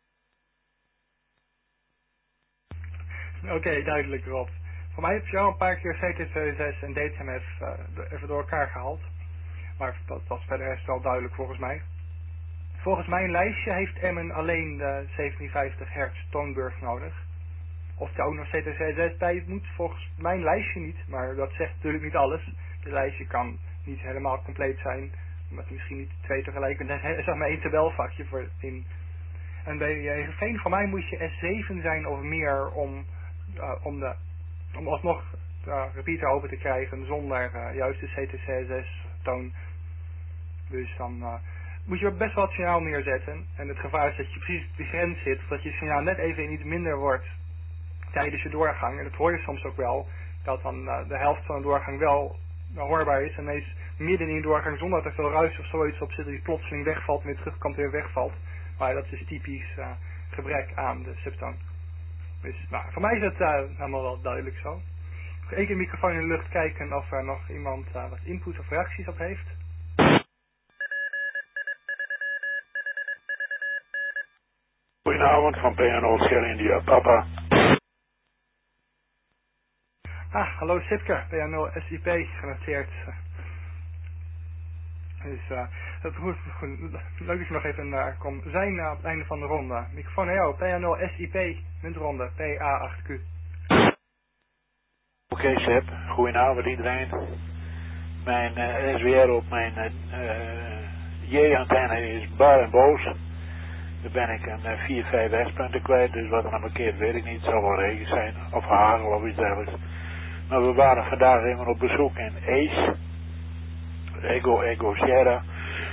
Oké, duidelijk, Rob. Voor mij heb je al een paar keer CT26 en DTMF even door elkaar gehaald. Maar dat was verder rest wel duidelijk volgens mij. Volgens mijn lijstje heeft Emmen alleen de 1750 hertz toonbeurs nodig. Of er ook nog CT26 bij moet, volgens mijn lijstje niet. Maar dat zegt natuurlijk niet alles. De lijstje kan niet helemaal compleet zijn. Omdat misschien niet twee tegelijk. Er is maar één tabelvakje voor in. En bij Heerenveen, voor mij moet je S7 zijn of meer om alsnog repeater open te krijgen zonder juist de CT6 toon. Dus dan moet je best wel het signaal neerzetten. En het gevaar is dat je precies op die grens zit. Of dat je signaal net even iets minder wordt tijdens je doorgang. En dat hoor je soms ook wel. Dat dan de helft van de doorgang wel hoorbaar is. En ineens midden in de doorgang zonder dat er veel ruis of zoiets op zit. Dat die plotseling wegvalt en weer terugkomt en weer wegvalt. Maar dat is typisch gebrek aan de subtoon. Dus voor mij is het helemaal wel duidelijk zo. Nog één keer de microfoon in de lucht kijken of er nog iemand wat input of reacties op heeft. Goedenavond van PNO Shell India, papa. Hallo Sipke, PNO SIP genoteerd. Dus dat goed, leuk dat je nog even naar komt. We zijn op het einde van de ronde. Microfoon naar jou, PNO SIP, muntronde, PA8Q. Oké, Sip, goedenavond iedereen. Mijn SWR op mijn J-antenne is bar en boos. Daar ben ik een 4-5 S-punten kwijt, dus wat er nou markeert weet ik niet. Het zal wel regen zijn, of hagel of iets dergelijks. Maar we waren vandaag even op bezoek in Ace. Ego Sierra.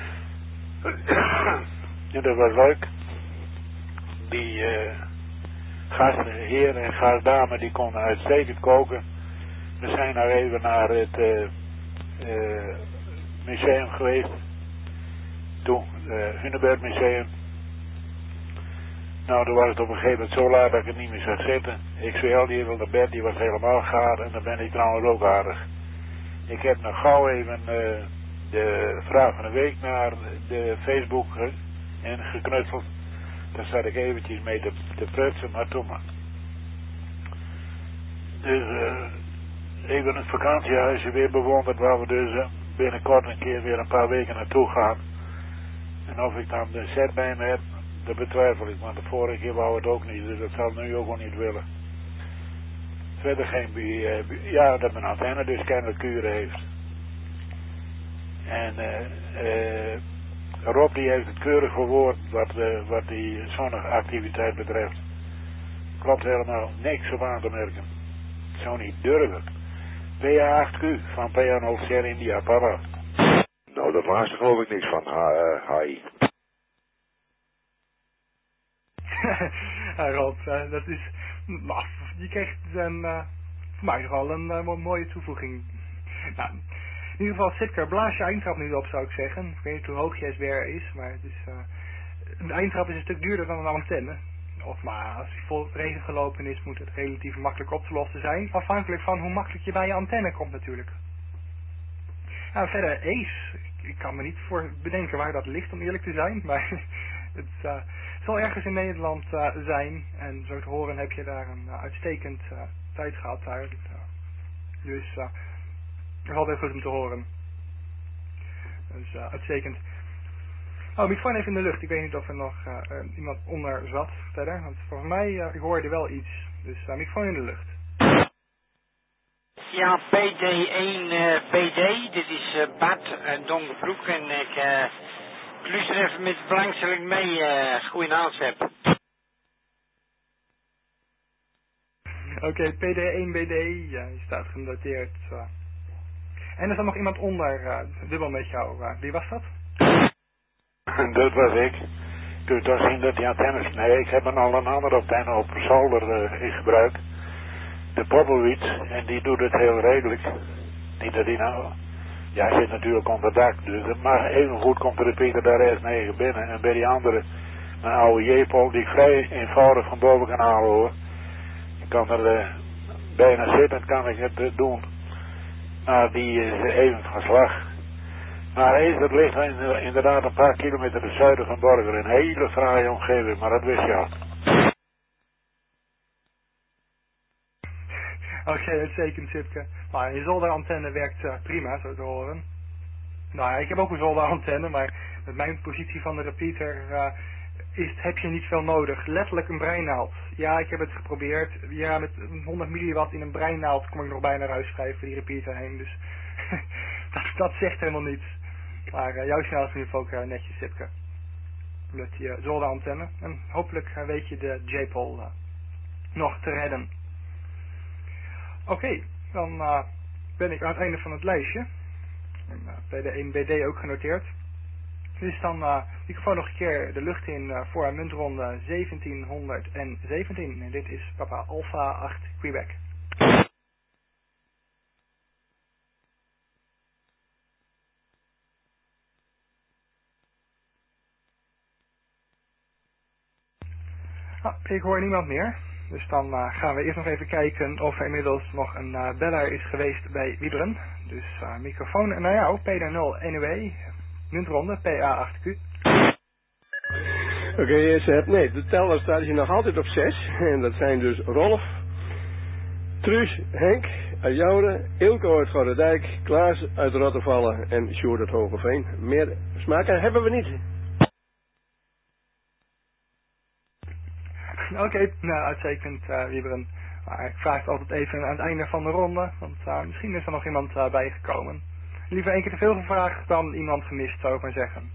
En dat was leuk. Die gastheer en gastdame die konden uitstekend koken. We zijn nou even naar het museum geweest. Toen, Hunebed Museum. Nou, toen was het op een gegeven moment zo laat dat ik het niet meer zag zitten. Ik zweer die even naar bed, die was helemaal gaar en dan ben ik trouwens ook aardig. Ik heb nog gauw even de vraag van de week naar de Facebook en geknutseld. Daar zat ik eventjes mee te prutsen, maar toen maar. Dus even het vakantiehuisje weer bewonderd, waar we dus binnenkort een keer weer een paar weken naartoe gaan. En of ik dan de set bij me heb, dat betwijfel ik, want de vorige keer wou het ook niet, dus dat zal nu ook wel niet willen. Verder geen ja, dat mijn antenne dus kennelijk kuren heeft. En Rob die heeft het keurig verwoord wat die zonneactiviteit betreft. Klopt helemaal niks op aan te merken. Zo niet durven. PA8Q van PA0 Sierra India, papa. Nou, dat laatste geloof ik niks van, Hai. Rob, dat is... Nou, je krijgt voor mij toch wel een mooie toevoeging. Nou, in ieder geval, Sipker, blaas je eindtrap nu op, zou ik zeggen. Ik weet niet hoe hoog je SWR is, maar het is... een eindtrap is een stuk duurder dan een antenne. Of maar als hij vol regen gelopen is, moet het relatief makkelijk op te lossen zijn. Afhankelijk van hoe makkelijk je bij je antenne komt natuurlijk. Ja, verder Ace. Ik kan me niet voor bedenken waar dat ligt, om eerlijk te zijn. Maar het zal ergens in Nederland zijn. En zo te horen heb je daar een uitstekend tijd gehad daar. Dus dat is altijd goed om te horen. Dus uitstekend. Oh, microfoon even in de lucht. Ik weet niet of er nog iemand onder zat verder. Want volgens mij, ik hoorde wel iets. Dus microfoon in de lucht. Ja, PD1 BD. Dit is Bart Dongerbroek. En ik luister even met belangstelling mee. Goedenavond, Sepp. Oké, PD1 BD. Ja, je staat genoteerd. En er staat nog iemand onder, dubbel met jou. Wie was dat? Dat was ik. Dus dat zien dat die antennes... Nee, ik heb al een andere antenne op zolder in gebruik. De Poppelwitz. En die doet het heel redelijk. Niet dat die nou... Ja, hij zit natuurlijk onder dak. Dus maar even goed komt de repeater daar S9 binnen. En bij die andere... Een oude J-pol die ik vrij eenvoudig van boven kan halen hoor. Ik kan er bijna zittend kan ik het doen. Maar die is even van slag. Maar Ezer ligt inderdaad een paar kilometer ten zuiden van Borger. Een hele fraaie omgeving, maar dat wist je al. Oké, uitstekend, Sipke. Maar je zolderantenne werkt prima, zo te horen. Nou ja, ik heb ook een zolderantenne, maar met mijn positie van de repeater heb je niet veel nodig. Letterlijk een breinaald. Ja, ik heb het geprobeerd. Ja, met 100 milliwatt in een breinaald kom ik nog bijna ruisvrij voor die repeater heen. Dus dat zegt helemaal niets. Maar jouw signaal is in ieder geval ook netjes, Sipke. Met die zolderantenne. En hopelijk weet je de J-pol nog te redden. Oké, dan ben ik aan het einde van het lijstje. En, bij de 1BD ook genoteerd. Dus dan microfoon nog een keer de lucht in voor muntronde 1717. En dit is Papa Alpha 8 Quebec. Ik hoor niemand meer. Dus dan gaan we eerst nog even kijken of er inmiddels nog een beller is geweest bij Wieberen. Dus microfoon naar jou, P0 NUW, muntronde PA8Q. Oké, nee, de teller staat hier nog altijd op 6. En dat zijn dus Rolf, Truus, Henk uit Jouden, Ilko uit Gorredijk, Klaas uit Rottervallen en Sjoerd uit Hogeveen. Meer smaken hebben we niet. Oké, nou uitstekend Wieberen. Maar ik vraag het altijd even aan het einde van de ronde, want misschien is er nog iemand bijgekomen. Liever één keer te veel gevraagd dan iemand gemist, zou ik maar zeggen.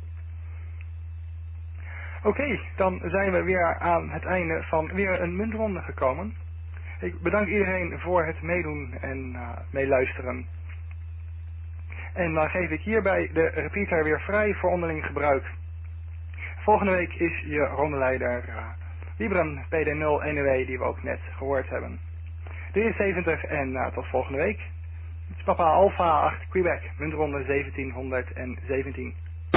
Oké, dan zijn we weer aan het einde van weer een muntronde gekomen. Ik bedank iedereen voor het meedoen en meeluisteren. En dan geef ik hierbij de repeater weer vrij voor onderling gebruik. Volgende week is je rondeleider Wieberen PD0 NW die we ook net gehoord hebben. 73 en tot volgende week. Het is Papa Alpha 8 Quebec, muntronde 1717.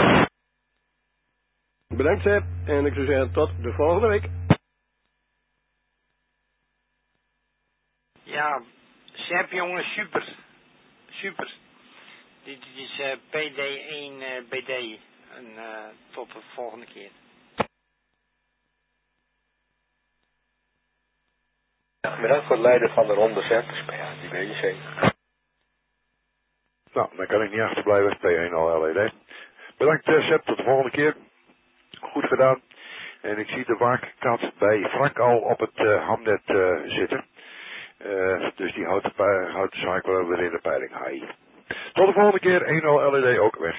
Bedankt Sepp en ik zou zeggen tot de volgende week. Ja, Sepp jongen, super. Super. Dit is PD1 BD. En tot de volgende keer. Bedankt voor het leiden van de ronde Sepp. Ja, die BJC. Nou, dan kan ik niet achterblijven. P1 al LED. Bedankt Sepp, tot de volgende keer. Goed gedaan. En ik zie de waakkat bij Frank al op het hamnet zitten. Dus die houdt de zaak wel weer in de peiling. Hai. Tot de volgende keer. 1-0 LED ook weg.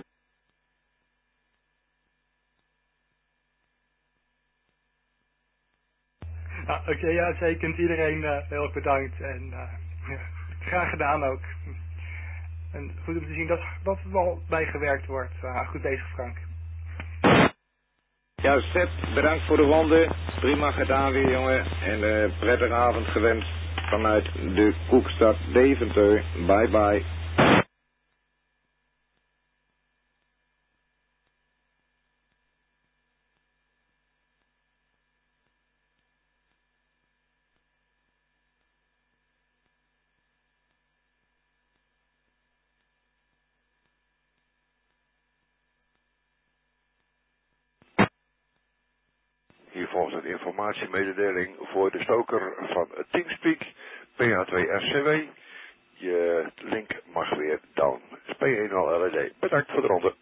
Oké, ja, zeker. Iedereen heel erg bedankt. En ja, graag gedaan ook. En goed om te zien dat er wel bijgewerkt wordt. Goed bezig, Frank. Ja, Sepp, bedankt voor de ronde. Prima gedaan weer, jongen. En prettige avond gewenst vanuit de Koekstad Deventer. Bye bye. Hier volgt een informatiemededeling voor de stoker van Teamspeak, PH2RCW. Je link mag weer down. P10 LED. Bedankt voor de ronde.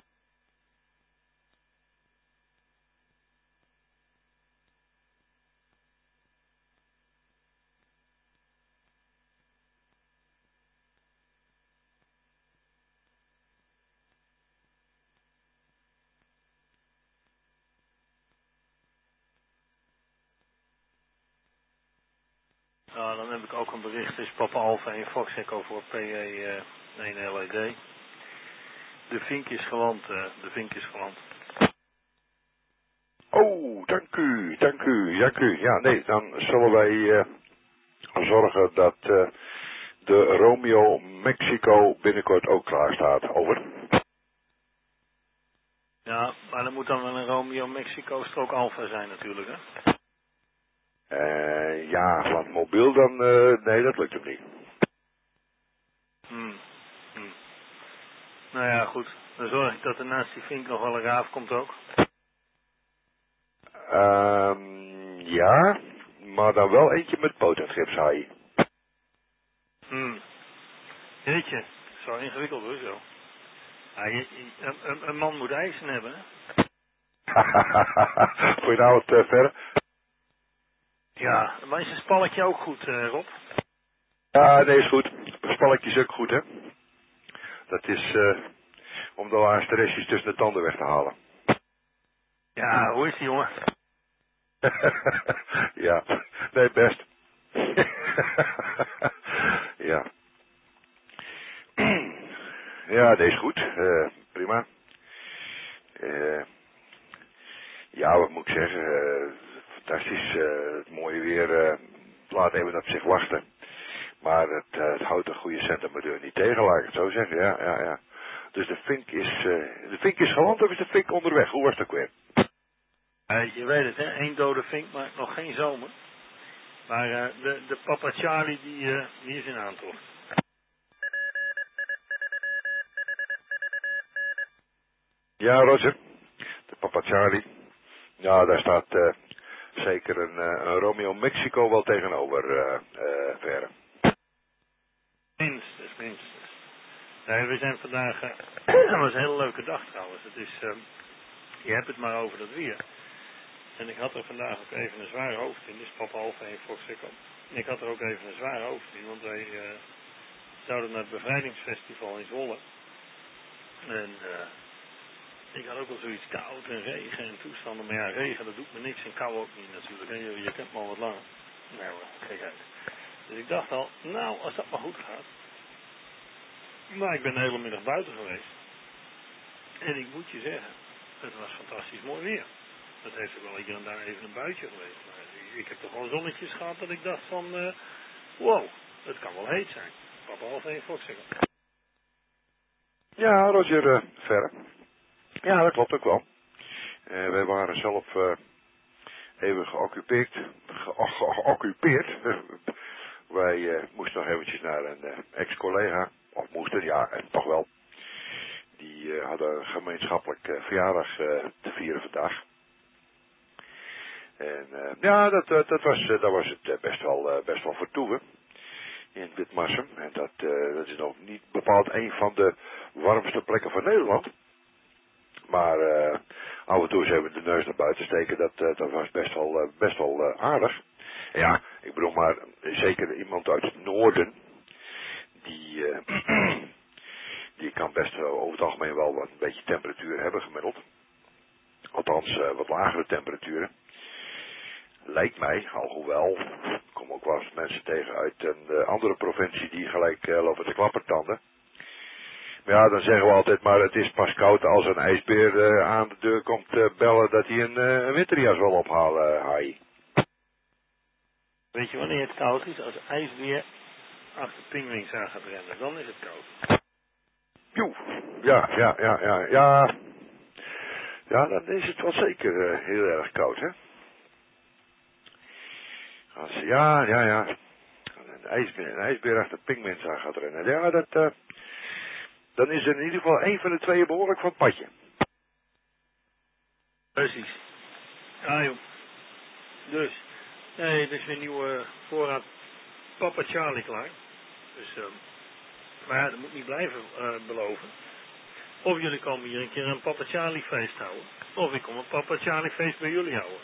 Nou, dan heb ik ook een bericht. Dit is Papa Alpha en Fox Echo voor PE 1 LED. De vink is geland, de vink is geland. Oh, dank u, dank u, dank u. Ja, nee, dan zullen wij zorgen dat de Romeo Mexico binnenkort ook klaar staat. Over. Ja, maar dan moet dan wel een Romeo Mexico strook Alpha zijn natuurlijk, hè? Ja, want mobiel dan, nee, dat lukt hem niet. Nou ja, goed. Dan zorg ik dat er naast die vink nog wel een raaf komt ook. Ja, maar dan wel eentje met potentgipshaai. Jeetje, zo ingewikkeld hoor, zo. Ja, een man moet eisen hebben, hè? Goedenavond, verder. Ja, maar is een spalletje ook goed, Rob? Ja, nee, is goed. Een spalletje is ook goed, hè. Dat is om de laatste restjes tussen de tanden weg te halen. Ja, hoe is die jongen? Ja, nee, best. Ja. Ja, deze is goed. Prima. Ja, wat moet ik zeggen? Fantastisch. Het mooie weer laat even op zich wachten. Maar het houdt een goede centimedeur niet tegen, laat ik het zo zeggen. Ja. Dus de vink is geland of is de vink onderweg? Hoe was dat weer? Je weet het, hè? 1 dode vink maakt nog geen zomer. Maar de papa Charlie die is in aantocht. Ja, Roger. De papa Charlie. Ja, daar staat zeker een Romeo Mexico wel tegenover, Verre. Minstens. Nee, we zijn vandaag... dat was een hele leuke dag trouwens. Het is... je hebt het maar over dat weer. En ik had er vandaag ook even een zware hoofd in. Dit is Papa Alpha en Fox Echo. Ik had er ook even een zware hoofd in, want wij zouden naar het bevrijdingsfestival in Zwolle. En ik had ook wel zoiets koud en regen en toestanden. Maar ja, regen dat doet me niks en kou ook niet natuurlijk. En je kent me al wat langer. Nou, kijk uit. Dus ik dacht al, nou, als dat maar goed gaat. Maar ik ben de hele middag buiten geweest. En ik moet je zeggen, het was fantastisch mooi weer. Dat heeft er wel hier en daar even een buitje geweest. Maar ik heb toch wel zonnetjes gehad dat ik dacht van, wow, het kan wel heet zijn. Papa Alpha en Fox Echo. Ja, Roger, Verre. Ja, dat klopt ook wel. Wij waren zelf even geoccupeerd. Wij moesten nog eventjes naar een ex-collega. Of moesten, ja, en toch wel. Die hadden een gemeenschappelijk verjaardag te vieren vandaag. En ja, dat was het best wel vertoeven. In Witmarsum. En dat is nog niet bepaald een van de warmste plekken van Nederland. Maar af en toe eens even de neus naar buiten steken, dat was best wel aardig. En ja, ik bedoel maar, zeker iemand uit het noorden, die best over het algemeen wel wat een beetje temperatuur hebben gemiddeld. Althans, wat lagere temperaturen. Lijkt mij, alhoewel, ik kom ook wel eens mensen tegen uit een andere provincie die gelijk lopen te klappertanden. Maar ja, dan zeggen we altijd maar het is pas koud als een ijsbeer aan de deur komt bellen dat hij een winterjas wil ophalen, Hai. Weet je wanneer het koud is? Als de ijsbeer achter pinguïns aan gaat rennen, dan is het koud. Joe, ja. Ja, dan is het wel zeker heel erg koud, hè? Ja. Een ijsbeer achter pinguïns aan gaat rennen. Ja, dan is er in ieder geval één van de twee behoorlijk van het padje. Precies. Ja, joh. Dus, nee, het is weer een nieuwe voorraad Papa Charlie klaar. Dus, maar ja, dat moet niet blijven beloven. Of jullie komen hier een keer een Papa Charlie feest houden. Of ik kom een Papa Charlie feest bij jullie houden.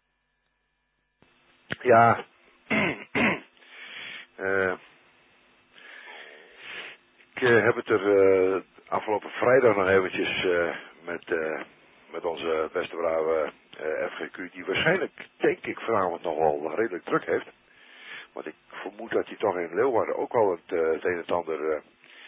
Ja. Ik heb het er afgelopen vrijdag nog eventjes met onze beste brave FGQ, die waarschijnlijk, denk ik, vanavond nog wel redelijk druk heeft. Want ik vermoed dat hij toch in Leeuwarden ook wel het een en het ander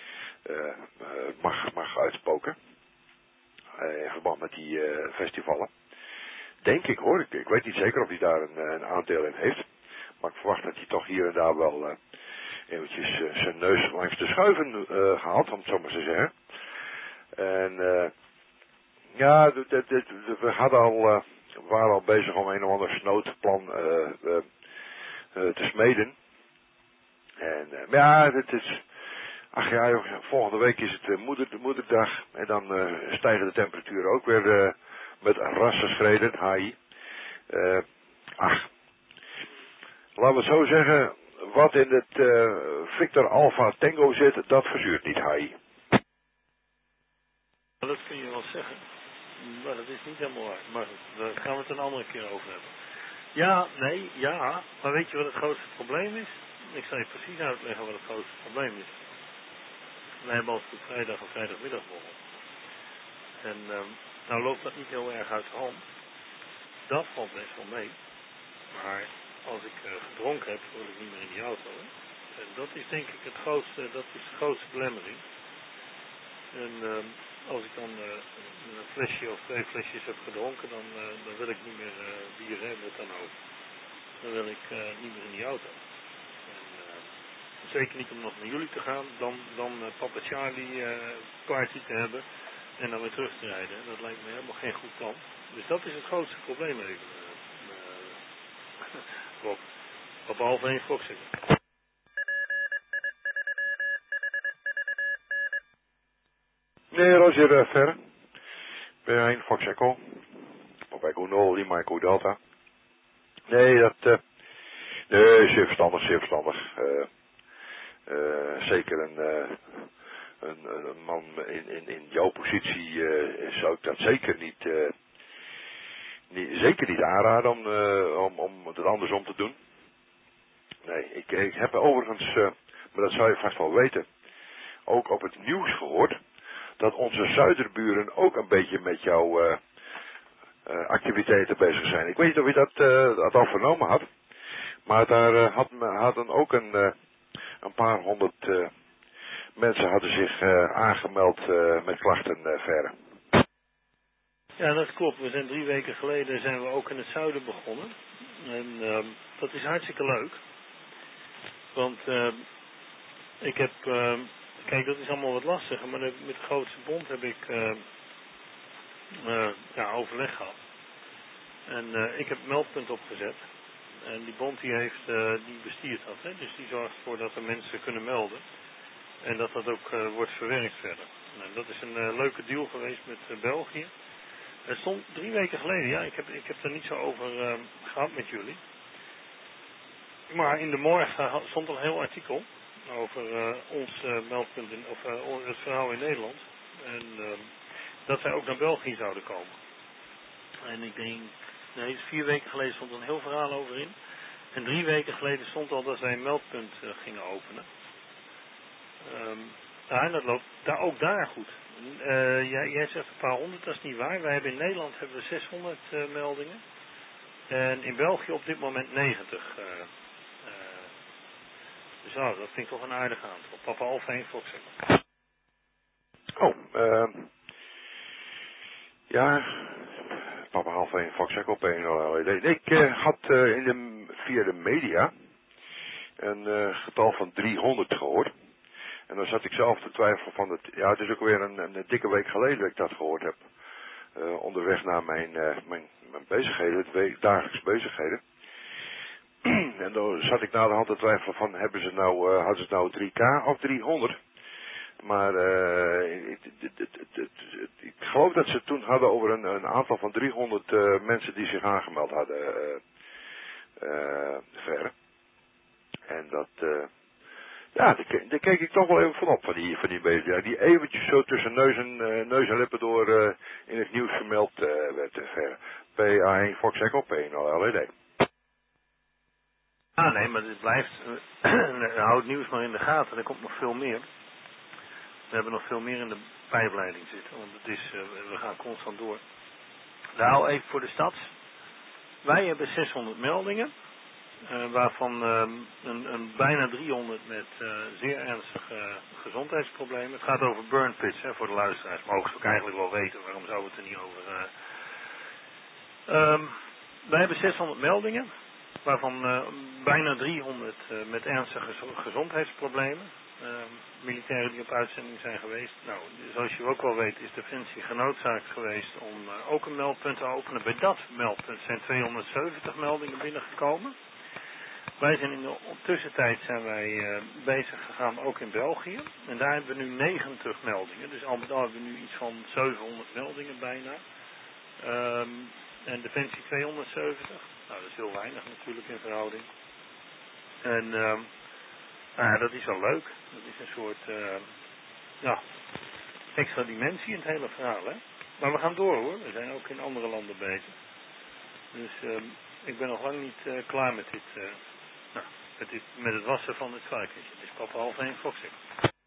mag uitspoken. In verband met die festivalen. Denk ik hoor, ik weet niet zeker of hij daar een aandeel in heeft. Maar ik verwacht dat hij toch hier en daar wel eventjes zijn neus langs de schuiven gehaald, om het zo maar te zeggen. En ja, we waren al bezig om een of ander snoodplan te smeden. En maar ja, het is... Ach ja, volgende week is het moederdag. En dan stijgen de temperaturen ook weer met rassenschreden. Hai. Laten we het zo zeggen. Wat in het Victor Alpha Tango zit, dat verzuurt niet, Hai. Dat kun je wel zeggen. Maar dat is niet helemaal waar. Maar daar gaan we het een andere keer over hebben. Ja, nee, ja. Maar weet je wat het grootste probleem is? Ik zal je precies uitleggen wat het grootste probleem is. Wij hebben altijd op vrijdag of vrijdagmiddagborrel. En nou loopt dat niet heel erg uit de hand. Dat valt best wel mee. Maar als ik gedronken heb, word ik niet meer in die auto. Hè? En dat is denk ik dat is de grootste belemmering. En als ik dan een flesje of 2 flesjes heb gedronken, dan wil ik niet meer bier hebben het dan over. Dan wil ik niet meer in die auto. Zeker niet om nog naar jullie te gaan, dan Papa Charlie party te hebben en dan weer terug te rijden. Dat lijkt me helemaal geen goed plan. Dus dat is het grootste probleem even, Rob. Op half 1 Fox zitten. Nee, Roger Verre. B1 Fox Echo. Op Echo 0, Lima Echo Delta. Nee, nee, zeer verstandig. Zeker een man in jouw positie zou ik dat zeker niet aanraden om het andersom te doen. Nee, ik heb overigens, maar dat zou je vast wel weten, ook op het nieuws gehoord, dat onze zuiderburen ook een beetje met jouw activiteiten bezig zijn. Ik weet niet of je dat al vernomen had, maar daar hadden ook een paar honderd mensen hadden zich aangemeld met klachten verder. Ja, dat klopt. We zijn 3 weken geleden ook in het zuiden begonnen. En dat is hartstikke leuk. Want ik heb... kijk, dat is allemaal wat lastiger. Maar met de grootste bond heb ik overleg gehad. En ik heb meldpunt opgezet. En die bond die bestiert dat. Hè? Dus die zorgt ervoor dat de mensen kunnen melden. En dat ook wordt verwerkt verder. Nou, dat is een leuke deal geweest met België. Het stond 3 weken geleden, ja, ik heb er niet zo over gehad met jullie. Maar in de morgen stond een heel artikel over ons meldpunt, het verhaal in Nederland. En dat zij ook naar België zouden komen. En ik denk, 4 weken geleden stond er een heel verhaal over in. En 3 weken geleden stond al dat zij een meldpunt gingen openen. Ja, en dat loopt ook daar goed. Jij zegt een paar honderd, dat is niet waar. Wij hebben in Nederland 600 meldingen. En in België op dit moment 90. Dus ja, dat vind ik toch een aardig aantal. Papa Alfa 1 Fox Echo. Ja, Papa Alfa 1 Fox Echo PNL. Ik had via de media een getal van 300 gehoord. En dan zat ik zelf te twijfelen van het is ook weer een dikke week geleden dat ik dat gehoord heb. Onderweg naar mijn bezigheden, dagelijkse bezigheden. En dan zat ik naar de hand te twijfelen van, hadden ze het nou 3K of 300? Maar ik geloof dat ze het toen hadden over een aantal van 300 mensen die zich aangemeld hadden verder. En dat, daar keek ik toch wel even van op van die media. Die eventjes zo tussen neus en lippen door in het nieuws vermeld werd verder. PA1 Fox Echo PNL LED. Ah nee, maar dit blijft, houd het nieuws maar in de gaten, er komt nog veel meer. We hebben nog veel meer in de pijpleiding zitten, want het is, we gaan constant door. Nou, even voor de stad. Wij hebben 600 meldingen, waarvan een bijna 300 met zeer ernstige gezondheidsproblemen. Het gaat over burn pits, voor de luisteraars. Mogen ze ook eigenlijk wel weten, waarom zouden we het er niet over... wij hebben 600 meldingen, waarvan bijna 300 met ernstige gezondheidsproblemen. Militairen die op uitzending zijn geweest. Nou, zoals je ook wel weet is Defensie genoodzaakt geweest om ook een meldpunt te openen. Bij dat meldpunt zijn 270 meldingen binnengekomen. Wij zijn in de tussentijd zijn wij bezig gegaan ook in België. En daar hebben we nu 90 meldingen. Dus al met al hebben we nu iets van 700 meldingen bijna. En Defensie 270. Nou, dat is heel weinig natuurlijk in verhouding. En dat is wel leuk. Dat is een soort extra dimensie in het hele verhaal. Hè? Maar we gaan door hoor. We zijn ook in andere landen bezig. Dus ik ben nog lang niet klaar met met het wassen van het varkentje. Het is Papa Alfa 1 Fox Echo.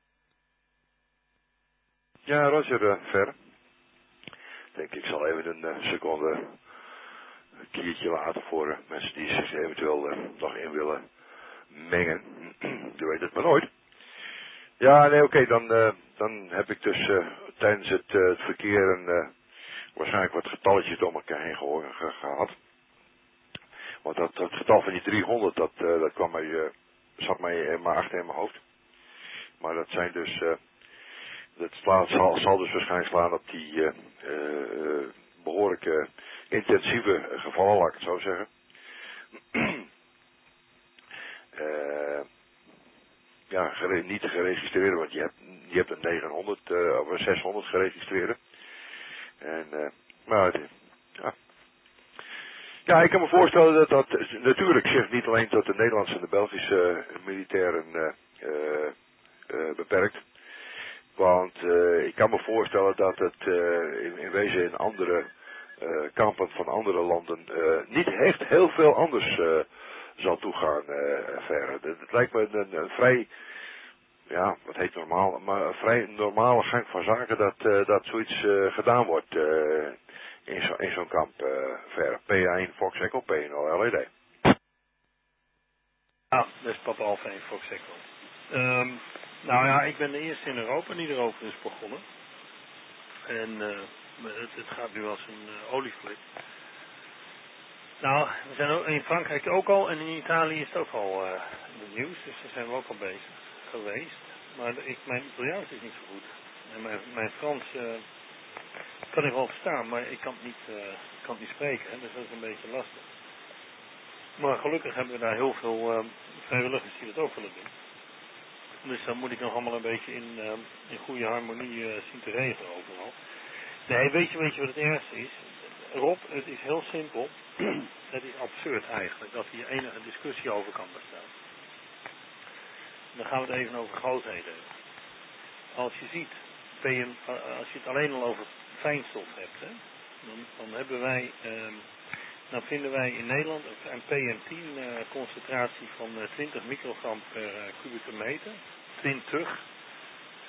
Ja, Roger, ver. Ik zal even een seconde een kiertje laten voor mensen die zich eventueel nog in willen mengen. Je weet het maar nooit. Ja, nee, oké, dan heb ik dus tijdens het verkeer waarschijnlijk wat getalletjes door elkaar heen gehad. Want dat getal van die 300, dat zat mij maar achter in mijn hoofd. Maar dat zijn dus, dat zal dus waarschijnlijk slaan op die behoorlijk intensieve gevallen, laat ik het zo zeggen. Niet te geregistreerd, want je hebt een 900 of een 600 geregistreerd. En, ja, ik kan me voorstellen dat natuurlijk zich niet alleen tot de Nederlandse en de Belgische militairen beperkt. Want ik kan me voorstellen dat het in wezen in andere kampen van andere landen niet echt heel veel anders zal toegaan verder. Het lijkt me een vrij, wat heet normaal, maar een vrij normale gang van zaken dat zoiets gedaan wordt in zo'n kamp verder. PA1 Fox Echo, PNL LED. Ah, dat is Papa Alfa 1 Fox Echo. Nou ja, ik ben de eerste in Europa die erover is begonnen. En het gaat nu als een olievlek. Nou, we zijn ook in Frankrijk ook al en in Italië is het ook al in het nieuws, dus daar zijn we ook al bezig geweest. Maar mijn Italiaans is niet zo goed. En mijn Frans kan ik wel verstaan, maar ik kan het niet spreken, hè, dus dat is een beetje lastig. Maar gelukkig hebben we daar heel veel vrijwilligers die dat ook willen doen. Dus dan moet ik nog allemaal een beetje in goede harmonie zien te regelen overal. Nee, weet je wat het ergste is? Rob, het is heel simpel. Het is absurd eigenlijk dat hier enige discussie over kan bestaan. Dan gaan we het even over grootheden hebben. Als je ziet, als je het alleen al over fijnstof hebt, hè, dan hebben wij, dan vinden wij in Nederland een PM10 concentratie van 20 microgram per kubieke meter. 20.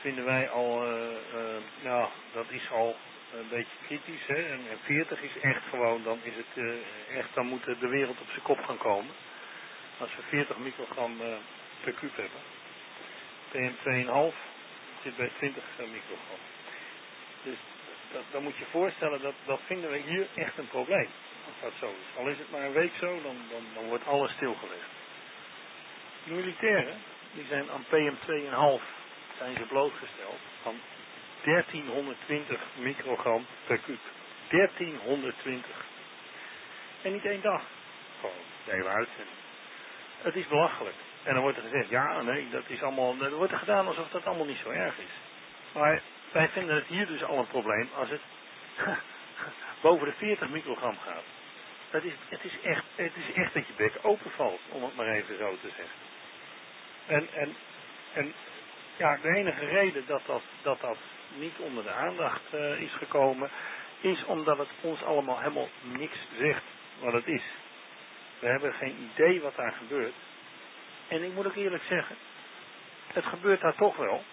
vinden wij al, nou, dat is al een beetje kritisch, hè. En 40 is echt gewoon, dan is het echt, dan moet de wereld op zijn kop gaan komen. Als we 40 microgram per kuub hebben. PM2,5 zit bij 20 microgram. Dus dan moet je voorstellen, dat vinden we hier echt een probleem. Als dat zo is. Al is het maar een week zo, dan wordt alles stilgelegd. De militairen, die zijn aan PM2,5 zijn ze blootgesteld van 1320 microgram per kuub. 1320. En niet één dag. Gewoon de hele uitzending. Het is belachelijk. En dan wordt er gezegd, ja, nee, dat is allemaal, er wordt er gedaan alsof dat allemaal niet zo erg is. Maar wij vinden het hier dus al een probleem als het boven de 40 microgram gaat. Het is echt dat je bek openvalt, om het maar even zo te zeggen. En ja, de enige reden dat niet onder de aandacht is gekomen, is omdat het ons allemaal helemaal niks zegt wat het is. We hebben geen idee wat daar gebeurt. En ik moet ook eerlijk zeggen, het gebeurt daar toch wel.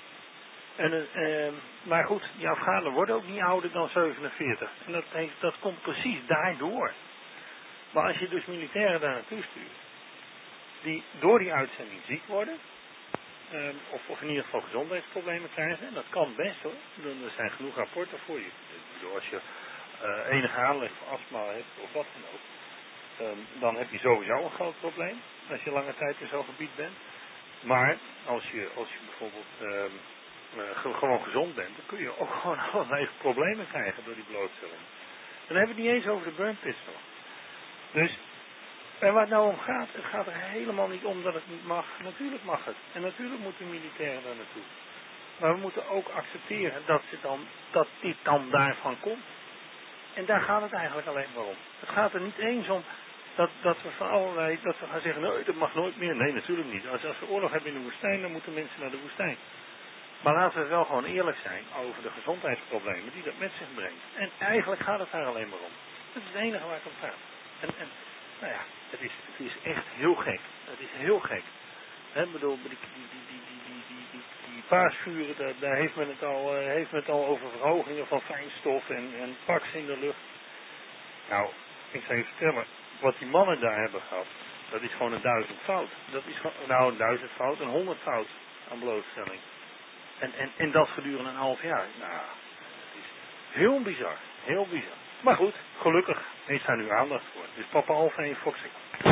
Maar goed, die Afghanen worden ook niet ouder dan 47. En dat komt precies daardoor. Maar als je dus militairen daar naartoe stuurt, die door die uitzending ziek worden, of in ieder geval gezondheidsproblemen krijgen, en dat kan best hoor, er zijn genoeg rapporten voor je. Ik bedoel, als je enige aanleg voor astma hebt, of wat dan ook, dan heb je sowieso een groot probleem, als je lange tijd in zo'n gebied bent. Maar als je bijvoorbeeld gewoon gezond bent, dan kun je ook gewoon allerlei problemen krijgen door die blootstelling. Dan hebben we het niet eens over de burn pistol. Dus, en waar het nou om gaat, het gaat er helemaal niet om dat het niet mag. Natuurlijk mag het. En natuurlijk moeten militairen daar naartoe. Maar we moeten ook accepteren dat dit dan daarvan komt. En daar gaat het eigenlijk alleen maar om. Het gaat er niet eens om dat we van allerlei, dat we gaan zeggen, nee, dat mag nooit meer. Nee, natuurlijk niet. Als we oorlog hebben in de woestijn, dan moeten mensen naar de woestijn. Maar laten we wel gewoon eerlijk zijn over de gezondheidsproblemen die dat met zich brengt. En eigenlijk gaat het daar alleen maar om. Dat is het enige waar het om gaat. En nou ja, het is echt heel gek. Het is heel gek. Ik bedoel, die paasvuren, daar heeft men het al over verhogingen van fijnstof en pax in de lucht. Nou, ik zou je vertellen, wat die mannen daar hebben gehad, dat is gewoon 1000 fout. Dat is gewoon, 1000 fout, 100 fout aan blootstelling. En dat gedurende een half jaar. Nou, het is heel bizar. Heel bizar. Maar goed, gelukkig heeft hij nu aandacht voor. Dus Papa Alfa en Foxy.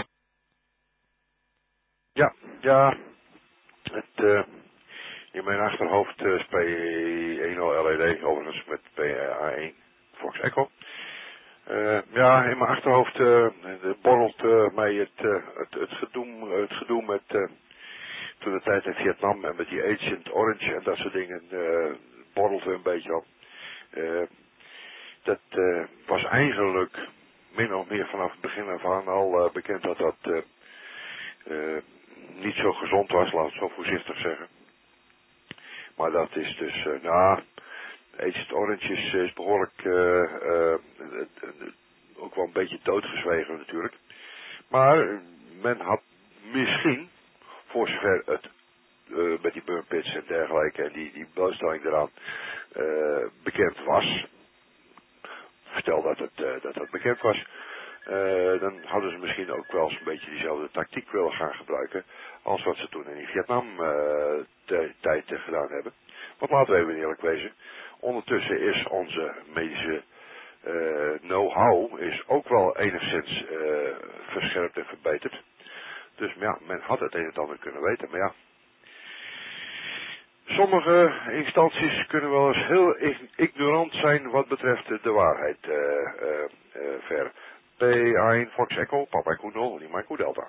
Ja. In mijn achterhoofd is P10 LED, overigens met PA1 Fox Echo. In mijn achterhoofd borrelt mij het gedoe met toen de tijd in Vietnam en met die Agent Orange en dat soort dingen borrelt er een beetje op. Dat was eigenlijk min of meer vanaf het begin af aan al bekend dat dat niet zo gezond was, laat het zo voorzichtig zeggen. Maar dat is dus, Agent Orange is behoorlijk ook wel een beetje doodgezwegen natuurlijk. Maar men had misschien, voor zover het met die burn pits en dergelijke en die blootstelling eraan bekend was, stel dat het bekend was, dan hadden ze misschien ook wel eens een beetje diezelfde tactiek willen gaan gebruiken als wat ze toen in die Vietnam tijd gedaan hebben. Want laten we even eerlijk wezen, ondertussen is onze medische know-how is ook wel enigszins verscherpt en verbeterd. Dus ja, men had het een en ander kunnen weten, maar ja. Sommige instanties kunnen wel eens heel ignorant zijn wat betreft de waarheid ver. P1 Fox Echo, Papa Echo 0, die Mike Delta.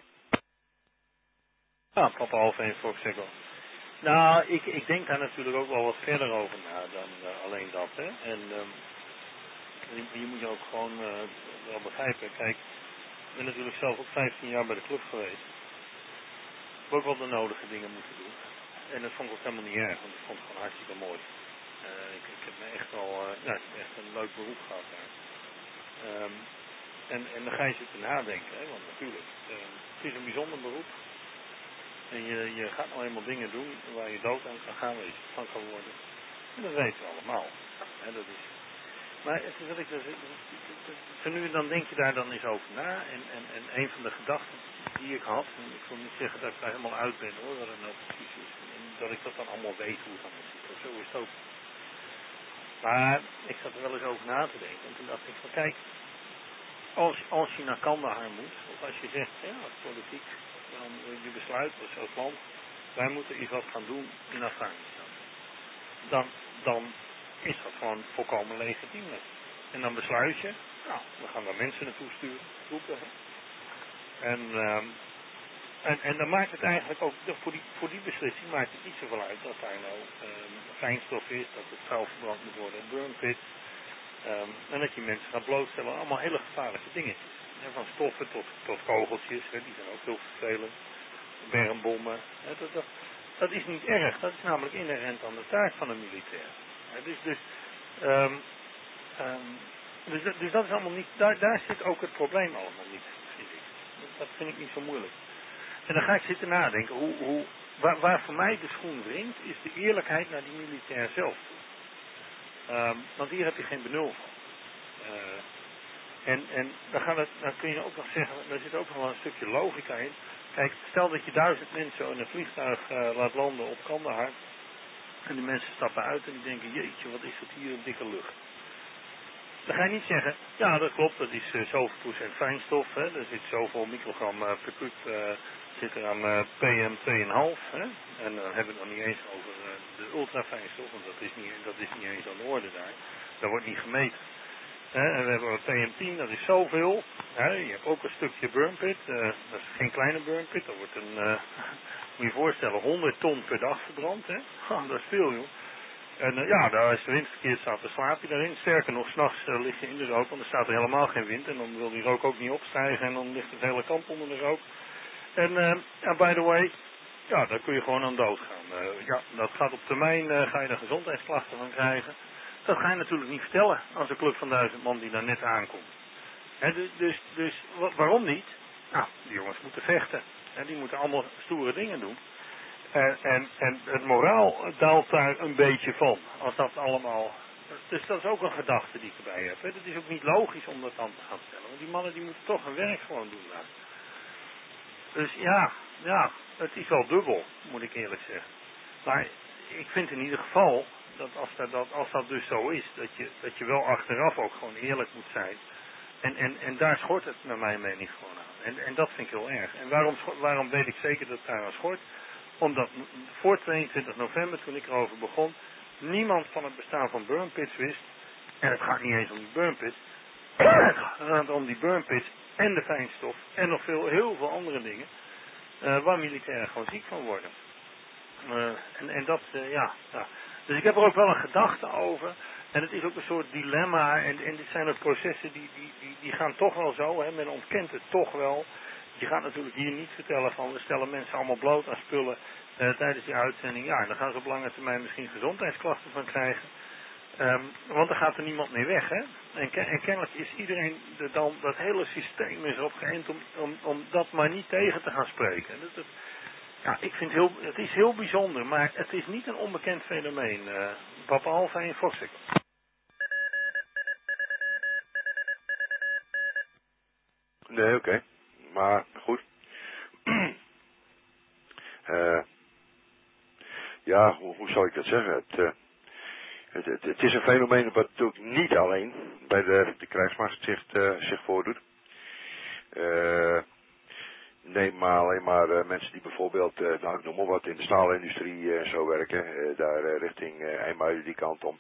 Ah, Papa Alfa en Fox Echo. Nou, ik denk daar natuurlijk ook wel wat verder over na dan alleen dat, hè. En je moet je ook gewoon wel begrijpen. Kijk, ik ben natuurlijk zelf ook 15 jaar bij de club geweest. Ik heb ook wel de nodige dingen moeten doen. En dat vond ik ook helemaal niet erg, want ik vond het gewoon hartstikke mooi. Ik heb me echt wel, ik heb echt een leuk beroep gehad daar. En dan ga je zitten nadenken, hè, want natuurlijk, het is een bijzonder beroep. En je gaat nou eenmaal dingen doen waar je dood aan kan gaan, waar je van kan worden. En dat weten we allemaal. Hè, dat is. Maar het is wat ik van nu en dan denk je daar dan eens over na. En een van de gedachten die ik had, en ik wil niet zeggen dat ik daar helemaal uit ben hoor, wat het nou precies is. En dat ik dat dan allemaal weet hoe het allemaal zit. Of zo is het ook. Maar ik zat er wel eens over na te denken. En toen dacht ik van kijk, als je naar Kandahar moet, of als je zegt, ja, politiek, dan je besluit als land, wij moeten iets wat gaan doen in Afghanistan. Dan is dat gewoon volkomen legitiem. En dan besluit je, nou, we gaan daar mensen naartoe sturen, roepen. En dan maakt het eigenlijk ook, voor die beslissing maakt het niet zoveel uit dat daar nou fijnstof is, dat het vuil verbrand moet worden, een burn pit. En dat je mensen gaat blootstellen aan allemaal hele gevaarlijke dingetjes. En van stoffen tot kogeltjes, hè, die zijn ook heel vervelend. Bermbommen. Hè, dat is niet erg, dat is namelijk inherent aan de taak van een militair. Hè, dus dat is allemaal niet, daar zit ook het probleem allemaal niet, vind ik. Dat vind ik niet zo moeilijk. En dan ga ik zitten nadenken, waar voor mij de schoen wringt, is de eerlijkheid naar die militair zelf toe. Want hier heb je geen benul van. En dan kun je ook nog zeggen, daar zit ook nog wel een stukje logica in. Kijk, stel dat je 1000 mensen in een vliegtuig laat landen op Kandahar. En die mensen stappen uit en die denken, jeetje, wat is dat hier een dikke lucht. Dan ga je niet zeggen, ja dat klopt, dat is zoveel procent fijnstof. Hè, er zit zoveel microgram per kuub zit er aan PM2,5. Hè, en dan hebben we het nog niet eens over de ultrafijnstof, want dat is niet eens aan de orde daar. Dat wordt niet gemeten. En we hebben PM10, dat is zoveel. Je hebt ook een stukje burnpit. Dat is geen kleine burnpit. Dat wordt moet je je voorstellen, 100 ton per dag verbrand. Hè? Dat is veel, joh. En daar is de wind verkeerd staat, dan slaap je daarin. Sterker nog, 's nachts lig je in de rook, want er staat er helemaal geen wind. En dan wil die rook ook niet opstijgen en dan ligt het hele kamp onder de rook. En by the way, ja, daar kun je gewoon aan dood gaan. Dat gaat op termijn, ga je er gezondheidsklachten van krijgen. Dat ga je natuurlijk niet vertellen als een club van 1000 man die daar net aankomt. Dus waarom niet? Nou, die jongens moeten vechten. Die moeten allemaal stoere dingen doen. En het moraal daalt daar een beetje van. Als dat allemaal. Dus dat is ook een gedachte die ik erbij heb. Het is ook niet logisch om dat aan te gaan stellen. Want die mannen die moeten toch hun werk gewoon doen daar. Dus ja, het is wel dubbel, moet ik eerlijk zeggen. Maar ik vind in ieder geval dat als dat dus zo is, dat je wel achteraf ook gewoon eerlijk moet zijn. En daar schort het naar mijn mening gewoon aan. En dat vind ik heel erg. En waarom weet ik zeker dat het daar aan schort? Omdat voor 22 november, toen ik erover begon, niemand van het bestaan van burnpits wist. En het gaat niet eens om die burnpits. Het gaat om die burnpits en de fijnstof en nog heel veel andere dingen. Waar militairen gewoon ziek van worden. Dus ik heb er ook wel een gedachte over. En het is ook een soort dilemma. En dit zijn ook processen die gaan toch wel zo. Hè. Men ontkent het toch wel. Je gaat natuurlijk hier niet vertellen van we stellen mensen allemaal bloot aan spullen tijdens die uitzending. Ja, en dan gaan ze op lange termijn misschien gezondheidsklachten van krijgen. Want dan gaat er niemand meer weg. Hè? En kennelijk is iedereen dat hele systeem is erop geënt om dat maar niet tegen te gaan spreken. Ik vind het is heel bijzonder, maar het is niet een onbekend fenomeen. Papa Alfa en Foxik. Nee, oké. Maar goed. Hoe zou ik dat zeggen? Het is een fenomeen wat natuurlijk niet alleen bij de krijgsmacht zich voordoet. Neem maar alleen maar mensen die bijvoorbeeld, ik noem maar wat, in de staalindustrie en zo werken. Daar richting IJmuiden die kant om.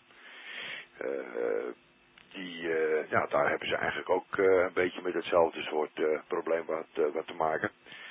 Daar hebben ze eigenlijk ook een beetje met hetzelfde soort probleem wat te maken.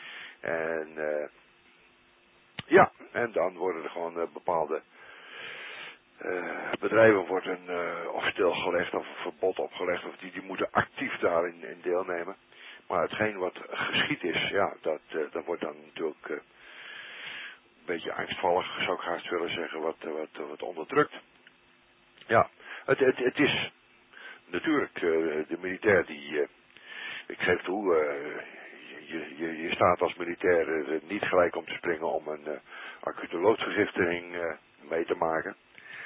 En dan worden er gewoon bepaalde bedrijven of stilgelegd of een verbod opgelegd of die moeten actief daarin deelnemen. Maar hetgeen wat geschied is, dat wordt dan natuurlijk een beetje angstvallig, zou ik haast willen zeggen, wat onderdrukt. Ja, het is natuurlijk de militair die, ik geef toe, je staat als militair niet gelijk om te springen om een acute loodvergiftiging mee te maken.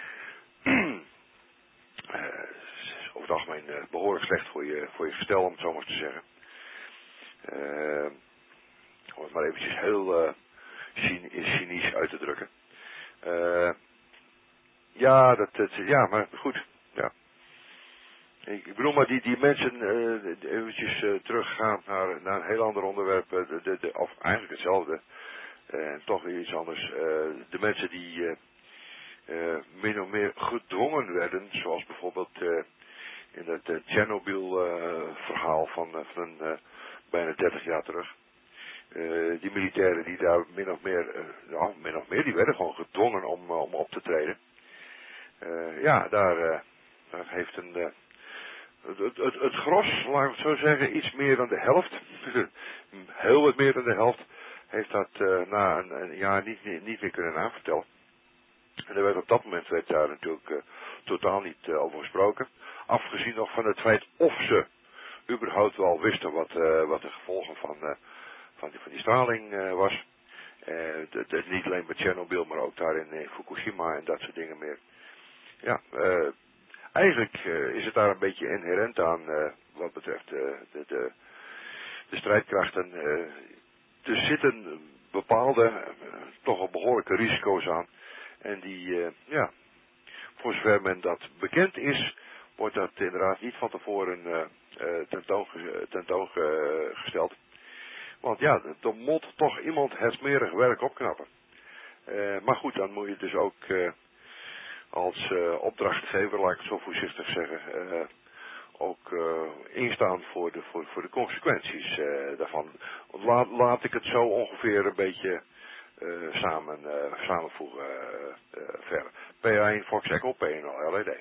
Over het algemeen behoorlijk slecht voor je gestel, om het zo maar te zeggen. Om het maar eventjes heel cynisch uit te drukken. Ja, maar goed. Ja. Ik bedoel maar die mensen, eventjes teruggaan naar een heel ander onderwerp, of eigenlijk hetzelfde, en toch weer iets anders. De mensen die min of meer gedwongen werden, zoals bijvoorbeeld in het Tsjernobyl verhaal van bijna 30 jaar terug. Die militairen die daar min of meer, die werden gewoon gedwongen om op te treden. Daar heeft het gros, laat ik het zo zeggen, iets meer dan de helft, heel wat meer dan de helft, heeft dat na een jaar niet meer kunnen aanvertellen. En er werd op dat moment daar natuurlijk totaal niet over gesproken. Afgezien nog van het feit of ze überhaupt wel wisten wat de gevolgen van die straling was. Niet alleen bij Tsjernobyl, maar ook daar in Fukushima en dat soort dingen meer. Ja, eigenlijk is het daar een beetje inherent aan wat betreft de strijdkrachten. Er zitten bepaalde, toch wel behoorlijke risico's aan. En die, voor zover men dat bekend is, wordt dat inderdaad niet van tevoren tentoongesteld. Want ja, er moet toch iemand het smerig werk opknappen. Maar goed, dan moet je dus ook als opdrachtgever, laat ik het zo voorzichtig zeggen, ook instaan voor de consequenties daarvan. Laat ik het zo ongeveer een beetje samenvoegen verder. PA1 Fox Echo, PNL LED.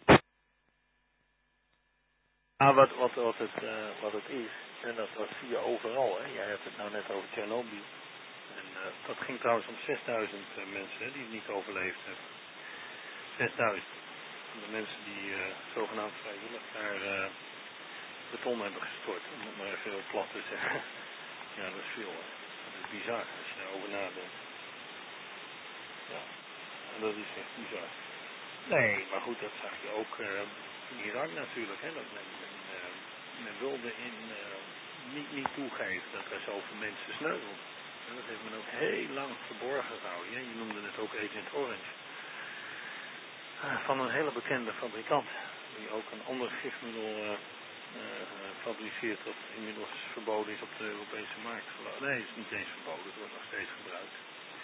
Wat het is, en dat zie je overal, hè. Jij hebt het nou net over Tsjernobyl. En dat ging trouwens om 6000 mensen die het niet overleefd hebben. 6000. De mensen die zogenaamd vrijwillig daar beton hebben gestort, om het maar even heel plat te zeggen. Ja, dat is veel. Hè. Dat is bizar als je daarover nadenkt. Ja, en dat is echt bizar. Nee, maar goed, dat zag je ook in Irak natuurlijk. Hè, dat men wilde niet toegeven dat er zoveel mensen sneuvelden. En dat heeft men ook heel lang verborgen gehouden. Ja, je noemde het ook Agent Orange. Van een hele bekende fabrikant. Die ook een ander gifmiddel fabriceert dat inmiddels verboden is op de Europese markt. Nee, het is niet eens verboden. Het wordt nog steeds gebruikt.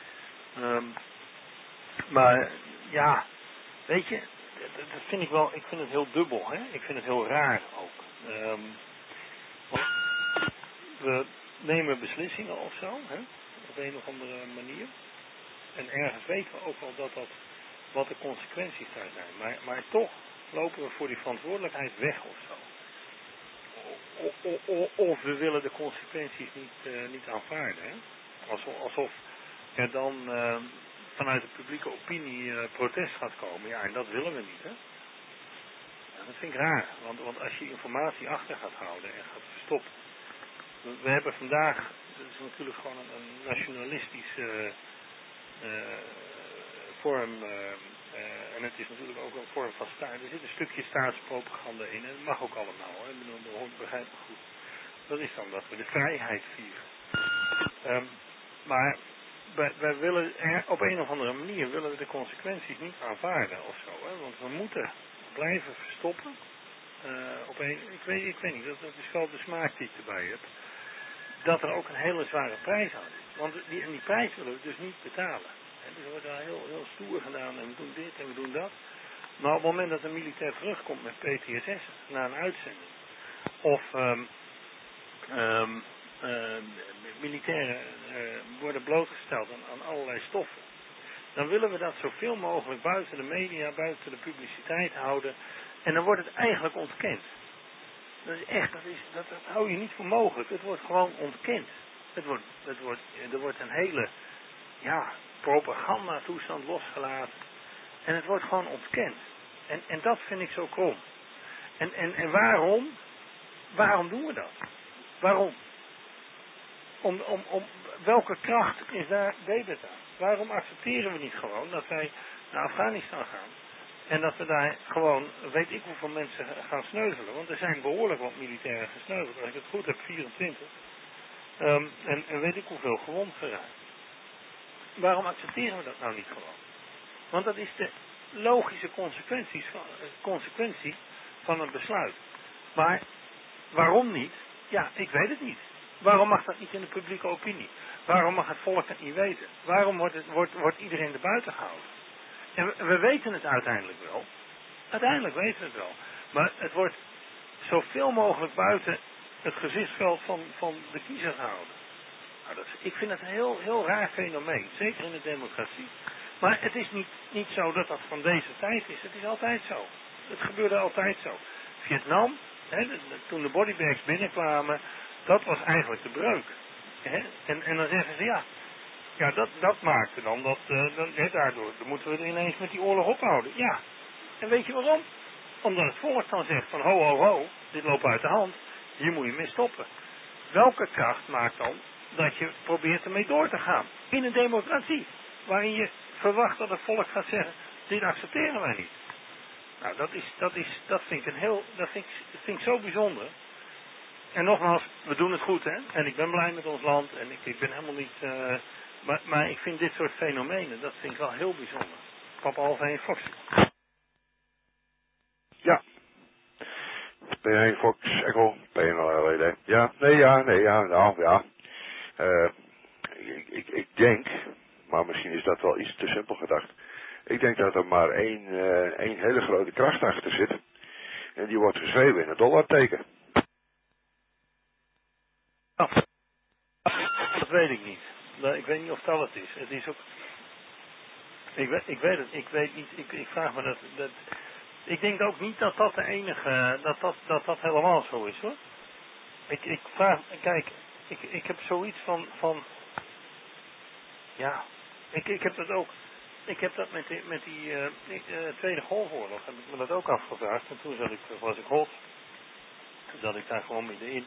Maar ja, weet je, dat vind ik wel, ik vind het heel dubbel. Hè? Ik vind het heel raar ook. Want we nemen beslissingen of zo, hè? Op een of andere manier. En ergens weten we ook wel wat de consequenties daar zijn. Maar toch lopen we voor die verantwoordelijkheid weg of zo. Of we willen de consequenties niet aanvaarden. Hè? Alsof er dan vanuit de publieke opinie protest gaat komen. Ja, en dat willen we niet. Hè? Ja, dat vind ik raar. Want als je informatie achter gaat houden en gaat verstoppen. We hebben vandaag, dat is natuurlijk gewoon een nationalistische vorm. En het is natuurlijk ook een vorm van staat. Er zit een stukje staatspropaganda in. En dat mag ook allemaal. Hè? Ik bedoel, dat begrijp ik goed. Dat is dan dat we de vrijheid vieren. Maar wij willen op een of andere manier willen we de consequenties niet aanvaarden of zo. Hè? Want we moeten blijven verstoppen. Ik weet niet, dat is wel de smaak die ik erbij heb. Dat er ook een hele zware prijs aan is. Want die prijs willen we dus niet betalen. Dus er wordt daar heel stoer gedaan en we doen dit en we doen dat. Maar op het moment dat een militair terugkomt met PTSS na een uitzending. Of militairen worden blootgesteld aan allerlei stoffen. Dan willen we dat zoveel mogelijk buiten de media, buiten de publiciteit houden. En dan wordt het eigenlijk ontkend. Dat is echt, dat hou je niet voor mogelijk. Het wordt gewoon ontkend. Er wordt een hele propagandatoestand losgelaten. En het wordt gewoon ontkend. En dat vind ik zo krom. En waarom? Waarom doen we dat? Waarom? welke kracht is daar beter aan? Waarom accepteren we niet gewoon dat wij naar Afghanistan gaan en dat we daar gewoon, weet ik hoeveel mensen gaan sneuvelen, want er zijn behoorlijk wat militairen gesneuveld, als ik het goed heb 24, en weet ik hoeveel gewond geraakt. Waarom accepteren we dat nou niet gewoon? Want dat is de logische consequentie van een besluit. Maar waarom niet? Ja, ik weet het niet. Waarom mag dat niet in de publieke opinie? Waarom mag het volk het niet weten? Waarom wordt iedereen er buiten gehouden? En we weten het uiteindelijk wel. Uiteindelijk weten we het wel. Maar het wordt zoveel mogelijk buiten het gezichtsveld van de kiezer gehouden. Nou, ik vind het een heel raar fenomeen. Zeker in de democratie. Maar het is niet zo dat dat van deze tijd is. Het is altijd zo. Het gebeurde altijd zo. Vietnam, toen de bodybags binnenkwamen, dat was eigenlijk de breuk. En dan zeggen ze, ja dat maakte dan dat, daardoor moeten we er ineens met die oorlog ophouden. Ja, en weet je waarom? Omdat het volk dan zegt van ho, dit loopt uit de hand, hier moet je mee stoppen. Welke kracht maakt dan dat je probeert ermee door te gaan? In een democratie, waarin je verwacht dat het volk gaat zeggen, dit accepteren wij niet. Nou, dat vind ik zo bijzonder. En nogmaals, we doen het goed, hè. En ik ben blij met ons land. En ik ben helemaal niet... maar ik vind dit soort fenomenen, dat vind ik wel heel bijzonder. Papa Alfa 1 Fox. Ja. P1 Fox Echo, P1 Ja, nee, nou ja. Ik denk, maar misschien is dat wel iets te simpel gedacht. Ik denk dat er maar één hele grote kracht achter zit. En die wordt geschreven in het dollarteken. Dat weet ik niet. Ik weet niet of dat het is. Het is ook... Ik weet het. Ik weet niet. Ik vraag me dat... Ik denk ook niet dat dat de enige... Dat helemaal zo is, hoor. Ik vraag... Kijk, ik heb zoiets van... Ja... Ik heb dat ook... Ik heb dat met die Tweede Golfoorlog, heb ik me dat ook afgevraagd. En toen was ik hot. Zat ik daar gewoon middenin.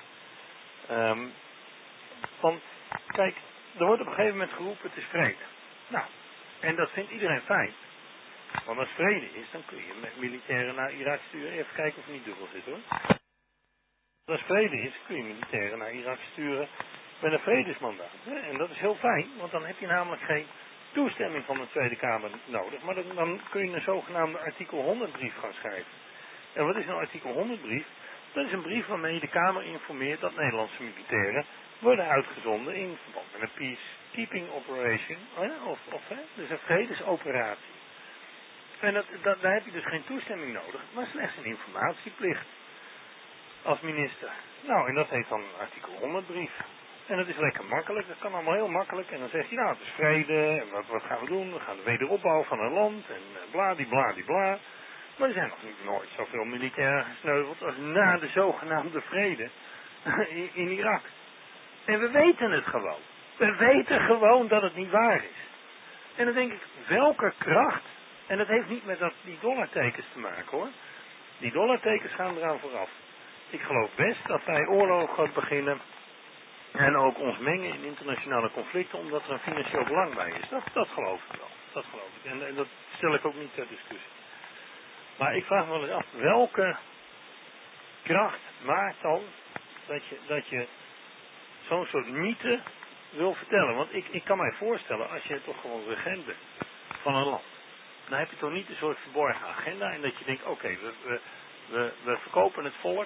Want, kijk, er wordt op een gegeven moment geroepen, het is vrede. Nou, en dat vindt iedereen fijn. Want als vrede is, dan kun je met militairen naar Irak sturen. Even kijken of het niet dubbel zit, hoor. Als vrede is, kun je militairen naar Irak sturen met een vredesmandaat. En dat is heel fijn, want dan heb je namelijk geen toestemming van de Tweede Kamer nodig. Maar dan kun je een zogenaamde artikel 100 brief gaan schrijven. En wat is een artikel 100 brief? Dat is een brief waarmee je de Kamer informeert dat Nederlandse militairen worden uitgezonden in verband met een peacekeeping operation. Dus een vredesoperatie. En daar heb je dus geen toestemming nodig, maar slechts een informatieplicht. Als minister. Nou, en dat heet dan een artikel 100 brief. En dat is lekker makkelijk, dat kan allemaal heel makkelijk. En dan zeg je, nou, het is vrede, en wat gaan we doen? We gaan de wederopbouw van een land, en bladibladibla. Maar er zijn nog niet nooit zoveel militairen gesneuveld als na de zogenaamde vrede in Irak. En we weten het gewoon. We weten gewoon dat het niet waar is. En dan denk ik, welke kracht, en dat heeft niet met die dollartekens te maken, hoor. Die dollartekens gaan eraan vooraf. Ik geloof best dat wij oorlog gaan beginnen en ook ons mengen in internationale conflicten omdat er een financieel belang bij is. Dat geloof ik wel. Dat geloof ik. En dat stel ik ook niet ter discussie. Maar ik vraag me wel eens af, welke kracht maakt dan dat je zo'n soort mythe wil vertellen? Want ik kan mij voorstellen, als je toch gewoon regent bent van een land, dan heb je toch niet een soort verborgen agenda en dat je denkt, oké, we verkopen het volk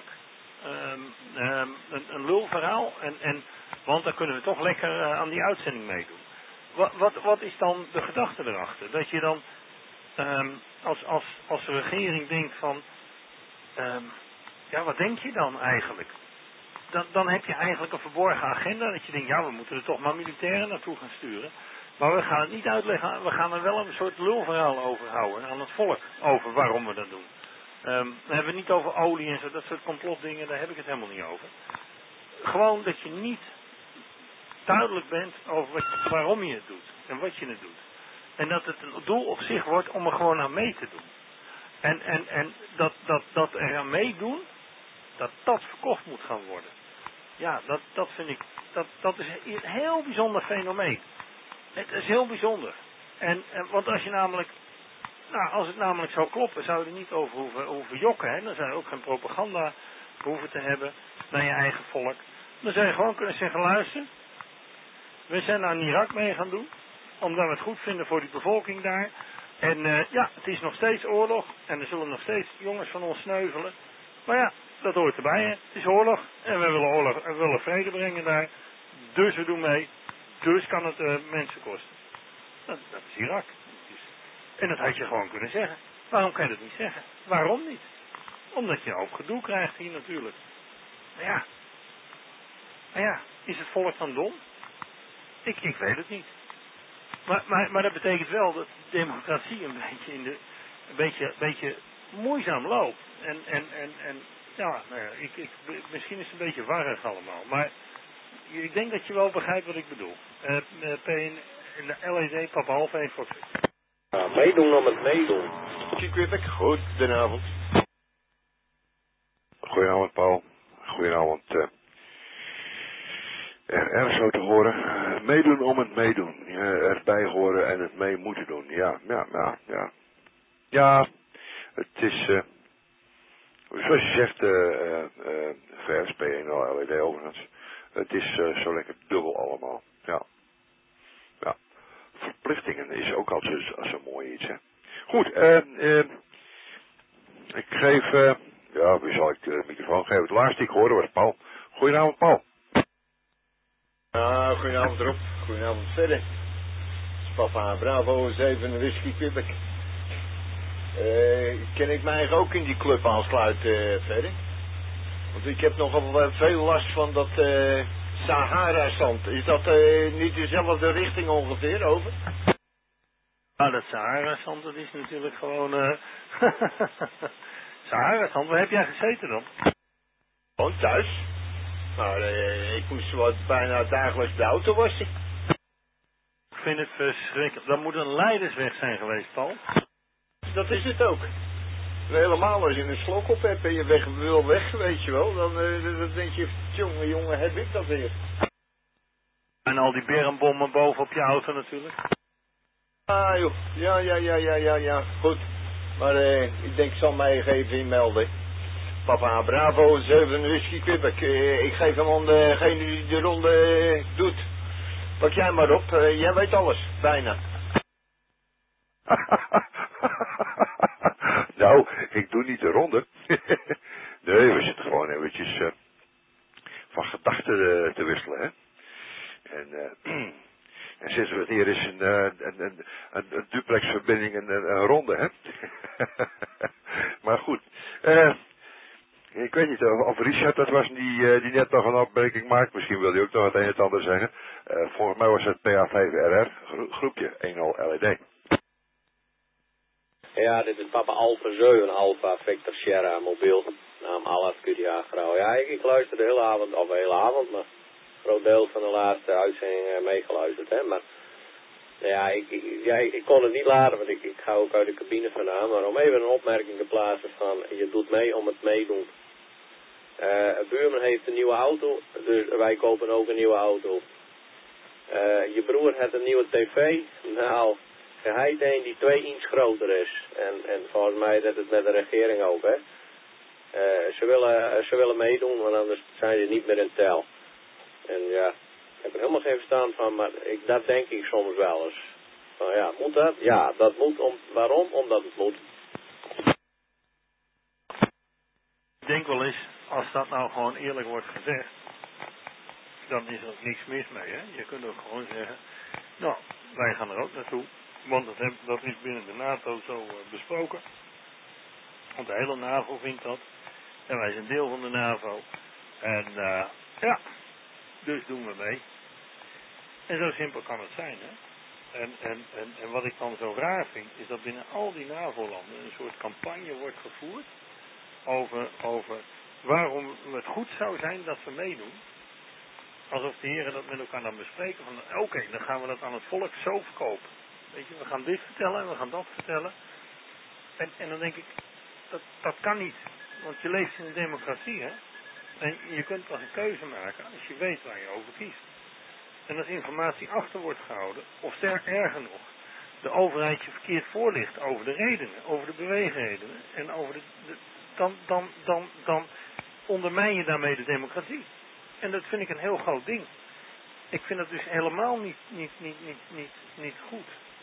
een lulverhaal want dan kunnen we toch lekker aan die uitzending meedoen. Wat is dan de gedachte erachter? Dat je dan als regering denkt van wat denk je dan eigenlijk? Dan heb je eigenlijk een verborgen agenda dat je denkt, we moeten er toch maar militairen naartoe gaan sturen. Maar we gaan het niet uitleggen, we gaan er wel een soort lulverhaal over houden aan het volk over waarom we dat doen. We hebben het niet over olie en zo, dat soort complotdingen, daar heb ik het helemaal niet over. Gewoon dat je niet duidelijk bent over waarom je het doet en wat je het doet. En dat het een doel op zich wordt om er gewoon aan mee te doen. En dat er aan meedoen, dat verkocht moet gaan worden. Ja, dat dat is een heel bijzonder fenomeen. Het is heel bijzonder. En want als het namelijk zou kloppen, zou je er niet over hoeven jokken. Hè? Dan zou je ook geen propaganda hoeven te hebben naar je eigen volk. Dan zou je gewoon kunnen zeggen, luister, we zijn nou in Irak mee gaan doen, omdat we het goed vinden voor die bevolking daar. En het is nog steeds oorlog en er zullen nog steeds jongens van ons sneuvelen. Maar ja, dat hoort erbij, hè. Het is oorlog en we willen vrede brengen daar. Dus we doen mee. Dus kan het mensen kosten. Dat is Irak. En dat had je gewoon kunnen zeggen. Waarom kan je dat niet zeggen? Waarom niet? Omdat je ook gedoe krijgt hier natuurlijk. Maar ja, is het volk dan dom? Ik weet het niet. Maar dat betekent wel dat democratie een beetje moeizaam loopt. Misschien is het een beetje warrig allemaal. Maar ik denk dat je wel begrijpt wat ik bedoel. In de LED, Papa half 1 voor 2. Meedoen om het meedoen. Goedenavond. Goedenavond, Paul. Goedenavond. Er zo te horen. Meedoen om het meedoen. Erbij horen en het mee moeten doen. Ja. Ja, het is, zoals je zegt, vers, P1 LED overigens. Het is zo lekker dubbel allemaal. Ja. Verplichtingen is ook altijd zo mooi iets, hè. Goed, ik geef, wie zal ik de microfoon geven? Het laatste die ik hoorde was Paul. Goedenavond, Paul. Goedenavond Rob. Goedenavond verder. Papa Bravo 7 Whisky Quebec. Kan ik mij ook in die club aansluiten verder? Want ik heb nogal veel last van dat Sahara-zand. Is dat niet dezelfde richting ongeveer, over? Nou, dat Sahara-zand, dat is natuurlijk gewoon... Sahara-zand, waar heb jij gezeten dan? Gewoon thuis. Maar ik moest bijna dagelijks de auto wassen. Ik vind het verschrikkelijk. Dat moet een leidersweg zijn geweest, Paul. Dat is het ook. Helemaal als je een slok op hebt en je wil weg, weet je wel. Dan denk je, jongen, heb ik dat weer. En al die berenbommen boven op je auto natuurlijk. Ah joh, ja, goed. Maar ik denk ik zal mij even inmelden. Papa Bravo 7 Whisky Quebec. Ik geef hem aan degene die de ronde doet. Pak jij maar op, jij weet alles, bijna. Nou, ik doe niet de ronde. Nee, we zitten gewoon eventjes van gedachten te wisselen, hè. En sinds we hier is een duplexverbinding en een ronde, hè. Maar goed, ik weet niet of Richard dat was die net nog een opmerking maakt. Misschien wil hij ook nog het een en het ander zeggen. Volgens mij was het PA5RR, groepje 1.0 LED. Ja, dit is Papa Alpha 7, Alpha Victor Sierra mobiel. Naam Alaf QDA Grauw. Ja, ik luisterde de hele avond, maar een groot deel van de laatste uitzending meegeluisterd, hè. Maar ja, ik kon het niet laten, want ik ga ook uit de cabine vandaan. Maar om even een opmerking te plaatsen van, je doet mee om het meedoen. Een buurman heeft een nieuwe auto, dus wij kopen ook een nieuwe auto. Je broer heeft een nieuwe tv. Nou, hij heeft een die 2 inch groter is. En volgens mij dat het met de regering ook, hè. Ze willen meedoen, want anders zijn ze niet meer in tel. En ja, ik heb er helemaal geen verstand van, maar dat denk ik soms wel eens. Nou ja, moet dat? Ja, dat moet. Waarom? Omdat het moet. Ik denk wel eens, als dat nou gewoon eerlijk wordt gezegd, dan is er ook niks mis mee, hè. Je kunt ook gewoon zeggen, nou, wij gaan er ook naartoe. Want dat is binnen de NATO zo besproken. Want de hele NAVO vindt dat. En wij zijn deel van de NAVO. En ja, dus doen we mee. En zo simpel kan het zijn, hè. En wat ik dan zo raar vind, is dat binnen al die NAVO-landen een soort campagne wordt gevoerd over waarom het goed zou zijn dat we meedoen. Alsof de heren dat met elkaar dan bespreken. Van oké, dan gaan we dat aan het volk zo verkopen. Weet je, we gaan dit vertellen en we gaan dat vertellen. En dan denk ik, dat kan niet. Want je leeft in een democratie, hè. En je kunt pas een keuze maken als je weet waar je over kiest. En als informatie achter wordt gehouden, of sterk erger nog, de overheid je verkeerd voorlicht over de redenen, over de beweegredenen en over dan ondermijn je daarmee de democratie. En dat vind ik een heel groot ding. Ik vind het dus helemaal niet goed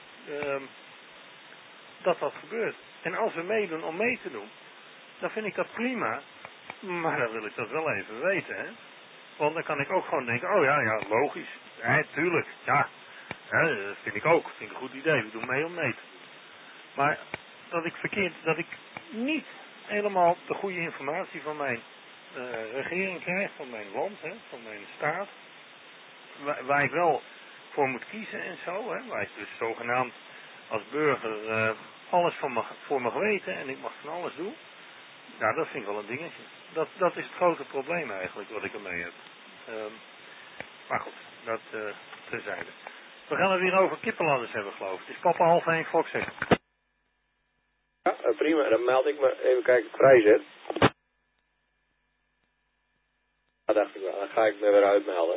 dat gebeurt. En als we meedoen om mee te doen, dan vind ik dat prima. Maar dan wil ik dat wel even weten, hè. Want dan kan ik ook gewoon denken, oh ja, logisch. Ja, tuurlijk, ja. Dat vind ik ook. Dat vind ik een goed idee. We doen mee om mee te doen. Maar dat ik niet helemaal de goede informatie van mijn regering krijg, van mijn land, hè, van mijn staat. Waar ik wel voor moet kiezen en zo, hè, waar ik dus zogenaamd als burger alles voor mag weten en ik mag van alles doen. Nou, dat vind ik wel een dingetje. Dat is het grote probleem eigenlijk wat ik ermee heb. Maar goed, dat terzijde. We gaan het weer over kippenladders hebben, geloof ik. Het is papa 12:30 Fox 6. Ja, prima. Dan meld ik me even kijken of ik vrij zit. Dat dacht ik wel. Dan ga ik me weer uitmelden.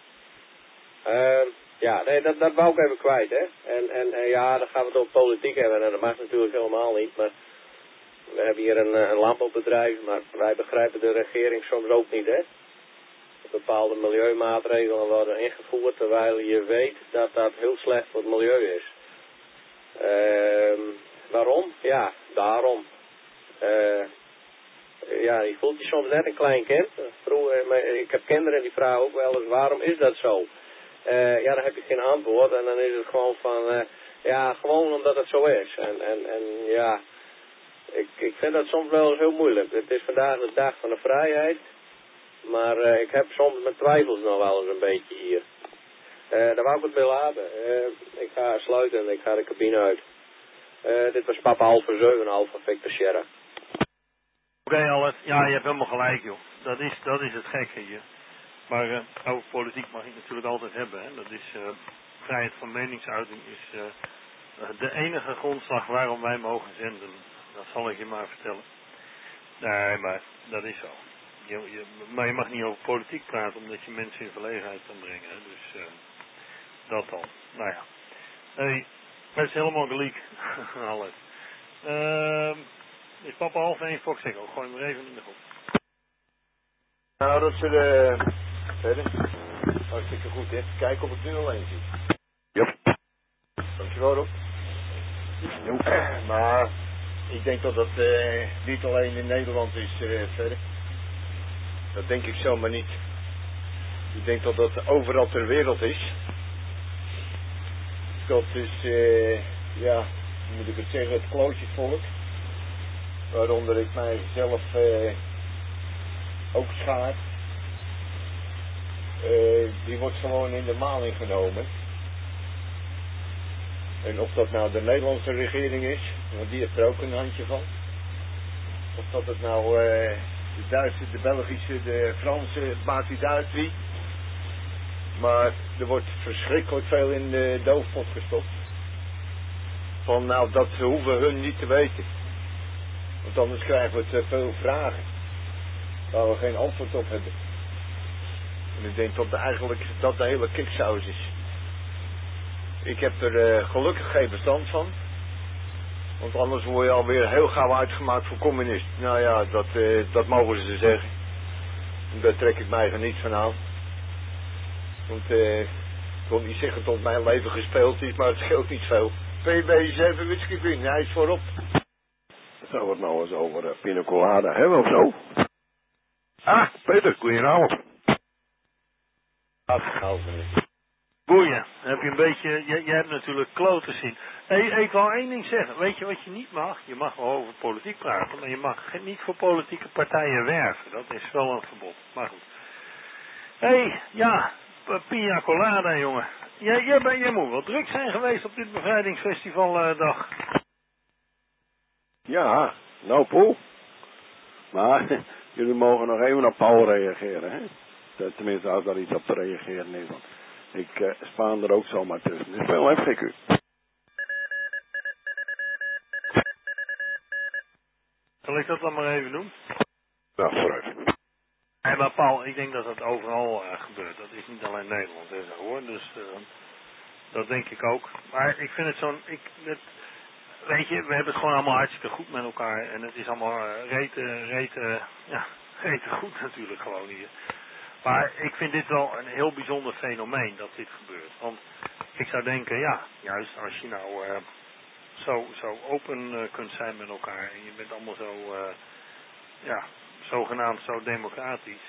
Ja, nee, dat wou ik even kwijt, hè. En ja, dan gaan we het over politiek hebben. En dat mag natuurlijk helemaal niet, maar we hebben hier een landbouwbedrijf, maar wij begrijpen de regering soms ook niet, hè. Bepaalde milieumaatregelen worden ingevoerd, terwijl je weet dat dat heel slecht voor het milieu is. Waarom? Ja, daarom. Ja, je voelt je soms net een klein kind. Ik heb kinderen die vragen ook wel eens, waarom is dat zo? Ja, dan heb je geen antwoord en dan is het gewoon van, ja, gewoon omdat het zo is. En ja, ik vind dat soms wel eens heel moeilijk. Het is vandaag de dag van de vrijheid, maar ik heb soms mijn twijfels nog wel eens een beetje hier. Daar wou ik het bij laten. Ik ga sluiten en ik ga de cabine uit. Dit was papa Alfa 7, Alfa Victor Sierra. Oké, Albert. Ja, je hebt helemaal gelijk, joh. Dat is het gekke hier. Maar over politiek mag ik natuurlijk altijd hebben, hè. Dat is vrijheid van meningsuiting is de enige grondslag waarom wij mogen zenden. Dat zal ik je maar vertellen. Nee, maar dat is zo. Maar je mag niet over politiek praten omdat je mensen in verlegenheid kan brengen, hè. Dus dat dan. Nou ja. Hey, het is helemaal gelijk. Alles. Is papa 12:30 Fox 6. Gooi hem er even in de groep. Nou, dat ze verder. Hartstikke goed, hè. Kijk of ik nu alleen zie. Yep. Dankjewel, Rob. Maar ik denk dat dat niet alleen in Nederland is verder. Dat denk ik zomaar niet. Ik denk dat dat overal ter wereld is. Dat is, ja, hoe moet ik het zeggen, het klootjesvolk. Waaronder ik mijzelf ook schaar. Die wordt gewoon in de maling genomen. En of dat nou de Nederlandse regering is, want die heeft er ook een handje van. Of dat het nou de Duitse, de Belgische, de Franse, het maakt niet uit wie. Maar er wordt verschrikkelijk veel in de doofpot gestopt. Van nou, dat hoeven hun niet te weten. Want anders krijgen we te veel vragen. Waar we geen antwoord op hebben. En ik denk dat eigenlijk dat de hele kiksaus is. Ik heb er gelukkig geen verstand van. Want anders word je alweer heel gauw uitgemaakt voor communist. Nou ja, dat mogen ze zeggen. En daar trek ik mij niet van aan. Want ik wil niet zeggen dat mijn leven gespeeld is, maar het scheelt niet veel. PB 7 whisky green, hij is voorop. Zou we het nou eens over pina colada hebben of zo? Ah, Peter, goedenavond. Boeien, heb je een beetje, je hebt natuurlijk kloten zien. Ik wil één ding zeggen, weet je wat je niet mag? Je mag wel over politiek praten, maar je mag niet voor politieke partijen werven. Dat is wel een verbod, maar goed. Ja, pina colada, jongen. Jij moet wel druk zijn geweest op dit bevrijdingsfestivaldag. Ja, nou Paul. Maar jullie mogen nog even op Paul reageren, hè? Tenminste, als daar iets op te reageren is. Want ik spaan er ook zomaar tussen. Dus wel even gek u. Zal ik dat dan maar even doen? Nou, vooruit. Maar allemaal, ik denk dat dat overal gebeurt. Dat is niet alleen Nederland en zo hoor. Dus dat denk ik ook. Maar ik vind het weet je, we hebben het gewoon allemaal hartstikke goed met elkaar. En het is allemaal rete goed natuurlijk gewoon hier. Maar ik vind dit wel een heel bijzonder fenomeen dat dit gebeurt. Want ik zou denken, ja, juist als je nou zo open kunt zijn met elkaar. En je bent allemaal zo, zogenaamd zo democratisch.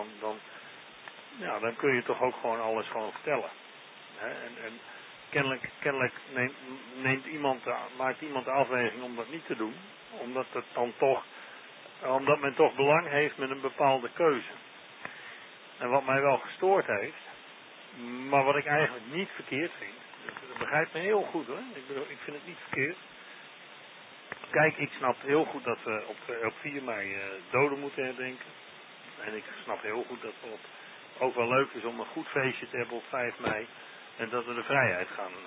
Dan kun je toch ook gewoon alles gewoon vertellen. Hè? En kennelijk maakt iemand de afweging om dat niet te doen. Omdat men toch belang heeft met een bepaalde keuze. En wat mij wel gestoord heeft, maar wat ik eigenlijk niet verkeerd vind, dat begrijpt me heel goed hoor, ik vind het niet verkeerd. Kijk, ik snap heel goed dat we op 4 mei doden moeten herdenken. En ik snap heel goed dat het ook wel leuk is om een goed feestje te hebben op 5 mei. En dat we de vrijheid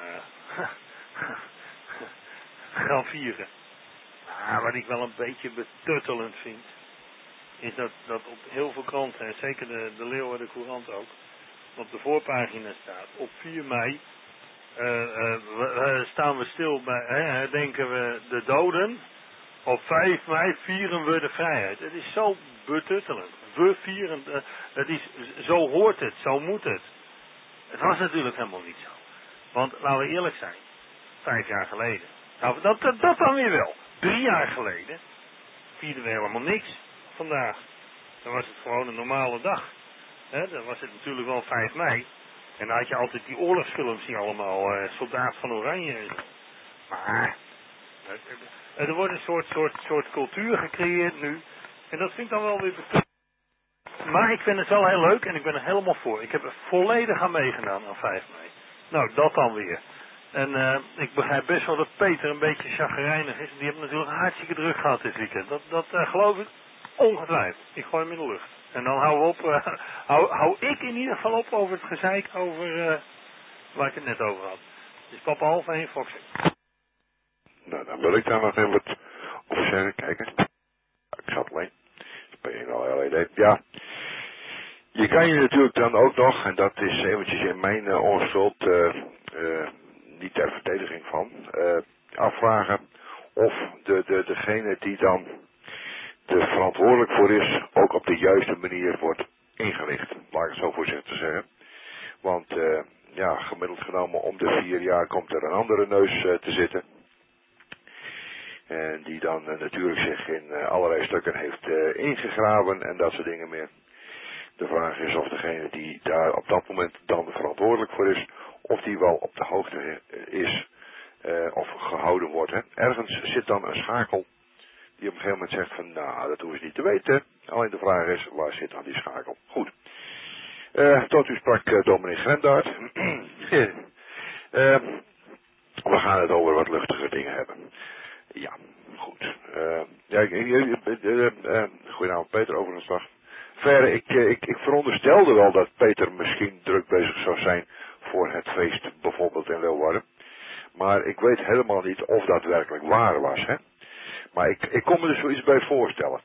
gaan vieren. Maar wat ik wel een beetje betuttelend vind, is dat op heel veel kranten, en zeker de Leeuwarden Courant ook, op de voorpagina staat, op 4 mei staan we stil bij, herdenken we de doden, op 5 mei vieren we de vrijheid. Het is zo betuttelend. We vieren, zo hoort het, zo moet het. Het was natuurlijk helemaal niet zo. Want laten we eerlijk zijn, 5 jaar geleden, nou dat dan weer wel, 3 jaar geleden, vierden we helemaal niks. Vandaag, dan was het gewoon een normale dag. Dan was het natuurlijk wel 5 mei. En dan had je altijd die oorlogsfilms die allemaal Soldaat van Oranje en zo. Maar er wordt een soort cultuur gecreëerd nu. En dat vind ik dan wel weer betuttelend. Maar ik vind het wel heel leuk en ik ben er helemaal voor. Ik heb er volledig aan meegedaan aan 5 mei. Nou, dat dan weer. En ik begrijp best wel dat Peter een beetje chagrijnig is. Die heeft natuurlijk hartstikke druk gehad dit weekend. Dat geloof ik. Ongetwijfeld. Ik gooi hem in de lucht. En dan hou ik in ieder geval op over het gezeik over waar ik het net over had. Dus papa half 1, Foxy. Nou, dan wil ik daar nog even wat over zeggen. Kijken. Ik zat alleen. P1 al LED. Ja. Je kan je natuurlijk dan ook nog, en dat is eventjes in mijn onschuld, niet ter verdediging van, afvragen of degene die dan er verantwoordelijk voor is, ook op de juiste manier wordt ingelicht. Laat ik het zo voorzichtig zeggen. Want gemiddeld genomen om de 4 jaar komt er een andere neus te zitten. En die dan natuurlijk zich in allerlei stukken heeft ingegraven en dat soort dingen meer. De vraag is of degene die daar op dat moment dan verantwoordelijk voor is, of die wel op de hoogte is of gehouden wordt. Hè. Ergens zit dan een schakel die op een gegeven moment zegt van, nou, dat hoeven ze niet te weten. Alleen de vraag is, waar zit dan die schakel? Goed. Tot u sprak dominee Grendaert. We gaan het over wat luchtige dingen hebben. Ja, goed. Goedenavond Peter, overigens nog. Verder, ik veronderstelde wel dat Peter misschien druk bezig zou zijn voor het feest bijvoorbeeld in Leeuwarden. Maar ik weet helemaal niet of dat werkelijk waar was, hè. Maar ik kon me er zoiets bij voorstellen.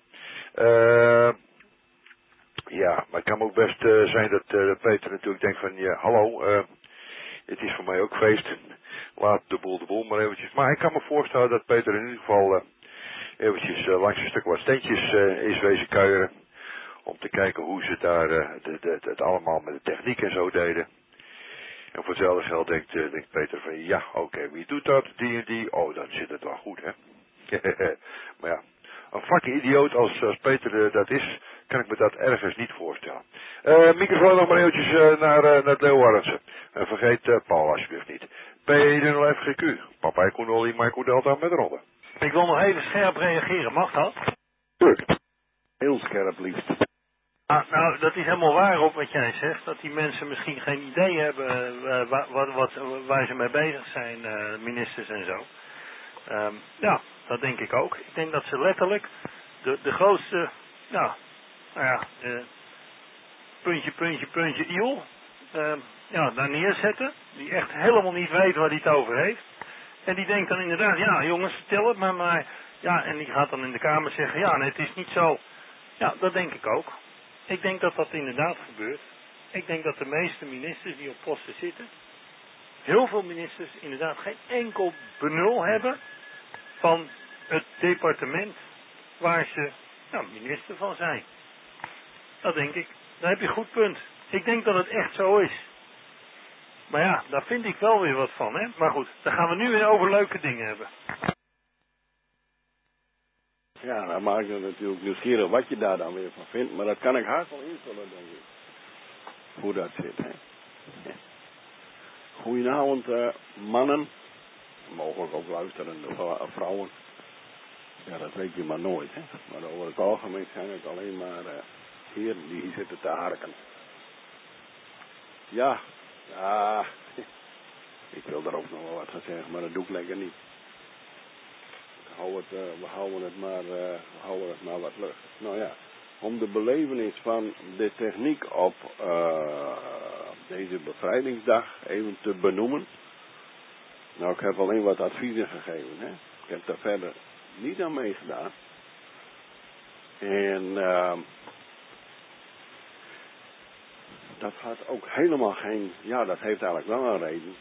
Maar het kan ook best zijn dat Peter natuurlijk denkt van, ja, hallo, het is voor mij ook feest. Laat de boel maar eventjes. Maar ik kan me voorstellen dat Peter in ieder geval eventjes langs een stuk wat steentjes is wezen kuieren. Om te kijken hoe ze daar het allemaal met de techniek en zo deden. En voor hetzelfde geld denkt Peter van, ja, oké, wie doet dat? Die en die. Oh, dan zit het wel goed, hè. Maar ja, een vakidioot als Peter dat is, kan ik me dat ergens niet voorstellen. Microfoon nog maar eventjes naar het Leeuwardense. En vergeet Paul alsjeblieft niet. P1FGQ. Papa Koenolly, Michael Delta met ronde. Ik wil nog even scherp reageren, mag dat? Tuurlijk. Heel scherp liefst. Nou, dat is helemaal waar op wat jij zegt. Dat die mensen misschien geen idee hebben waar ze mee bezig zijn, ministers en zo. Dat denk ik ook. Ik denk dat ze letterlijk de grootste, puntje, iel, daar neerzetten. Die echt helemaal niet weet waar hij het over heeft. En die denkt dan inderdaad, ja jongens, vertel het maar. Ja, en die gaat dan in de Kamer zeggen, ja, nee, het is niet zo. Ja, dat denk ik ook. Ik denk dat dat inderdaad gebeurt. Ik denk dat de meeste ministers die op posten zitten, heel veel ministers inderdaad geen enkel benul hebben van het departement waar ze minister van zijn. Dat denk ik. Daar heb je een goed punt. Ik denk dat het echt zo is. Maar ja, daar vind ik wel weer wat van, hè. Maar goed, dan gaan we nu weer over leuke dingen hebben. Ja, dan maak ik natuurlijk nieuwsgierig wat je daar dan weer van vindt. Maar dat kan ik haast wel invullen, denk ik. Hoe dat zit, hè. Ja. Goedenavond, mannen. Mogelijk ook luisterende vrouwen. Ja, dat weet je maar nooit, hè. Maar over het algemeen zijn het alleen maar heren die hier zitten te harken. Ja, ik wil daar ook nog wel wat gaan zeggen, maar dat doe ik lekker niet. We houden het maar wat lucht. Nou ja, om de belevenis van de techniek op deze bevrijdingsdag even te benoemen. Nou, ik heb alleen wat adviezen gegeven, hè. Ik heb daar verder niet aan meegedaan. En dat had ook helemaal geen... Ja, dat heeft eigenlijk wel een reden.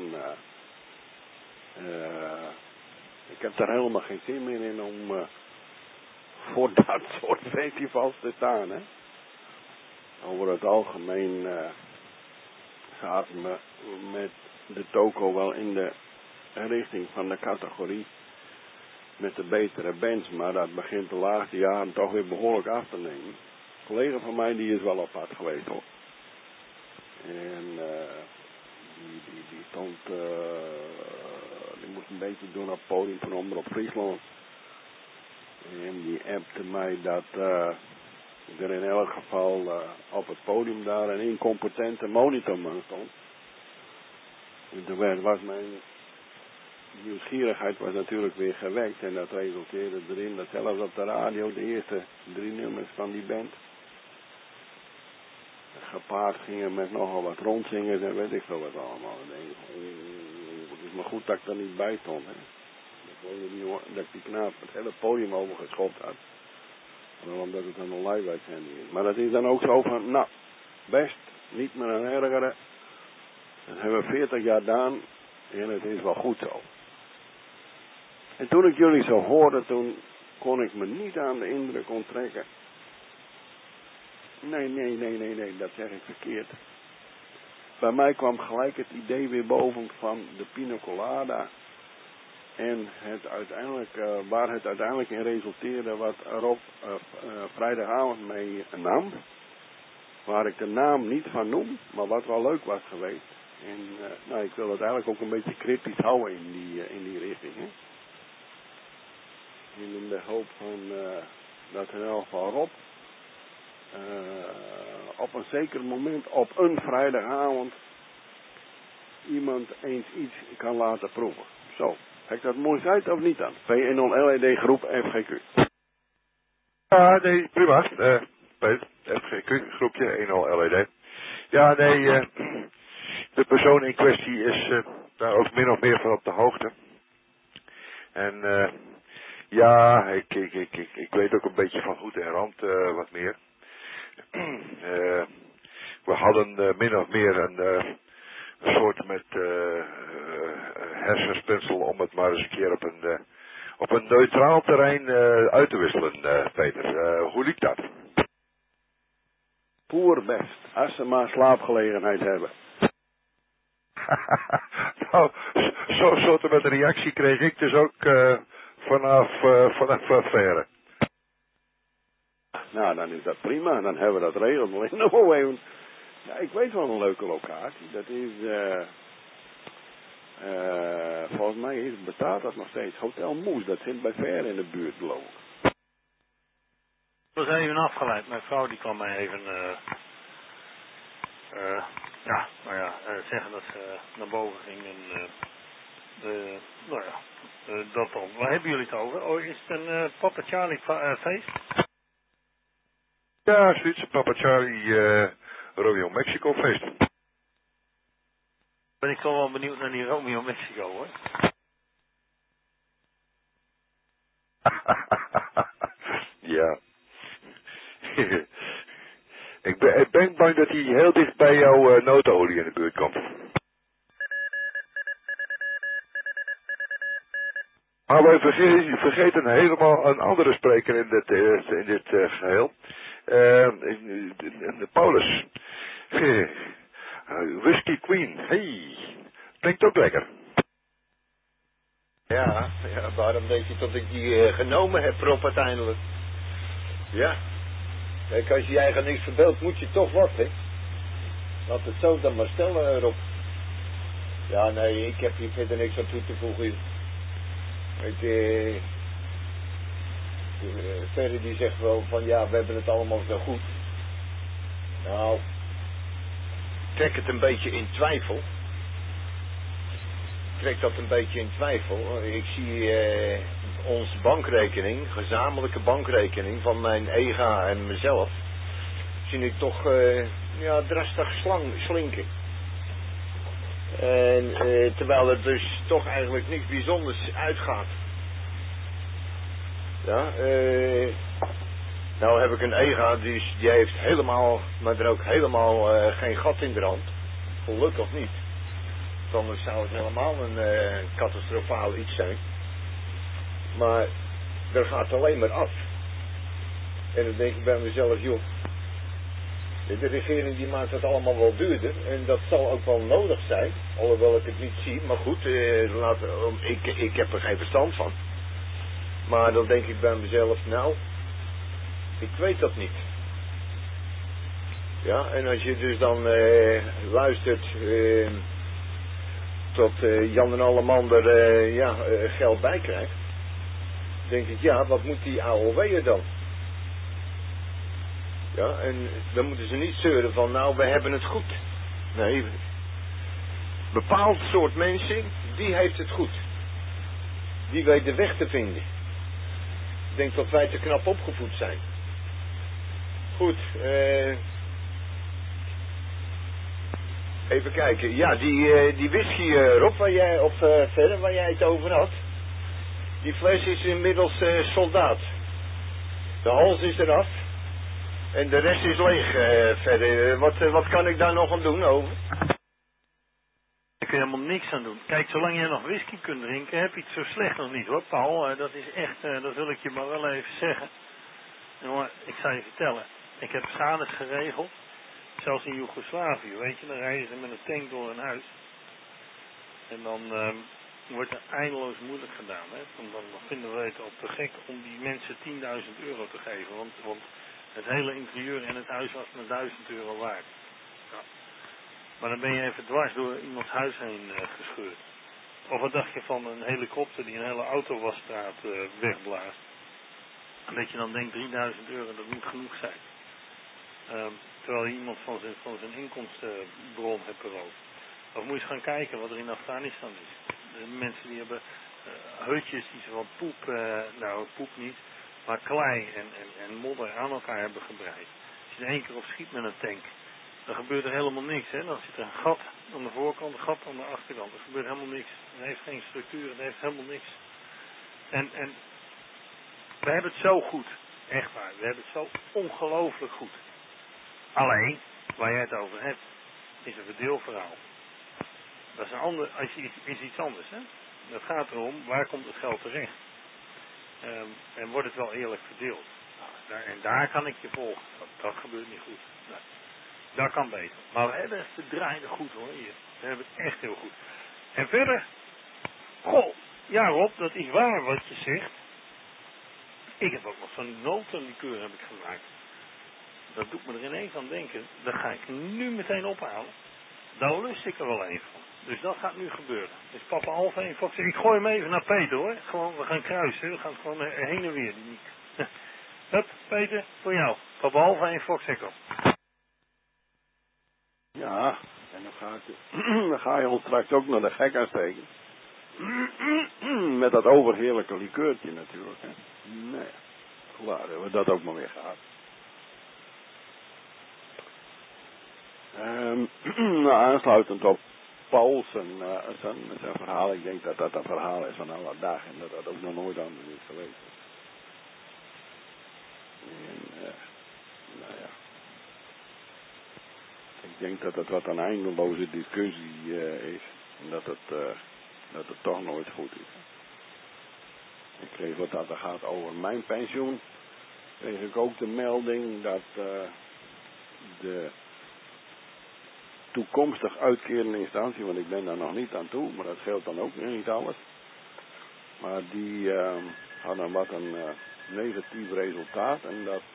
Ik heb daar helemaal geen zin meer in om voor dat soort festivals te staan, hè. Over het algemeen gaat me met de toko wel in de richting van de categorie met de betere bands, maar dat begint de laatste jaren toch weer behoorlijk af te nemen. Een collega van mij die is wel op pad geweest, hoor. En die stond, die moest een beetje doen op het podium van Omroep Friesland. En die appte mij dat er in elk geval op het podium daar een incompetente monitorman stond. En toen was mijn nieuwsgierigheid was natuurlijk weer gewekt en dat resulteerde erin dat zelfs op de radio de eerste 3 nummers van die band gepaard gingen met nogal wat rondzingers en weet ik veel wat allemaal. Het is maar goed dat ik er niet bij stond, hè. Dat ik die knaap het hele podium overgeschopt had. Wel omdat het een live uitzending is. Maar dat is dan ook zo van, nou, best, niet meer aan ergeren. Dat hebben we 40 jaar gedaan en het is wel goed zo. En toen ik jullie zo hoorde, toen kon ik me niet aan de indruk onttrekken. Nee, dat zeg ik verkeerd. Bij mij kwam gelijk het idee weer boven van de pina colada. En het uiteindelijk, waar het uiteindelijk in resulteerde wat Rob vrijdagavond mee nam. Waar ik de naam niet van noem, maar wat wel leuk was geweest. En ik wil het eigenlijk ook een beetje cryptisch houden in die richting. Hè? In de hoop van dat in elk geval Rob op een zeker moment op een vrijdagavond iemand eens iets kan laten proeven. Zo, heb ik dat mooi gezegd of niet dan? V10 LED groep FGQ. Ja, nee, prima. FGQ groepje 10 LED. Ja, nee, de persoon in kwestie is daar ook min of meer van op de hoogte. En ja, ik weet ook een beetje van goed en rand wat meer. We hadden min of meer een soort met hersenspinsel om het maar eens een keer op een neutraal terrein uit te wisselen, Peter. Hoe liep dat? Poer best, als ze maar slaapgelegenheid hebben. Nou, zo'n soort met reactie kreeg ik dus ook vanaf verre. Nou, dan is dat prima. Dan hebben we dat regeld. Alleen nog wel even. Ja, ik weet wel een leuke locatie. Dat is, volgens mij bestaat dat nog steeds. Hotel Moes. Dat zit bij Ver in de buurt, geloof ik. Ik was even afgeleid. Mijn vrouw die kwam mij even, zeggen dat ze naar boven ging en, dat dan. Waar hebben jullie het over? Oh, is het een Papa Charlie feest? Ja, zoiets. Papa Charlie Romeo Mexico feest. Ben ik toch wel benieuwd naar die Romeo Mexico, hoor. Ja. Ik ben bang dat hij heel dicht bij jouw notenolie in de buurt komt. Maar wij vergeten helemaal een andere spreker in dit geheel. Paulus. Whisky Queen. Hey. Klinkt ook lekker. Ja, waarom denk je dat ik die genomen heb, Rob, uiteindelijk? Ja. Kijk, als je je eigen niks verbeeldt, moet je toch wat, hè? Laat het zo dan maar stellen, Rob. Ja, nee, ik heb hier verder niks aan toe te voegen. Ferry die zegt wel van, ja, we hebben het allemaal zo goed. Nou, ik trek het een beetje in twijfel. Ik zie onze bankrekening, gezamenlijke bankrekening van mijn EGA en mezelf, zie ik toch drastisch slinken. En terwijl het dus toch eigenlijk niks bijzonders uitgaat. Ja, nou heb ik een EGA, die heeft helemaal, maar er ook helemaal geen gat in de hand. Gelukkig niet. Anders zou het helemaal een catastrofaal iets zijn. Maar er gaat alleen maar af. En dan denk ik bij mezelf, joh, de regering die maakt het allemaal wel duurder. En dat zal ook wel nodig zijn. Alhoewel ik het niet zie. Maar goed, ik heb er geen verstand van. Maar dan denk ik bij mezelf, nou, ik weet dat niet. Ja, en als je dus dan luistert tot Jan en Allemander geld bij krijgt, denk ik, ja, wat moet die AOW'er dan? Ja, en dan moeten ze niet zeuren van, nou, we hebben het goed. Nee, een bepaald soort mensen, die heeft het goed. Die weet de weg te vinden. Ik denk dat wij te knap opgevoed zijn. Goed, even kijken. Ja, die whisky, Rob, verder, waar jij het over had. Die fles is inmiddels soldaat. De hals is eraf. En de rest is leeg verder. Wat kan ik daar nog aan doen over? Daar kun je helemaal niks aan doen. Kijk, zolang je nog whisky kunt drinken, heb je het zo slecht nog niet, hoor, Paul. Dat is echt, dat wil ik je maar wel even zeggen. Jongen, ik zal je vertellen. Ik heb schades geregeld. Zelfs in Joegoslavië, weet je. Dan rijden ze met een tank door een huis. En dan wordt het eindeloos moeilijk gedaan. Hè? Dan vinden we het al te gek om die mensen 10.000 euro te geven. Want het hele interieur en het huis was maar 1000 euro waard. Ja. Maar dan ben je even dwars door iemands huis heen gescheurd. Of wat dacht je van een helikopter die een hele autowasstraat wegblaast? En dat je dan denkt 3000 euro, dat moet genoeg zijn. Terwijl je iemand van zijn inkomstenbron hebt beroofd. Of moet je eens gaan kijken wat er in Afghanistan is. De mensen die hebben hutjes die ze van poep niet, maar klei en modder aan elkaar hebben gebreid. Als je er 1 keer op schiet met een tank, dan gebeurt er helemaal niks. Hè? Dan zit er een gat aan de voorkant, een gat aan de achterkant. Er gebeurt helemaal niks. Het heeft geen structuur, het heeft helemaal niks. En we hebben het zo goed. Echt waar, we hebben het zo ongelooflijk goed. Alleen, waar jij het over hebt, is een verdeelverhaal. Dat is iets anders, hè? Het gaat erom, waar komt het geld terecht? En wordt het wel eerlijk verdeeld? Nou, en daar kan ik je volgen. Dat gebeurt niet goed. Nee. Dat kan beter. Maar we hebben het draaien goed, hoor, hier. We hebben het echt heel goed. En verder, goh, ja Rob, dat is waar wat je zegt. Ik heb ook nog zo'n notenlikeur heb ik gemaakt. Dat doet me er ineens aan denken. Dat ga ik nu meteen ophalen. Daar lust ik er wel een van. Dus dat gaat nu gebeuren. Dus papa Alfa en Fox. Ik gooi hem even naar Peter, hoor. Gewoon, we gaan kruisen. We gaan gewoon heen en weer. Hup, Peter, voor jou. Papa Alfa en Fox Echo. Ja, en dan ga je ons straks ook naar de gek aansteken. Met dat overheerlijke likeurtje natuurlijk. Hè. Nee, klaar hebben we dat ook maar weer gehad. Aansluitend op Paul zijn verhaal. Ik denk dat dat een verhaal is van alle dagen en dat dat ook nog nooit anders is geweest. En, nou ja. denk dat het wat een eindeloze discussie is. En dat het toch nooit goed is. Ik kreeg wat dat er gaat over mijn pensioen. Kreeg ik ook de melding dat de toekomstig uitkerende instantie, want ik ben daar nog niet aan toe, maar dat geldt dan ook niet alles. Maar die hadden wat een negatief resultaat en dat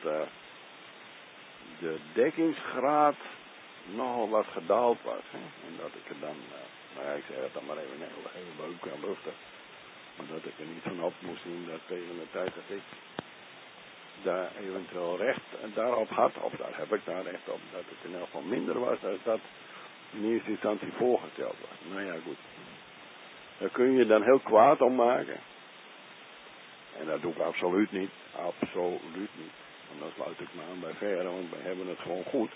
de dekkingsgraad nogal wat gedaald was. Hè? En dat ik er dan, nou ja, ik zeg het dan maar even heel leuk en lustig, maar dat ik er niet van op moest zien dat tegen de tijd dat ik daar eventueel recht daarop had, of daar heb ik daar recht op, dat het in elk geval minder was dan dat in eerste instantie voorgesteld was. Nou ja, goed. Daar kun je dan heel kwaad om maken. En dat doe ik absoluut niet. Absoluut niet. En dan sluit ik me aan bij Verre, want wij hebben het gewoon goed.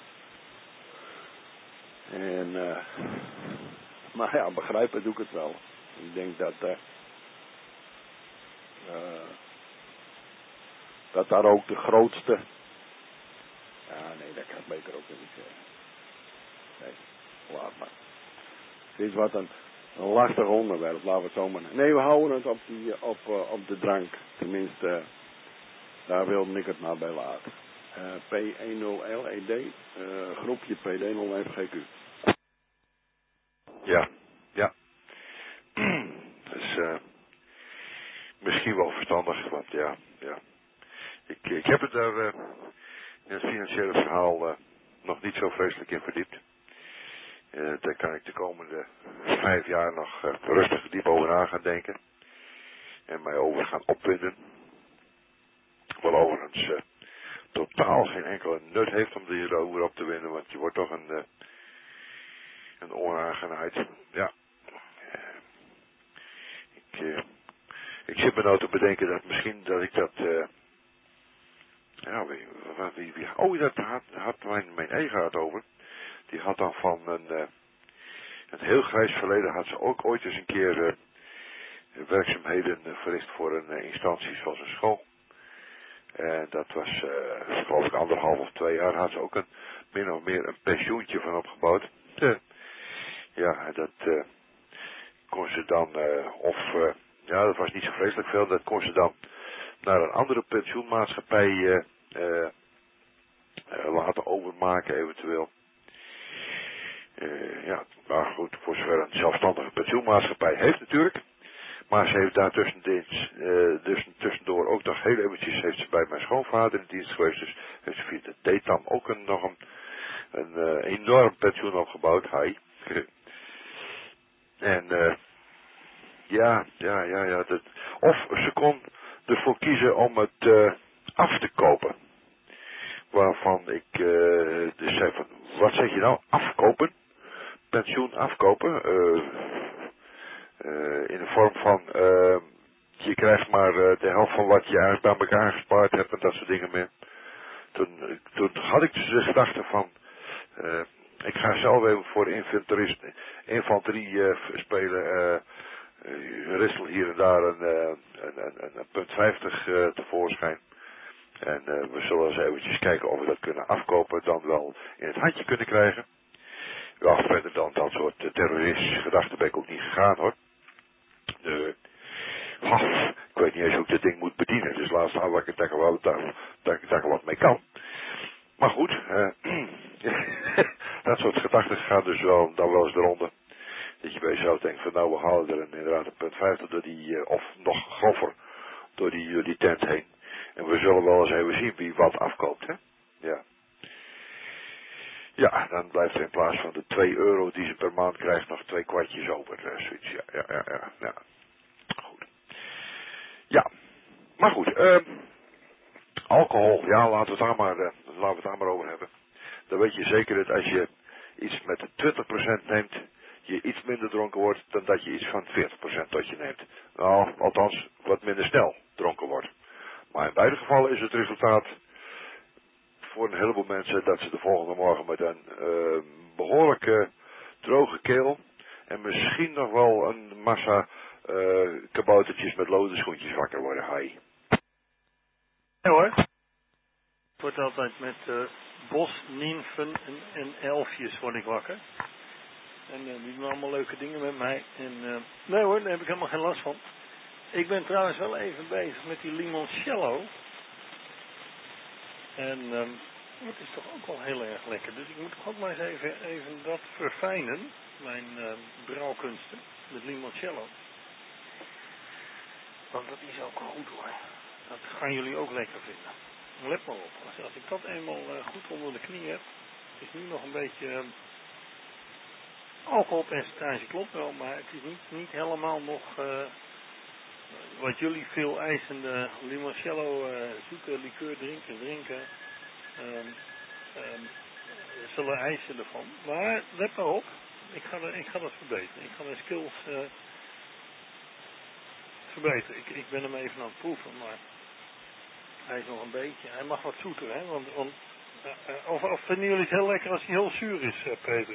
En, maar ja, begrijpen doe ik het wel. Ik denk dat dat daar ook de grootste... Ja, nee, dat kan ik beter ook niet zeggen. Nee, laat maar. Het is wat een lastig onderwerp, laten we het zo maar... Nee, we houden het op de drank. Tenminste, daar wilde ik het maar bij laten. P10LED, groepje PD05GQ. Ja. Dat is misschien wel verstandig, want ja. Ik heb het daar in het financiële verhaal nog niet zo vreselijk in verdiept. Daar kan ik de komende 5 jaar nog rustig diep over na gaan denken. En mij over gaan opwinden. Wel overigens totaal geen enkele nut heeft om hierover op te winnen, want je wordt toch een onaangenaamheid. Ja. Ik zit me nou te bedenken dat misschien dat ik dat... dat had mijn eigen had over. Die had dan van een heel grijs verleden had ze ook ooit eens een keer werkzaamheden verricht voor een instantie zoals een school. En dat was geloof ik 1,5 of 2 jaar had ze ook min of meer een pensioentje van opgebouwd. Ja, dat kon ze dan dat was niet zo vreselijk veel. Dat kon ze dan naar een andere pensioenmaatschappij laten overmaken eventueel. Maar goed, voor zover een zelfstandige pensioenmaatschappij heeft natuurlijk. Maar ze heeft daar tussendoor ook nog heel eventjes heeft ze bij mijn schoonvader in dienst geweest. Dus heeft ze via de DETAM ook nog een enorm pensioen opgebouwd. Hij. En of ze kon ervoor kiezen om het af te kopen. Waarvan ik dus zei van, wat zeg je nou? Afkopen? Pensioen afkopen? In de vorm van, je krijgt maar de helft van wat je eigenlijk bij elkaar gespaard hebt en dat soort dingen meer. Toen had ik dus de gedachte van, ik ga zelf even voor infanterie spelen, ritsel hier en daar een punt 50 tevoorschijn. En we zullen eens eventjes kijken of we dat kunnen afkopen, dan wel in het handje kunnen krijgen. Ja, verder dan dat soort terroristische gedachten ben ik ook niet gegaan hoor. Ik weet niet eens hoe ik dit ding moet bedienen, dus laatst aan wat ik er wat mee kan. Maar goed, dat soort gedachten gaan dus dan wel eens eronder. Dat je bij jezelf denkt van nou, we halen er inderdaad een punt 50 door die, of nog grover, door die tent heen. En we zullen wel eens even zien wie wat afkoopt, hè. Ja. Ja, dan blijft er in plaats van de €2 die ze per maand krijgt nog 2 kwartjes over. Zoiets, ja. Goed. Ja, maar goed. Alcohol, ja, laten we het daar maar over hebben. Dan weet je zeker dat als je iets met 20% neemt, je iets minder dronken wordt dan dat je iets van 40% tot je neemt. Nou, althans, wat minder snel dronken wordt. Maar in beide gevallen is het resultaat voor een heleboel mensen dat ze de volgende morgen met een behoorlijke droge keel en misschien nog wel een massa kaboutertjes met lode schoentjes wakker worden. Hi. Ja hoor. Het wordt altijd met bosnimfen en elfjes word ik wakker. En die doen allemaal leuke dingen met mij. En nee hoor, daar heb ik helemaal geen last van. Ik ben trouwens wel even bezig met die limoncello. En het is toch ook wel heel erg lekker. Dus ik moet toch ook maar eens even dat verfijnen. Mijn brouwkunsten met limoncello. Want dat is ook goed hoor. Dat gaan jullie ook lekker vinden. Let maar op. Als ik dat eenmaal goed onder de knie heb. Het is nu nog een beetje... alcoholpercentage klopt wel, maar het is niet helemaal nog... wat jullie veel eisende limoncello zoete likeur drinken. Zullen eisen ervan. Maar let maar op. Ik ga dat verbeteren. Ik ga mijn skills verbeteren. Ik ben hem even aan het proeven, maar hij is nog een beetje... Hij mag wat zoeter, hè? Want of vinden jullie het heel lekker als hij heel zuur is, Peter?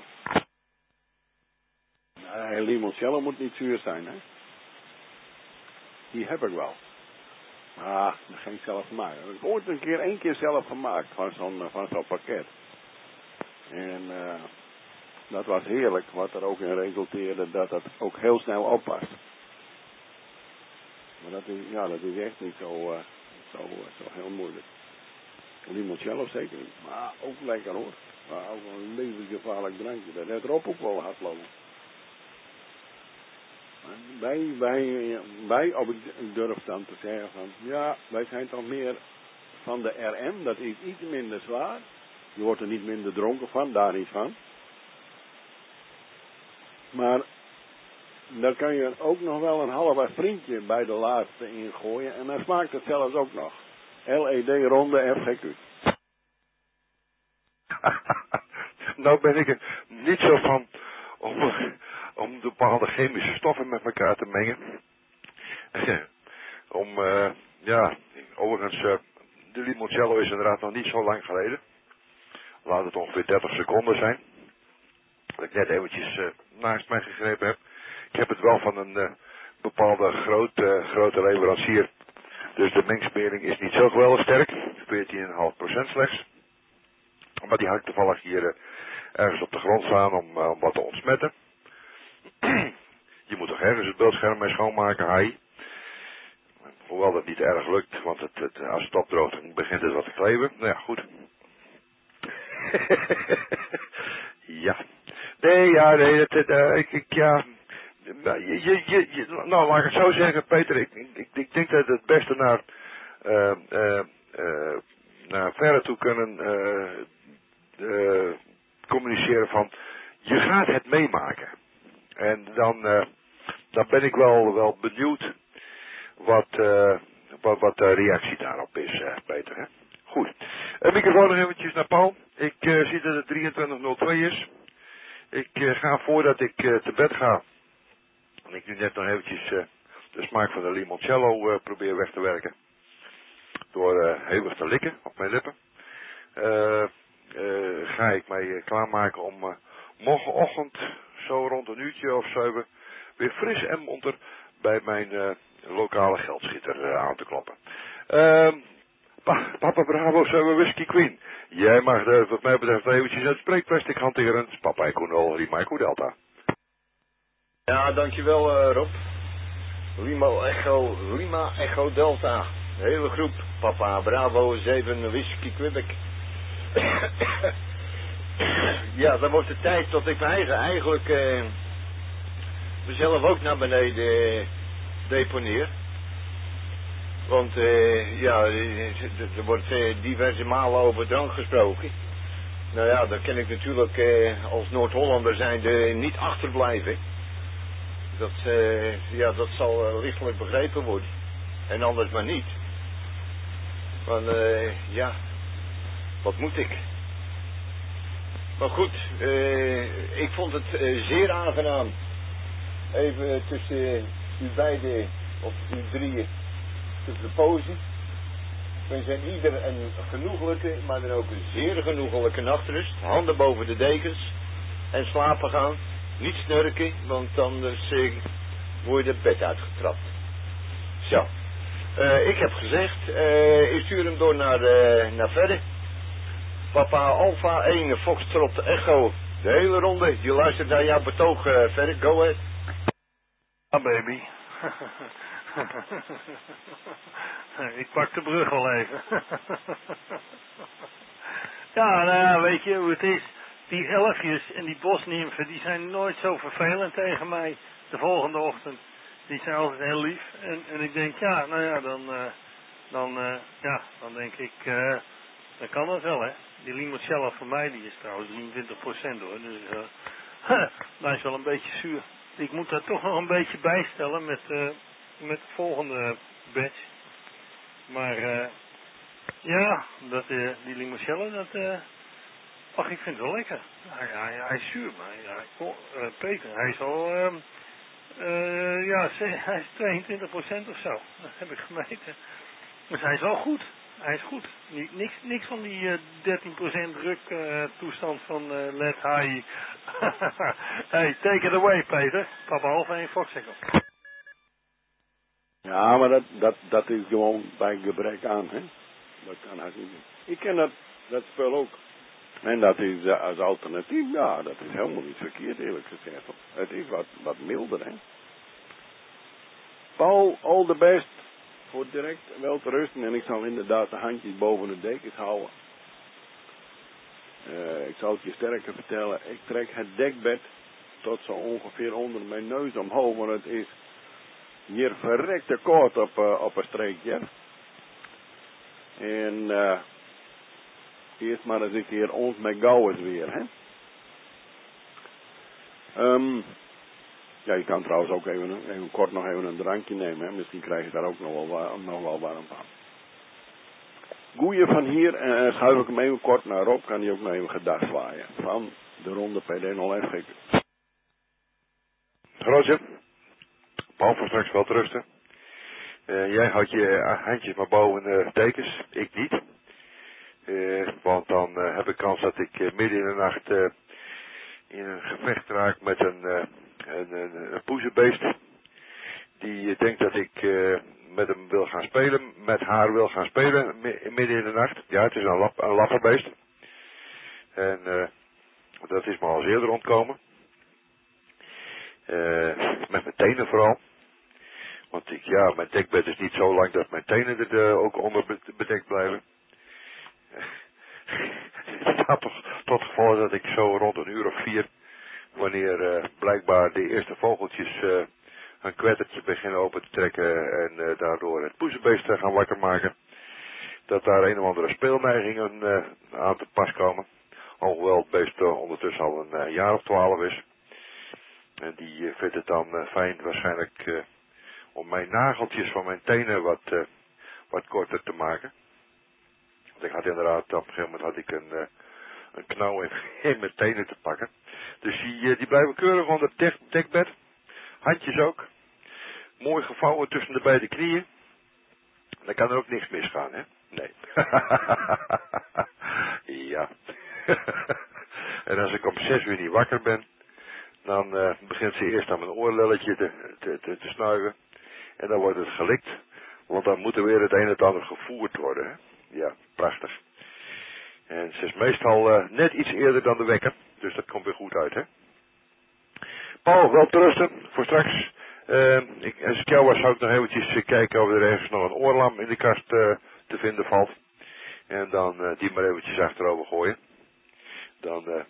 Nee, limoncello moet niet zuur zijn, hè? Die heb ik wel. Maar geen zelf gemaakt. Ik heb ooit één keer zelf gemaakt van zo'n pakket. En dat was heerlijk, wat er ook in resulteerde dat het ook heel snel oppast. Maar dat is echt niet zo heel moeilijk. Limoncello zeker niet, maar ook lekker hoor. Maar ook een levensgevaarlijk drankje. Dat heeft erop ook wel hard lopen. Wij, of ik durf dan te zeggen van, ja, wij zijn toch meer van de RM, dat is iets minder zwaar. Je wordt er niet minder dronken van, daar niet van. Maar dan kan je ook nog wel een half vriendje bij de laatste ingooien en dan smaakt het zelfs ook nog. LED ronde FGQ. Nou ben ik er niet zo van om bepaalde chemische stoffen met elkaar te mengen. Overigens, de limoncello is inderdaad nog niet zo lang geleden. Laat het ongeveer 30 seconden zijn. Dat ik net eventjes naast mij gegrepen heb. Ik heb het wel van een bepaalde grote leverancier. Dus de mengspeling is niet zo geweldig sterk. 14,5% slechts. Maar die hangt toevallig hier ergens op de grond staan om wat te ontsmetten. Je moet toch ergens het beeldscherm mee schoonmaken, hai. Hoewel dat niet erg lukt, want als het opdroogt, dan begint het wat te kleven. Nou ja, goed. Ja. Nee, nou, laat ik het zo zeggen, Peter. Ik denk dat het beste naar verre toe kunnen communiceren van, je gaat het meemaken. En dan ben ik wel benieuwd wat de reactie daarop is, Peter. Hè? Goed. Microfoon nog eventjes naar Paul. Ik zie dat het 2302 is. Ik ga voordat ik te bed ga, en ik nu net nog eventjes de smaak van de limoncello probeer weg te werken. Door hevig te likken op mijn lippen. Ga ik mij klaarmaken om morgenochtend, zo rond een uurtje of 7, weer fris en monter bij mijn lokale geldschieter aan te kloppen. Papa Bravo 7 Whisky Queen. Jij mag wat mij betreft eventjes het spreekplastic hanteren. Papa Echo 0, Lima Echo Delta. Ja, dankjewel Rob. Lima Echo Delta. De hele groep. Papa Bravo 7 Whisky Quebec. Ja, dan wordt het tijd dat ik mijn eigenlijk mezelf ook naar beneden deponeer. Want er wordt diverse malen over drank gesproken. Nou ja, daar kan ik natuurlijk als Noord-Hollander zijnde niet achterblijven. Dat zal lichtelijk begrepen worden. En anders maar niet. Want wat moet ik? Maar goed, ik vond het zeer aangenaam. Even tussen u beiden, of u drieën, te verpozen. We zijn ieder een genoeglijke, maar dan ook een zeer genoeglijke nachtrust. Handen boven de dekens. En slapen gaan. Niet snurken, want anders word je het bed uitgetrapt. Zo. Ik heb gezegd, ik stuur hem door naar verder. Papa Alpha 1, Foxtrot Echo. De hele ronde, je luistert naar jouw betoog, verder, go ahead. Ah, baby. Ik pak de brug al even. Ja, nou ja, weet je hoe het is? Die elfjes en die bosnimfen, die zijn nooit zo vervelend tegen mij de volgende ochtend. Die zijn altijd heel lief. En ik denk, ja, nou ja, dan denk ik, dan kan dat wel, hè. Die limoncello van mij, die is trouwens 23% hoor. Dus dat is wel een beetje zuur. Ik moet daar toch nog een beetje bijstellen met de volgende batch. Maar ja, die limoncello, ach, ik vind het wel lekker. Hij is zuur, maar ja, Peter, hij is al, hij is 22% of zo. Dat heb ik gemeten. Dus hij is wel goed. Hij is goed. Niks van die 13% druk toestand van Let High. Hey, take it away, Peter. Papa Alpha 1 Fox Echo. Ja, maar dat is gewoon bij gebrek aan, hè. Dat kan hij niet. Ik ken dat spel ook. En dat is als alternatief, ja, dat is helemaal niet verkeerd, eerlijk gezegd. Het is wat milder, hè. Paul, all the best. Voor direct wel te rusten en ik zal inderdaad de handjes boven de dekens houden. Ik zal het je sterker vertellen, ik trek het dekbed tot zo ongeveer onder mijn neus omhoog, want het is hier verrekte koud op een streekje. En eerst maar eens een keer ons met gauwers weer, hè. Ja, je kan trouwens ook even kort nog even een drankje nemen, hè. Misschien krijg je daar ook nog wel warm van. Goeie van hier, schuif ik hem even kort naar Rob, kan hij ook nog even gedag zwaaien. Van de ronde PD0F. Roger, Paul voor straks wel te rusten. Jij houdt je handjes maar boven de dekens, ik niet. Want dan heb ik kans dat ik midden in de nacht in een gevecht raak met een poezenbeest. Die denkt dat ik met hem wil gaan spelen, met haar wil gaan spelen midden in de nacht. Ja, het is een lafferbeest. En dat is me al eens eerder ontkomen. Met mijn tenen vooral. Want mijn dekbed is niet zo lang dat mijn tenen er ook onder bedekt blijven. Het had toch tot gevolg dat ik zo rond 1:04, wanneer blijkbaar de eerste vogeltjes een kwettertje beginnen open te trekken en daardoor het poezenbeest gaan wakker maken, dat daar een of andere speelneigingen aan te pas komen. Alhoewel het beest ondertussen al een jaar of 12 is. En die vindt het dan fijn waarschijnlijk om mijn nageltjes van mijn tenen wat korter te maken. Want ik had inderdaad, op een gegeven moment had ik een knauw in mijn tenen te pakken. Dus die blijven keurig onder het dekbed. Handjes ook. Mooi gevouwen tussen de beide knieën. Dan kan er ook niks misgaan, hè? Nee. Ja. En als ik om 6 uur niet wakker ben, dan begint ze eerst aan mijn oorlelletje te snuiven. En dan wordt het gelikt. Want dan moet er weer het een en het ander gevoerd worden, hè? Ja, prachtig. En ze is meestal net iets eerder dan de wekker. Dus dat komt weer goed uit, hè? Paul, wel te rusten voor straks. Als ik jou was, zou ik nog eventjes kijken of er ergens nog een oorlam in de kast te vinden valt. En dan die maar eventjes achterover gooien. Dan,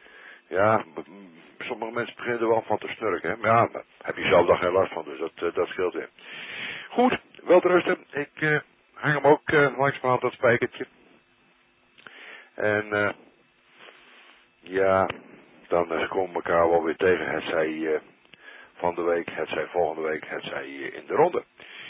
sommige mensen beginnen er wel van te snurken, hè. Maar ja, daar heb je zelf dan geen last van, dus dat scheelt weer. Goed, wel te rusten. Ik hang hem ook langzamerhand dat spijkertje. En dan komen we elkaar wel weer tegen. Het zij van de week, het zij volgende week, het zij in de ronde.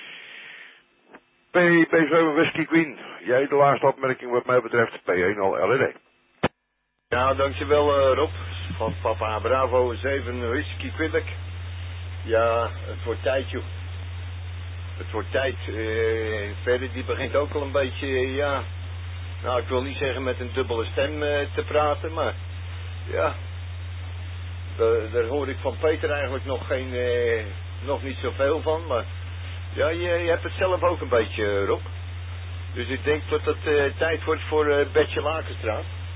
P7 Whisky Queen, jij de laatste opmerking wat mij betreft. P1 al LED. Ja, dankjewel Rob. Van Papa Bravo 7 Whisky Quebec. Ja, het wordt tijd, joh. Het wordt tijd. Verder die begint ook al een beetje, nou, ik wil niet zeggen met een dubbele stem te praten, maar ja, daar hoor ik van Peter eigenlijk nog niet zoveel van, maar ja, je hebt het zelf ook een beetje, Rob. Dus ik denk dat het tijd wordt voor Betje Lakenstraat.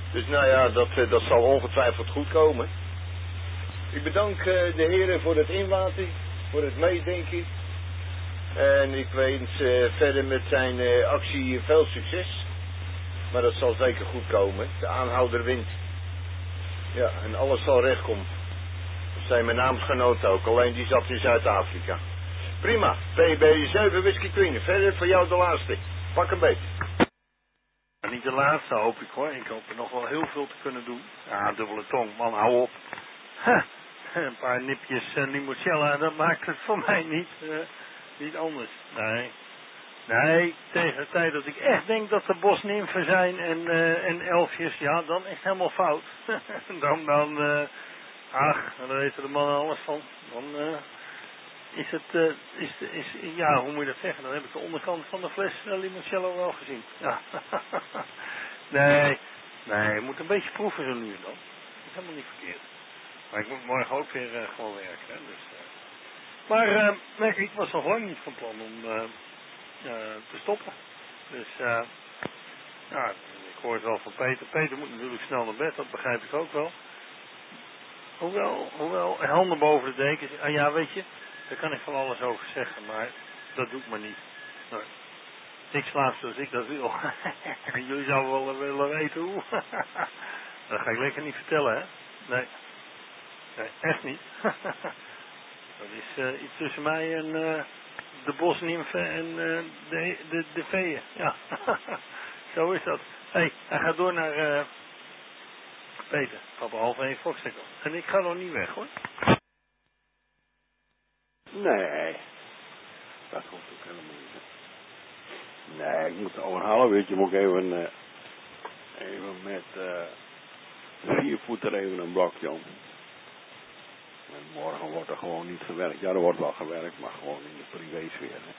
Dus nou ja, dat zal ongetwijfeld goed komen. Ik bedank de heren voor het inlaten, voor het meedenken. En ik wens verder met zijn actie veel succes. Maar dat zal zeker goed komen. De aanhouder wint. Ja, en alles zal recht komen. Dat zijn mijn naamsgenoten ook, alleen die zat in Zuid-Afrika. Prima, PB7 Whisky Queen. Verder voor jou de laatste. Pak een beet. Niet de laatste hoop ik hoor. Ik hoop er nog wel heel veel te kunnen doen. Ja, dubbele tong, man, hou op. Een paar nipjes limoncello, dat maakt het voor mij niet anders. Nee, tegen de tijd dat ik echt denk dat er bosnimfen zijn en elfjes, ja, dan is het helemaal fout. dan weten de mannen alles van. Dan is het, ja, hoe moet je dat zeggen? Dan heb ik de onderkant van de fles limoncello wel gezien. Ja. Nee, je moet een beetje proeven zo nu en dan. Dat is helemaal niet verkeerd. Maar ik moet morgen ook weer gewoon werken. Hè, dus, maar ik was nog lang niet van plan om te stoppen. Dus ja, ik hoor het wel van Peter. Peter moet natuurlijk snel naar bed, dat begrijp ik ook wel. Hoewel handen boven de dekens. Ja, weet je, daar kan ik van alles over zeggen, maar dat doe ik maar niet. Nee. Ik slaap zoals ik dat wil. Jullie zouden wel willen weten hoe. Dat ga ik lekker niet vertellen, hè? Nee, echt niet. Dat is iets tussen mij en de bosnimfen en de veeën. Ja, zo is dat. Hé, hij gaat door naar Peter. Papa 12:30 Foxtackle. En ik ga nog niet weg, hoor. Nee, dat komt ook helemaal niet. Nee, ik moet over een half uurtje moet ik even met de 4-voeter even een blokje om. En morgen wordt er gewoon niet gewerkt. Ja, er wordt wel gewerkt, maar gewoon in de privésfeer. Hè.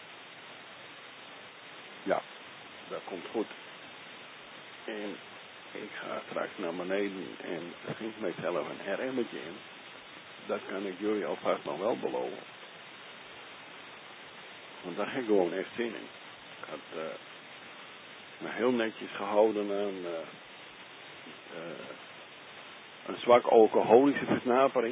Ja, dat komt goed. En ik ga straks naar beneden en schenk mijzelf een RM'tje in. Dat kan ik jullie alvast nog wel beloven. Want daar heb ik gewoon echt zin in. Ik had me heel netjes gehouden aan een zwak alcoholische versnapering.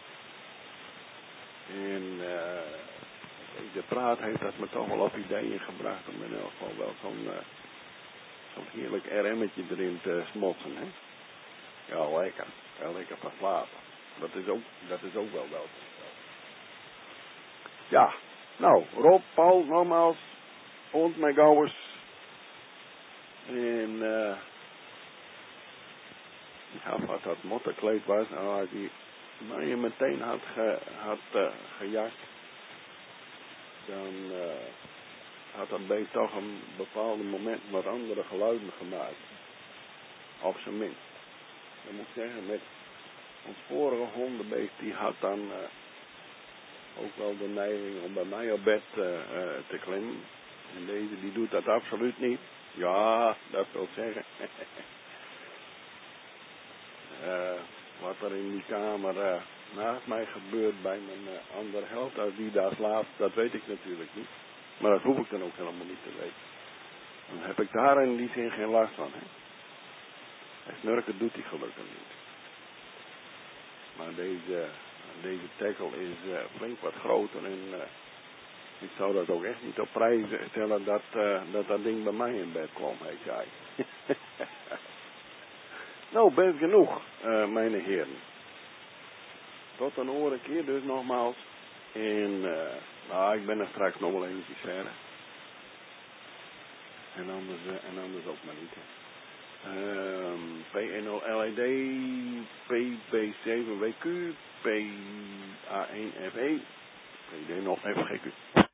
En de praat heeft dat me toch wel op ideeën gebracht om in elk geval wel zo'n heerlijk RM'tje erin te smotsen. Hè? Ja, lekker. Ja, lekker van slapen. Dat is ook wel welkom. Ja, nou, Rob, Paul, nogmaals, und mijn gauwers. En ja, wat dat mottenkleed was, die je meteen had gejakt, dan had dat beest toch een bepaalde moment wat andere geluiden gemaakt. Op zijn minst. Dan moet ik zeggen, met ons vorige hondenbeest, die had dan ook wel de neiging om bij mij op bed te klimmen. En deze, die doet dat absoluut niet. Ja, dat wil zeggen. Wat er in die kamer naast mij gebeurt bij mijn andere helft, als die daar slaapt, dat weet ik natuurlijk niet. Maar dat hoef ik dan ook helemaal niet te weten. Dan heb ik daar in die zin geen last van. Hè. En snurken doet hij gelukkig niet. Maar deze tackle is flink wat groter en ik zou dat ook echt niet op prijs stellen dat ding bij mij in bed kwam, heet jij. Nou, best genoeg, mijn heren. Tot een andere keer dus nogmaals. En nou, ik ben er straks nog wel eventjes verder. En anders ook maar niet. P1LED, PB7WQ, PA1FE, PD0FGQ.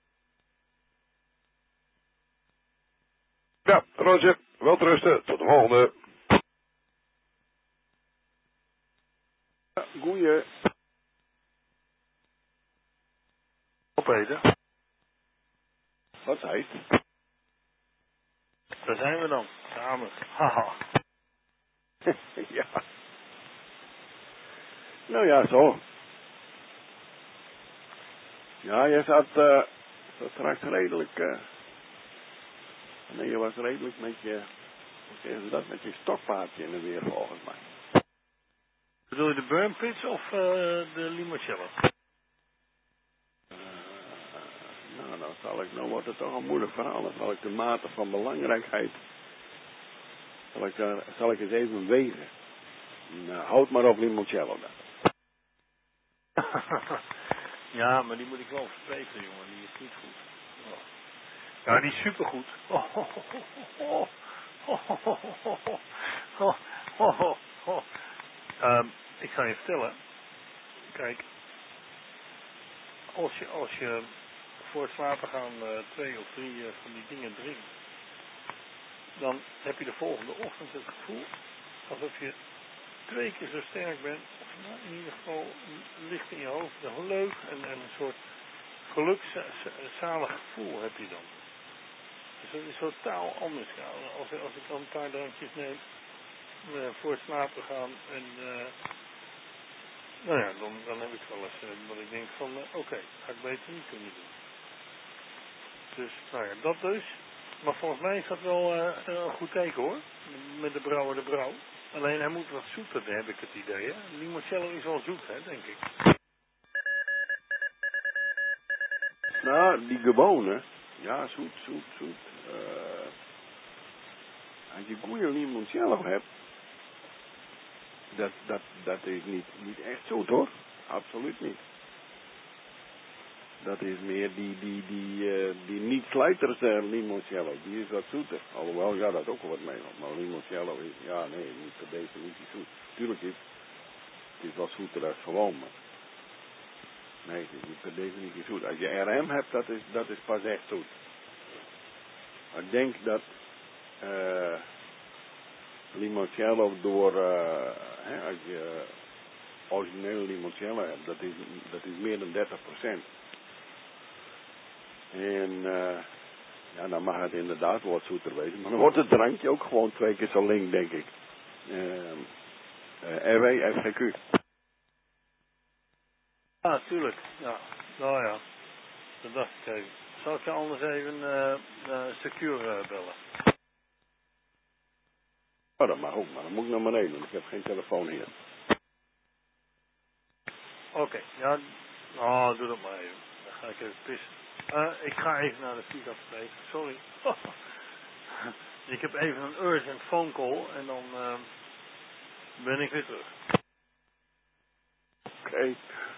Ja, Roger, welterusten, tot de volgende. Goeie. Peter. Wat zei het? Daar zijn we dan, samen. Haha. Ja. Nou ja, zo. Ja, je zat straks redelijk... nee, je was redelijk met je Hoe zeggen ze dat? Met je stokpaardje in de weer volgens mij. Bedoel je de Burnpits of de Limoncello? Nou, dan wordt het toch een moeilijk verhaal. Dan zal ik de mate van belangrijkheid, zal ik eens even wegen. Nou, houd maar op Limoncello dan. Ja, maar die moet ik wel verbeteren, jongen. Die is niet goed. Oh. Ja, die is supergoed. Ik ga je vertellen. Kijk. Als je voor het slapen gaan 2 of 3 van die dingen drinkt. Dan heb je de volgende ochtend het gevoel alsof je 2 keer zo sterk bent. Of nou, in ieder geval ligt in je hoofd een leuk en een soort gelukzalig gevoel heb je dan. Dus dat is totaal anders. Als ik dan een paar drankjes neem voor het slapen gaan en nou ja, dan heb ik wel eens dat ik denk van oké, ga ik beter niet kunnen doen. Dus nou ja, dat dus. Maar volgens mij is dat wel een goed teken hoor. Met de brouwer de brouw. Alleen hij moet wat zoeter, heb ik het idee. Hè? Limoncello is wel zoet, hè, denk ik. Nou, die gewone. Ja, zoet. Als je goede limoncello hebt, dat is niet echt zoet hoor. Absoluut niet. Dat is meer die niet-slijters limoncello. Die is wat zoeter. Alhoewel, ja, dat ook wel wat mee. Maar limoncello is, ja, nee, niet per definitie zoet. Tuurlijk het is wel zoeter dan gewoon, maar nee, het is niet per definitie zoet. Als je RM hebt, dat is pas echt zoet. Maar ik denk dat limoncello door, als je originele limoncello hebt, dat is meer dan 30%. En ja, dan mag het inderdaad wat zoeter wezen. Maar dan wordt het drankje ook gewoon 2 keer zo link, denk ik. RW, FGQ. Ja, tuurlijk. Ja. Nou ja, dat dacht ik even. Zal ik je anders even Secure bellen? Oh, dat mag ook, maar dan moet ik naar beneden, want ik heb geen telefoon hier. Oké, ja. Doe dat maar even. Dan ga ik even pissen. Ik ga even naar de vliegafspreek. Sorry. Ik heb even een urgent phone call en dan ben ik weer terug. Oké.